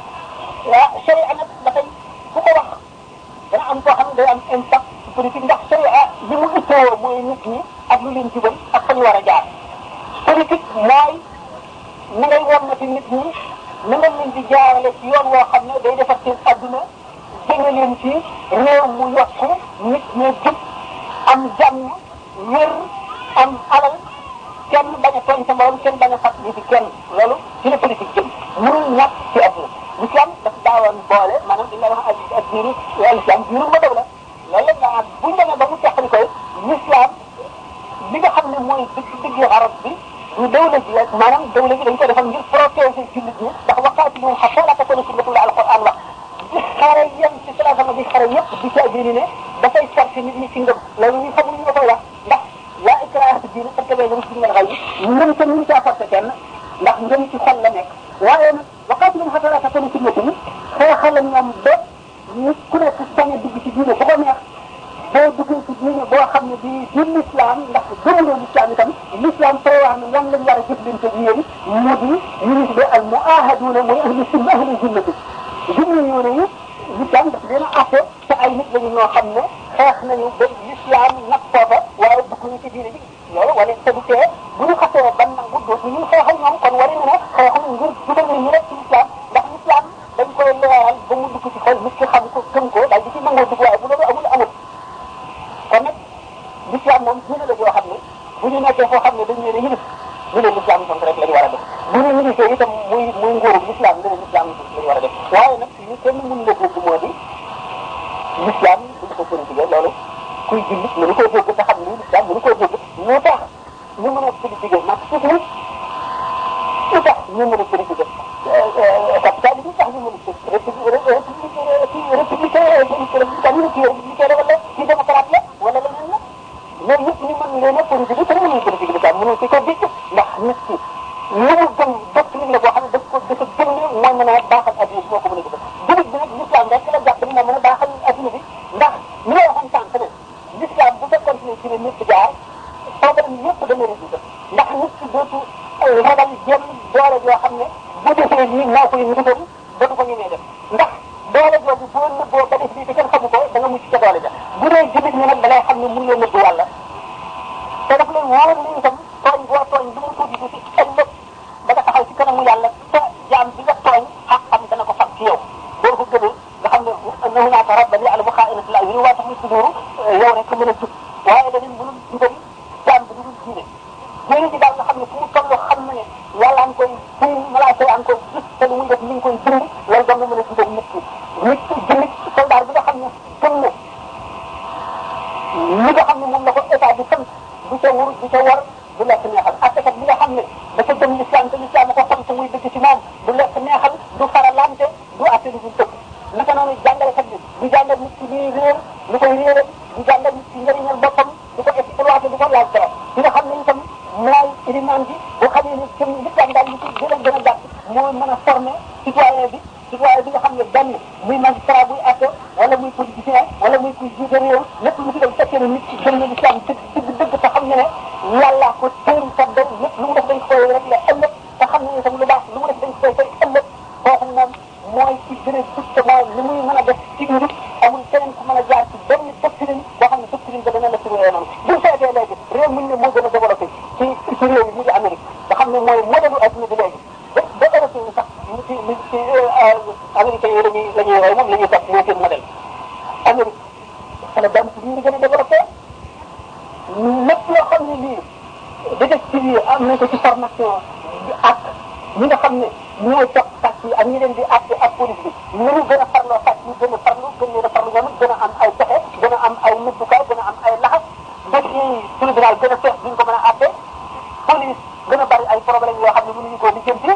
waaw sharia nag dafay bu ko wax dana am koo xam ne day am impact ci politique ndax sharia li mu ittoo mooy nit ñi ak lu leen jubal ak fa ñu war a jaar politique mooy na ngay won na ci nit ñi na nga leen di jaarale ci yoon woo xam ne day defar seen adduna jëme leen ci réew mu yokku nit ñi jub am jàmm wér am alal kenn bañ a tooñ sa morom kenn bañ a fat ñi ci kenn loolu ci la politique jëm mënul ñàkk ci adduna l'islam daf daawoon boole maanaam li nga wax ak diiru l'islam diiru ma daw la loolu la nga buñ demee ba mu teqali koy l'islam li nga xam ne mooy digg arab bi du dawla ji la maanaam dawla ji dañ ko defal ngir protéger jullit ñi ndax waxaati ñoom xataa la takuna sunnatu la alquran wax di xare yem ci salafama di xare yëpp di ca diini ne dafay forcer nit ñi ci ngëm loolu ñu xamul ñu koy wax ndax laa ikraha fi diini parce que bay ngëm suñu xay ngëm te mënu caa forcer kenn ndax ngëm ci xol la nekk waaye nag waxaati ñoom xataa la takuna sunnatu ni xeexal la ñoom ba nit ku nekk sañ a dugg ci diine bu ko neex boo duggee ci diine boo xam ne bii di l'islam ndax gëmuloo l'islam itam l'islam prévoir na lan lañ war a jëflante ak yéen mu di ñu ngi tuddee al muahaduna mooy ahli sunna ahli zimmati junne ñoo ne yëpp l'islam daf leen a atte te ay nit lañu ñoo xam ne xeex nañu ba l'islam nag foofa waaye dugguñu ci diine ji loolu wane te du tee bu ñu xasee ban nangu dootuñu xeexal ñoom kon wari na ne xeexuñu ngir dugal nañu rek ci l'islam ndax l'islam dañ koy leeral ba mu dugg ci xol nit ki xam ko gëm ko daal di ci nangoo dugg waaye bu loolu amul kon nag l'islam moom diine la joo xam ne bu ñu nekkee foo xam ne dañu leen a yilif ñu ne l'islam donc rek la ñu war a def bu ñu yilifee itam muy nguuru l'islam ñu ne l'islam la ñu war a def waaye nag ñu kenn mën la dégg moo di l'islam duñ ko politique loolu kuy jullit mënu koo dégg te xam ni l'islam mënu koo dégg lu tax ñu mën a politique nag suuf ni lu tax ñu mën a politique capital yi tax ñu mën a républicain wala ci démocrate la wala leneen la ñoom ñëpp ñu mën leen a politique te mënuñu politique l'islam mënuñu ci ko dégg ndax nit ki lu mu gëm doctrine la boo xam ne dafa gëm ne mooy mën a baaxal adduna bi moo ko mën a gëm jullit bi nag l'islam rek la jàpp ni moo mën a baaxal adduna bi ndax ni ma waxoon sànq ne l'islam bu fekkoon ne ci ne nit jaar problème yëpp dana résoudre ndax nit ki dootu ragal jëm doole joo xam ne bu defee lii naa koy nitam dootu ko ñemee def ndax doole jooju boo nëbboo ba def lii te kenn xamu ko da nga mucc ca doole ja bu dee jullit ñi nag da ngay xam ne mun loo nëbb yàlla te daf lay wóor ni itam tooñ boo tooñ lu mu tuuti tuuti ëllëg da nga taxaw ci kanamu yàlla te jaam bi nga tooñ xam dana ko fam ci yow boo ko gëmee nga xam ne hunaaka rabban ya'lamu xaa'inatal a'yun wa taxmi sudur yow rek mën a jub waaye dañu mënul jubal jaam bi dul diine diine ji daal nga xam ne fu mu toll xam na ne yàlla nga koy fay malaaka yi nga koy gis te lu muy def li nga koy dund loolu dong mën a jubal nit ki jullit soldat bi nga xam ne gëm na li nga xam ne moom la ko état bi sant du ca wur du ca war du lekk neexal attekat bi nga xam ne dafa gëm l'islam te l'islam ko sant muy dëgg ci moom du lekk neexal du faralante du atte lu dul tëgg naka noonu jàngalekat bi du jàngal nit ki ñuy réer lu koy réeral du jàngal nit ki njëriñal boppam du ko exploité du ko laaj dara bi nga xam ne itam mooy ilimaan bi boo xamee ne gëm l'islam daal li ci gën a gàtt mooy mën a former citoyen bi nga xam ne benn muy magistrat buy atte wala muy politicien wala muy kuy jiite réew lépp lu ci dem fekkee ne nit ki gëm na l'islam dëgg te xam ne ne yàlla ko téeri sa doom lépp lu mu def dañ koy rek la ëllëg te xam ne itam lu baax lu mu def dañ koy fay ëllëg kooku moom mooy ci gën a jub te mooy li muy mën a def ci njub amul keneen ku mën a jaar ci benn doctrine boo xam ne doctrine ba dana la surveiller noonu bu fekkee léegi réew mi ne moo gën a développé ci réew yi mu di Amérique nga xam ne mooy modèle adduna bi léegi ba européen yi sax ci américains yi la ñuy roy moom la ñuy topp mooy seen modèle Amérique xale daan ci ñu gën a développé lépp loo xam ne lii détective yi am nañ ko ci formation ak ñi nga xam ne ñooy topp sàcc yi ak ñi leen di àtte ak police bi ñu ñu gën a farloo sàcc yi gën a farlu gën leen a farlu ñoom gën a am ay pexe gën a am ay nëbbukaay gën a am ay laxas dossier yi tribunal gën a fees duñ ko mën a àtte police gën a bari ay problème yoo xam ne mënuñu koo lijjanti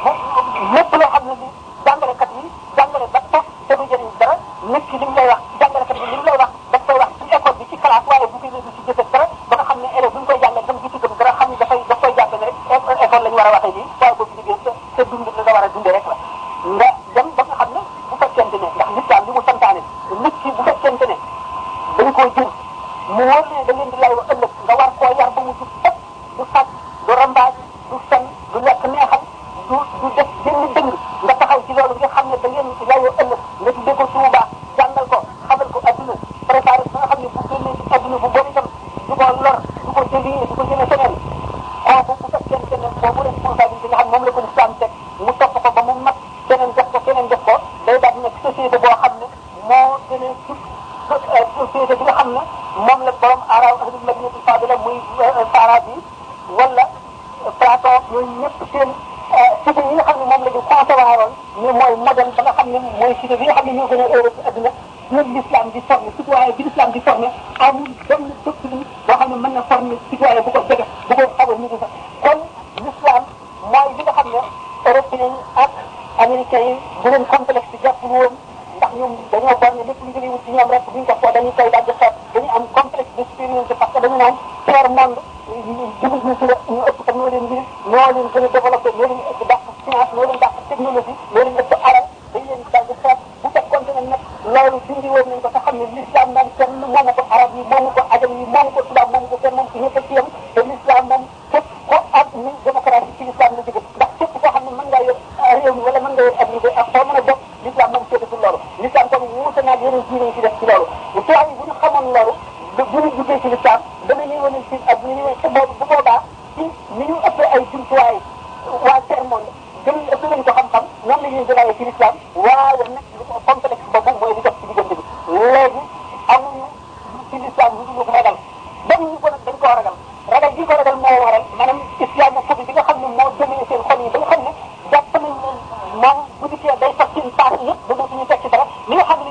lépp loo xam ne li jàngalekat yi jàngale ba tax te du jëriñ dara nit ki li mu lay wax jàngalekat bi li mu lay wax daf koy wax ci école bi ci classe waaye bu koy du ci jëfe dara ba nga xam ne élève bu ñu koy jàngal dem gisu ko dara xam ne daf koy jàppe ne rek école la ñu war a waxee nii waaye boobu liggéey te dund li nga war a dundee rek la nga dem ba nga xam ne bu fekkente ne ndax l'islam li mu santaane nit ki bu fekkente ne dañ koo jël mu wóor ne da ngeen di lay wax ëllëg nga war koo yar ba mu jub fekk du sàcc du rambaaj du fen du lekk neexal du def benn dëng nga taxaw ci loolu nga xam ne da ngeen layoo ëllëg nga tuddee ko su mu baax jàngal ko xamal ko adduna préparé ba nga xam ne bu génnee ci adduna bu bon itam du ko lor du ko jëlee du ko jëlee feneen kooku bu fekkente ne boobu responsabilité nga xam moom la ko l'islam teg mu topp ko ba mu mat keneen def ko keneen def ko day daal di nekk société boo xam ne moo gën a jub société bi nga xam ne moom la borom araw ahlul madinatul fadila muy Farabi wala Platon ñooñu ñëpp seen cité yi nga xam ne moom la ñu conservé ni mooy modèle ba nga xam ne mooy cité bi nga xam ne ñoo gën a heureux ci adduna ñoom l'islam di formé citoyen bi l'islam di formé amul benn doctrine boo xam ne mën na formé citoyen bu ko jege bu ko xaw a nitu sax kon l'islam mooy li nga xam ne européens yi ak américains yi bu leen complexe jàppul woon ndax ñoom dañoo borne lépp lu jógee wut ci ñoom rek buñ ko foo dañuy koy dajji xeet dañu am complexe de supériorité parce que dañu naan tiers monde jullit ñi ci la ñu ëpp te ñoo leen ngir ñoo leen gën a développé ñoo leen ëpp dàq science ñoo leen dàq technologie ñoo leen ëpp alal dañ leen dajji xeet bu fekkoonte ne nag loolu dindi woon nañ ko te xam ne l'islam naan kenn moomu ko arab yi moomu ko ajam yi moomu ko tubaab moomu ko kenn moom ci ñëpp a ci yem te l'islam moom képp ko ak ni démocratie ci l'islam la jóge ndax képp koo xam ne mën ngaa yor réew mi wala mën nga yor ab liggéey ak foo mën a bokk l'islam moom seetatul loolu l'islam kon wuute naag yeneen diine yi ci def ci loolu tubaab yi bu ñu xamoon loolu bu ñu duggee ci l'islam dana ñëwoon ci ak ñu ñëwee te boobu bu boobaa ci ni ñu ëppee ay jumtuwaay waa tiers monde gën ëpp nañ ko xam-xam noonu la ñuy jëlaayee ci l'islam waaye nag li ko complexe boobu mooy li dox ci diggante bi léegi amuñu ci l'islam lu dul ragal dañ ñu ko nag dañ koo ragal gi ko ragal moo waral maanaam islamophobie bi nga xam ne moo demee seen xol yi ba nga xam ne jàpp nañ ne moom bu dikkee day fas seen paas yëpp ba dootuñu teg ci dara li nga xam ne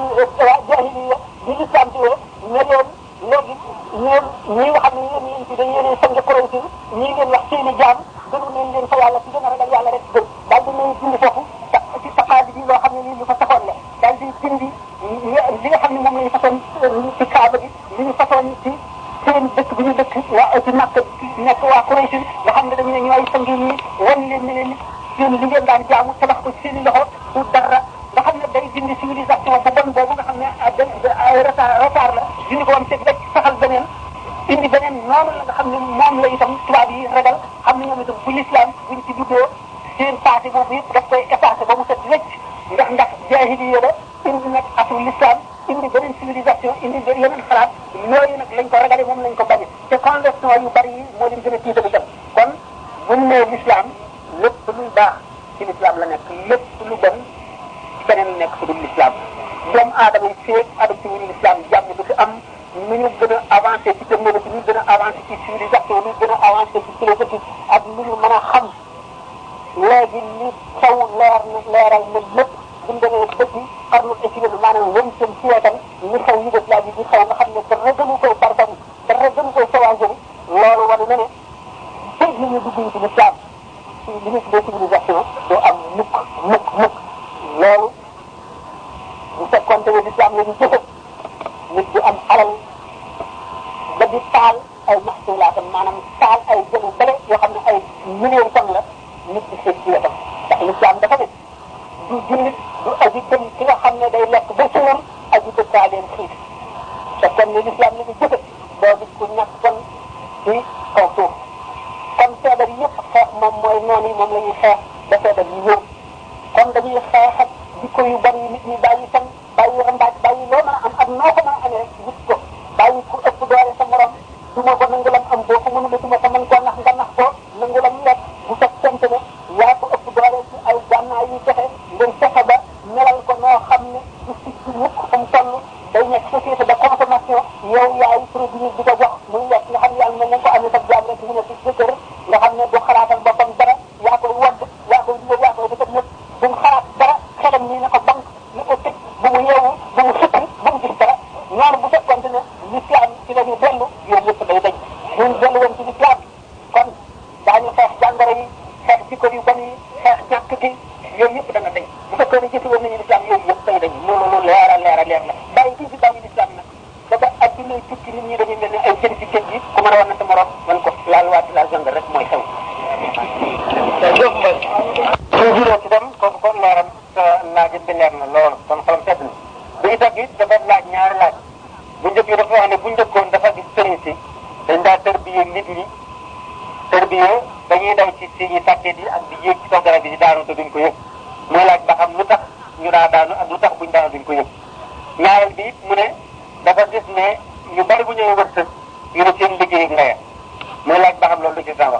jahiliya bi l'islam di woo ne leen léegi ñoom ñi nga xam ne yéen ci dañ yéene sange Quraysh ñii ngeen wax seeni jaam gënu nañ leen fa yàlla ci gën a ragal yàlla rek gën daal di nañ dindi foofu ci saqaadi bi loo xam ne lii lu fa saxoon la daal di dindi li nga xam ne moom lañu façon ci kaaba gi li ñu façon ci seen dëkk bi ñu dëkk waa ci Makka nekk waa Quraysh nga xam ne dañu ne ñooy sangi ñi wan leen ne leen seen li ngeen daan jaamu tabax ko ci seen i loxo du dara nga xam ne day dindi civilisation bu bon boobu nga xam ne ay retard la dindi ko woon teg rek saxal beneen indi beneen noonu la nga xam ne moom la itam tubaab yi ragal xam ne ñoom itam bu l'islam buñ ci duggoo seen passé boobu yëpp daf koy effacé ba mu set wecc ndax jahiliya la indi nag asu l'islam indi beneen civilisation indi yeneen xalaat yooyu nag lañ ko ragale moom lañ ko bañe te conversion yu bari yi moo leen gën a tiital itam kon buñ nee l'islam lépp luy baax ci l'islam la nekk lépp lu bon beneen nekk fu dul l'islam doomu aadama yi feeg adopté wuñu l'islam jàmm du fi am nu ñu gën a avancé ci technologie ñu gën a avancé ci civilisation ñu gën a avancé ci philosophie ak lu ñu mën a xam léegi li xew leeral na lépp buñ demee ba ci xarnu équilibre maanaam wëm seen siècle ñu xew Yougoslavie bi xew nga xam ne dara gënu koy barbarie dara gënu koy sauvagerie loolu wane na ne feeg li ñu dugg ci l'islam ci li ñu tuddee civilisation doo am mukk loolu bu fekkoonte ne l'islam la ñu jëfe nit di am alal ba di taal ay maxsulaatam maanaam taal ay jëlu bële yoo xam ne ay million tonnes la nit di seet ci wetam ndax l'islam dafa ne du jullit du aji gëm ki nga xam ne day lekk ba suur aji dëkkaa leen xiif te kon ne l'islam la ñu jëfe doo gis ku ñàkk kon ci kaw suuf kon feebar yi yëpp xeex moom mooy noonu yi moom la ñuy xeex ba feebar yi ñëw kon dañuy xeex ak jikko yu bari yi nit ñi bàyyi fen bàyyi rambaaj bàyyi loo mën a am ak noo ko mën a amee rek wut ko bàyyi ku ëpp doole sa morom du ma ko nangulam am boo ko mënula du ma ko mën koo nax nga nax ko nangulam lekk bu fekkente ne yaa ko ëpp doole ci ay gànnaay yu fexe ngay fexe ba melal ko noo xam ne du si mukk fa mu toll day nekk société de consommation yow yaay produit di ko jox muy lekk nga xam ne yàlla mel na ko amee sa jaam rek mu ne ci sa kër nga xam ne du xalaatal boppam dara yaa koy wadd yaa koy dugal yaa koy xeex jikko yu bon yi xeex ñàkk gi yooyu yëpp dana dañ bu fekkee ne jëfi woon nañu l'islam yooyu yëpp day dañ loolu leer a leer la bàyyi gi fi bàyyi l'islam nag dafa adduna tukki nit ñi dañuy mel ne ay jën ci géej gi ku mën a war na sa morom man ko laal waati la jungle rek mooy xew suñu juróo ci dem kooku kon leeram laajam bi leer na lool kon xolam sedd na bu ñu teg it dafa laaj ñaari laaj bu njëkk yi dafa wax ne bu njëkkoon dafa gis sëriñ si dañ daa tërbiye nit ñi tërbiye dañuy daw ci si ñi sàkket yi ak di yéeg ci kaw garab yi di daanu te duñ ko yëg muy laaj ba xam lu tax ñu daa daanu ak lu tax buñ daanu duñ ko yëg ñaareel bi it mu ne dafa gis ne ñu bari bu ñëwee wërsëg ñu ne seen liggéey ak ndeyam muy laaj ba xam loolu lu ci sa wax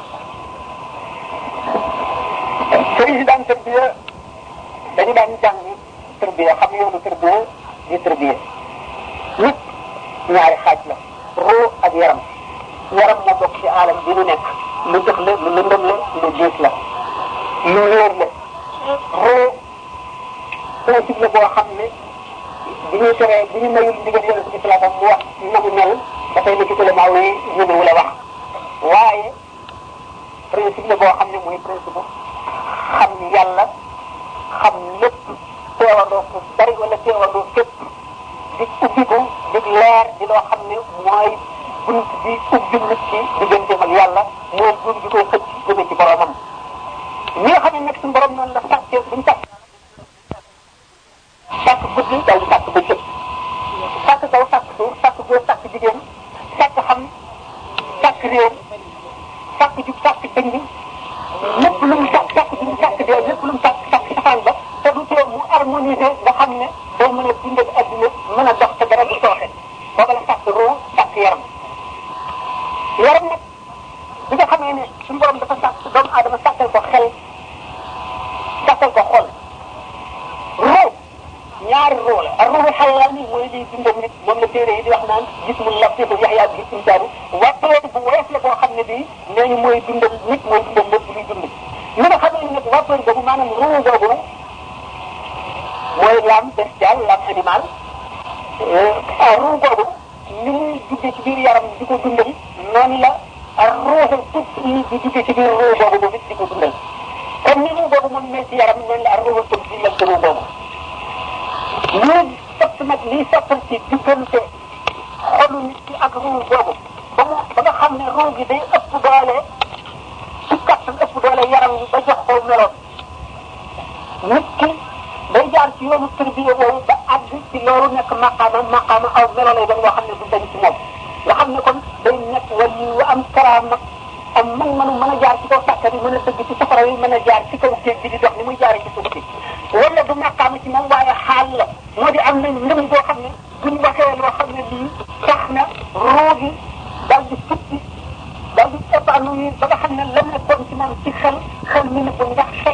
sëriñ si daan tërbiye dañu daan jàng tërbiye xam yoonu tërbiye di tërbiye nit ñaari xaaj la ruu ak yaram yaram moo bokk ci alam bi ñu nekk lu jox la lu lëndëm la lu diis la lu wéer la ruu principe la boo xam ne bi ñuy teree bi ñu mayul ndigal yonent bi sallallahu alayhi wasallam mu wax na mu mel dafay nekk ci ulama yi ñëmewu la wax waaye principe la boo xam ne mooy principe xam yàlla xam lépp teewandoo fu bari wala teewandoo fépp di ubbi ko di leer di loo xam ne mooy bunt bi ubbi nit ki digganteem ak yàlla mooy bunt bi koy xëcc jëme ci boromam ñi nga xam ne nag suñu borom noonu la sàkkee buñu sàkk guddi dal di sàkk bëccëg sàkk kaw sàkk suuf sàkk góor sàkk jigéen sàkk xam sàkk réew sàkk jub sàkk dëng lépp lu mu sàkk sàkk jub sàkk dee lépp lu mu sàkk sàkk safaan ba te du tee mu harmonisé nga xam ne day mën a dundal adduna mën a dox te dara du sooxe booba la sàkk roo sàkk yaram yaram nag bi nga xamee ne suñu borom dafa sàkk doomu aadama sàkkal ko xel sàkkal ko xol roo ñaari roo la ak roo xayawaan yi mooy liy dundal nit moom la téere yi di wax naan gis mu latifu yaxyaa bi insaanu wàppeetu bu woyof la boo xam ne bii nee ñu mooy dundal nit mooy dundal lépp luy dund li nga xamee ne nag wàppeetu boobu maanaam roo boobu mooy l'âme bestiale l'âme animale ruu boobu ni muy duggee ci biir yaram di ko dundal noonu la ruuxul qudsi di duggee ci biir ruu boobu moom it di ko dundal comme ni ruu boobu moom mel ci yaram noonu la ruuxul qudsi mel ci ruu boobu léegi sopp nag liy soppal ci diggante xolu nit ki ak ruu boobu ba nga xam ne ruu gi day ëpp doole ci kattan ëpp doole yaram yi ba jox ko meloon nit ki day jaar ci yoonu tërbiya boobu ba àgg ci loolu nekk maqaama aw melo lay doon loo xam ne du dañ ci moom nga xam ne kon day nekk wali yu am karaama am mën a jaar ci kaw sàkkat yi mën a dëgg ci safara yi mën a jaar ci kaw géej gi di dox ni muy jaaree ci suuf si wala du maqaama ci moom waaye xaal la moo di am nañ ndëm boo xam ne buñ waxee loo xam ne lii tax na roo gi daal di futti daal di épanoui ba nga xam ne la nekkoon ci moom ci xel mi ne ko ndax xel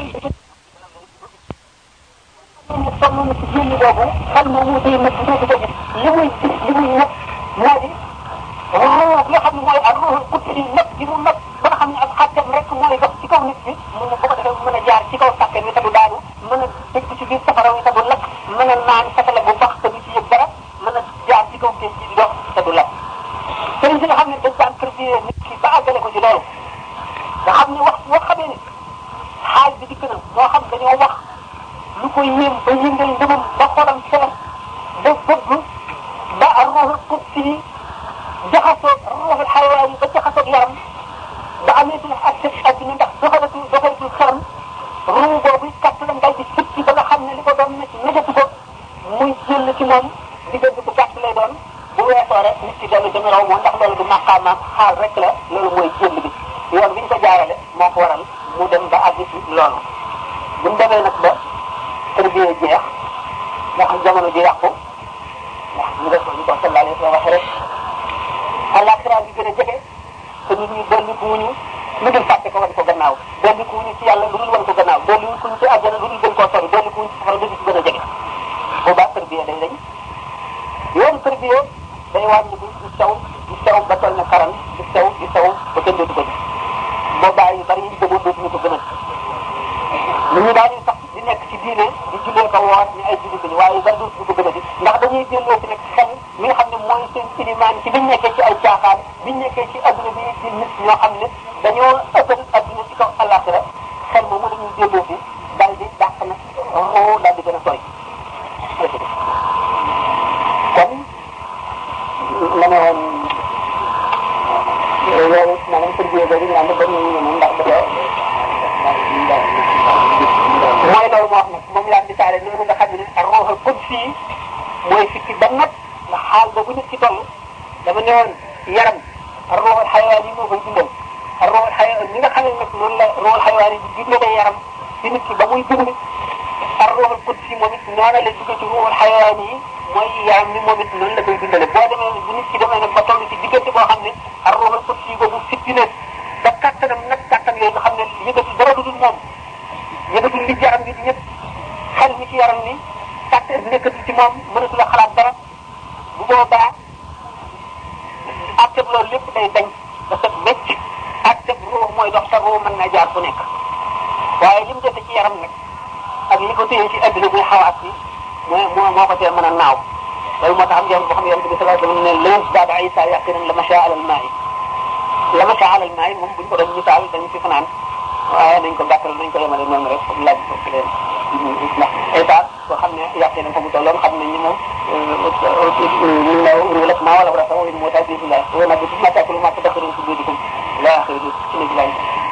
sonn na ci génn boobu xel moomu day nekk dootu ko gis li muy nekk moo di ruux bi nga xam ne mooy ak ruuxul qudsi nekk gi mu nekk ba nga xam ne ak xàtteem rek mooy dox ci kaw nit bi mu ne bu ko defee mën a jaar ci kaw sàkke mi te du daanu mën a dégg ci biir safara wi te du lakk mën a naan satala bu baax te du ci yëg dara mën a jaar ci kaw géej gi di dox te du lakk sëriñ si nga xam ne dañ daan tërbiye nit ki ba àggale ko ci loolu nga xam ne wax boo xamee ne xaaj bi dikk na moo xam dañoo wax lu koy yéem ba yëngal ndëmam ba xolam fees ba bëgg ba ruuxul qudsi yi jaxasoo ruuxul xayawaan yi ba jaxasoo yaram ba amee ci ak adduna ndax doxalatul xeram ruu boobu kàttanam day di fukki ba nga xam ne li ko doon na ci nëgatu ko muy jël ci moom diggante bu gàtt lay doon bu weesoo rek nit ki dellu dama raw moom ndax loolu du maqaamaam xaal rek la loolu mooy jël bi yoon bi ñu ko jaarale moo ko waral mu dem ba àgg ci loolu bu mu demee nag ba tërbiye jeex ndax jamono ji yàqu ndax ñu def ko ñu ko sallallahu alayhi wa sallam waxee rek àllaaxira bi gën a jege te nit ñi dolli ku wuñu lu dul fàtte ko wan ko gannaaw dolli ku wuñu ci yàlla lu dul wan ko gannaaw dolli ku ñu ci àjjana lu dul gën koo sori dolli ku wuñu ci safara lu dul gën a jege boobaa tërbiye day dañ yoonu tërbiye day wàññi di sew ba toll na karan di sew ba kenn dootu ko gis boobaa yu bari yi bëggoon dootuñu ko gënal lu ñu daal di sax di nekk ci diine di jullee ko woor ñu ay jullit lañu waaye bari dootuñu ko gën a di ndax dañuy delloo ci nekk xel mi nga xam ne mooy seen ilimaan ci biñ nekkee ci ay caaxaan biñ nekkee ci adduna bi ci nit ñoo xam ne dañoo ëppal adduna ci kaw àllax àllaaxira xel moomu dañuy delloo fi daal di dàq na roo daal di gën a sooy kon la ne woon loolu maanaam tërbiyee boobu ñu naan ba ñu moom ndax dafa mooy loolu moo wax nag moom laa misaale noonu nga xam ne ak ruuxul qudsi mooy fikki ba nag ndax xaal boobu nit ki toll dama ne woon yaram ak ruuxul xayawaan yi moo koy dundal ak ruuxul xayawaan ñi nga xam ne nag noonu la ruuxul xayawaan yi di dundalee yaram ci nit ki ba muy dund ak ruuxul qudsi moom it noonu la duggee ci ruuxul xayawaan yi mooy yaram ni moom it noonu la koy dundale boo demee bu nit ki demee nag ba toll ci diggante boo xam ne ak ruuxul qudsi boobu fitti na ba kattanam nag kattan yooyu nga xam ne yëgatu dara du dul moom yëgatul li yaram bi di ñëpp xel mi ci yaram ni kattan nekkatu ci moom mënatu la xalaat dara bu boobaa acte loolu lépp day dañ ba set wecc acte ruux mooy dox te ruux mën naa jaar fu nekk waaye li mu defe ci yaram nag ak li ko téye ci adduna muy xawaat bi moo ko tee mën a naaw loolu moo tax am ngeen boo xam yonent bi sallallahu alayhi wasallam ne laws baada isa yaqinan la masha alal maayi la masha alal maayi moom buñ ko doon misaal dañu fi fanaan waaye nañ ko gàttal nañ ko yemale noonu rek comme laaj ko leen ndax état boo xam ne yàqee nañ fa mu tolloon xam nañ ni moom ñu la rek maa wala war a sax wala moo tax bisimilah wala nag bi ma tàkkalu ma ko defaroon si biir di ko laa xëy ci ne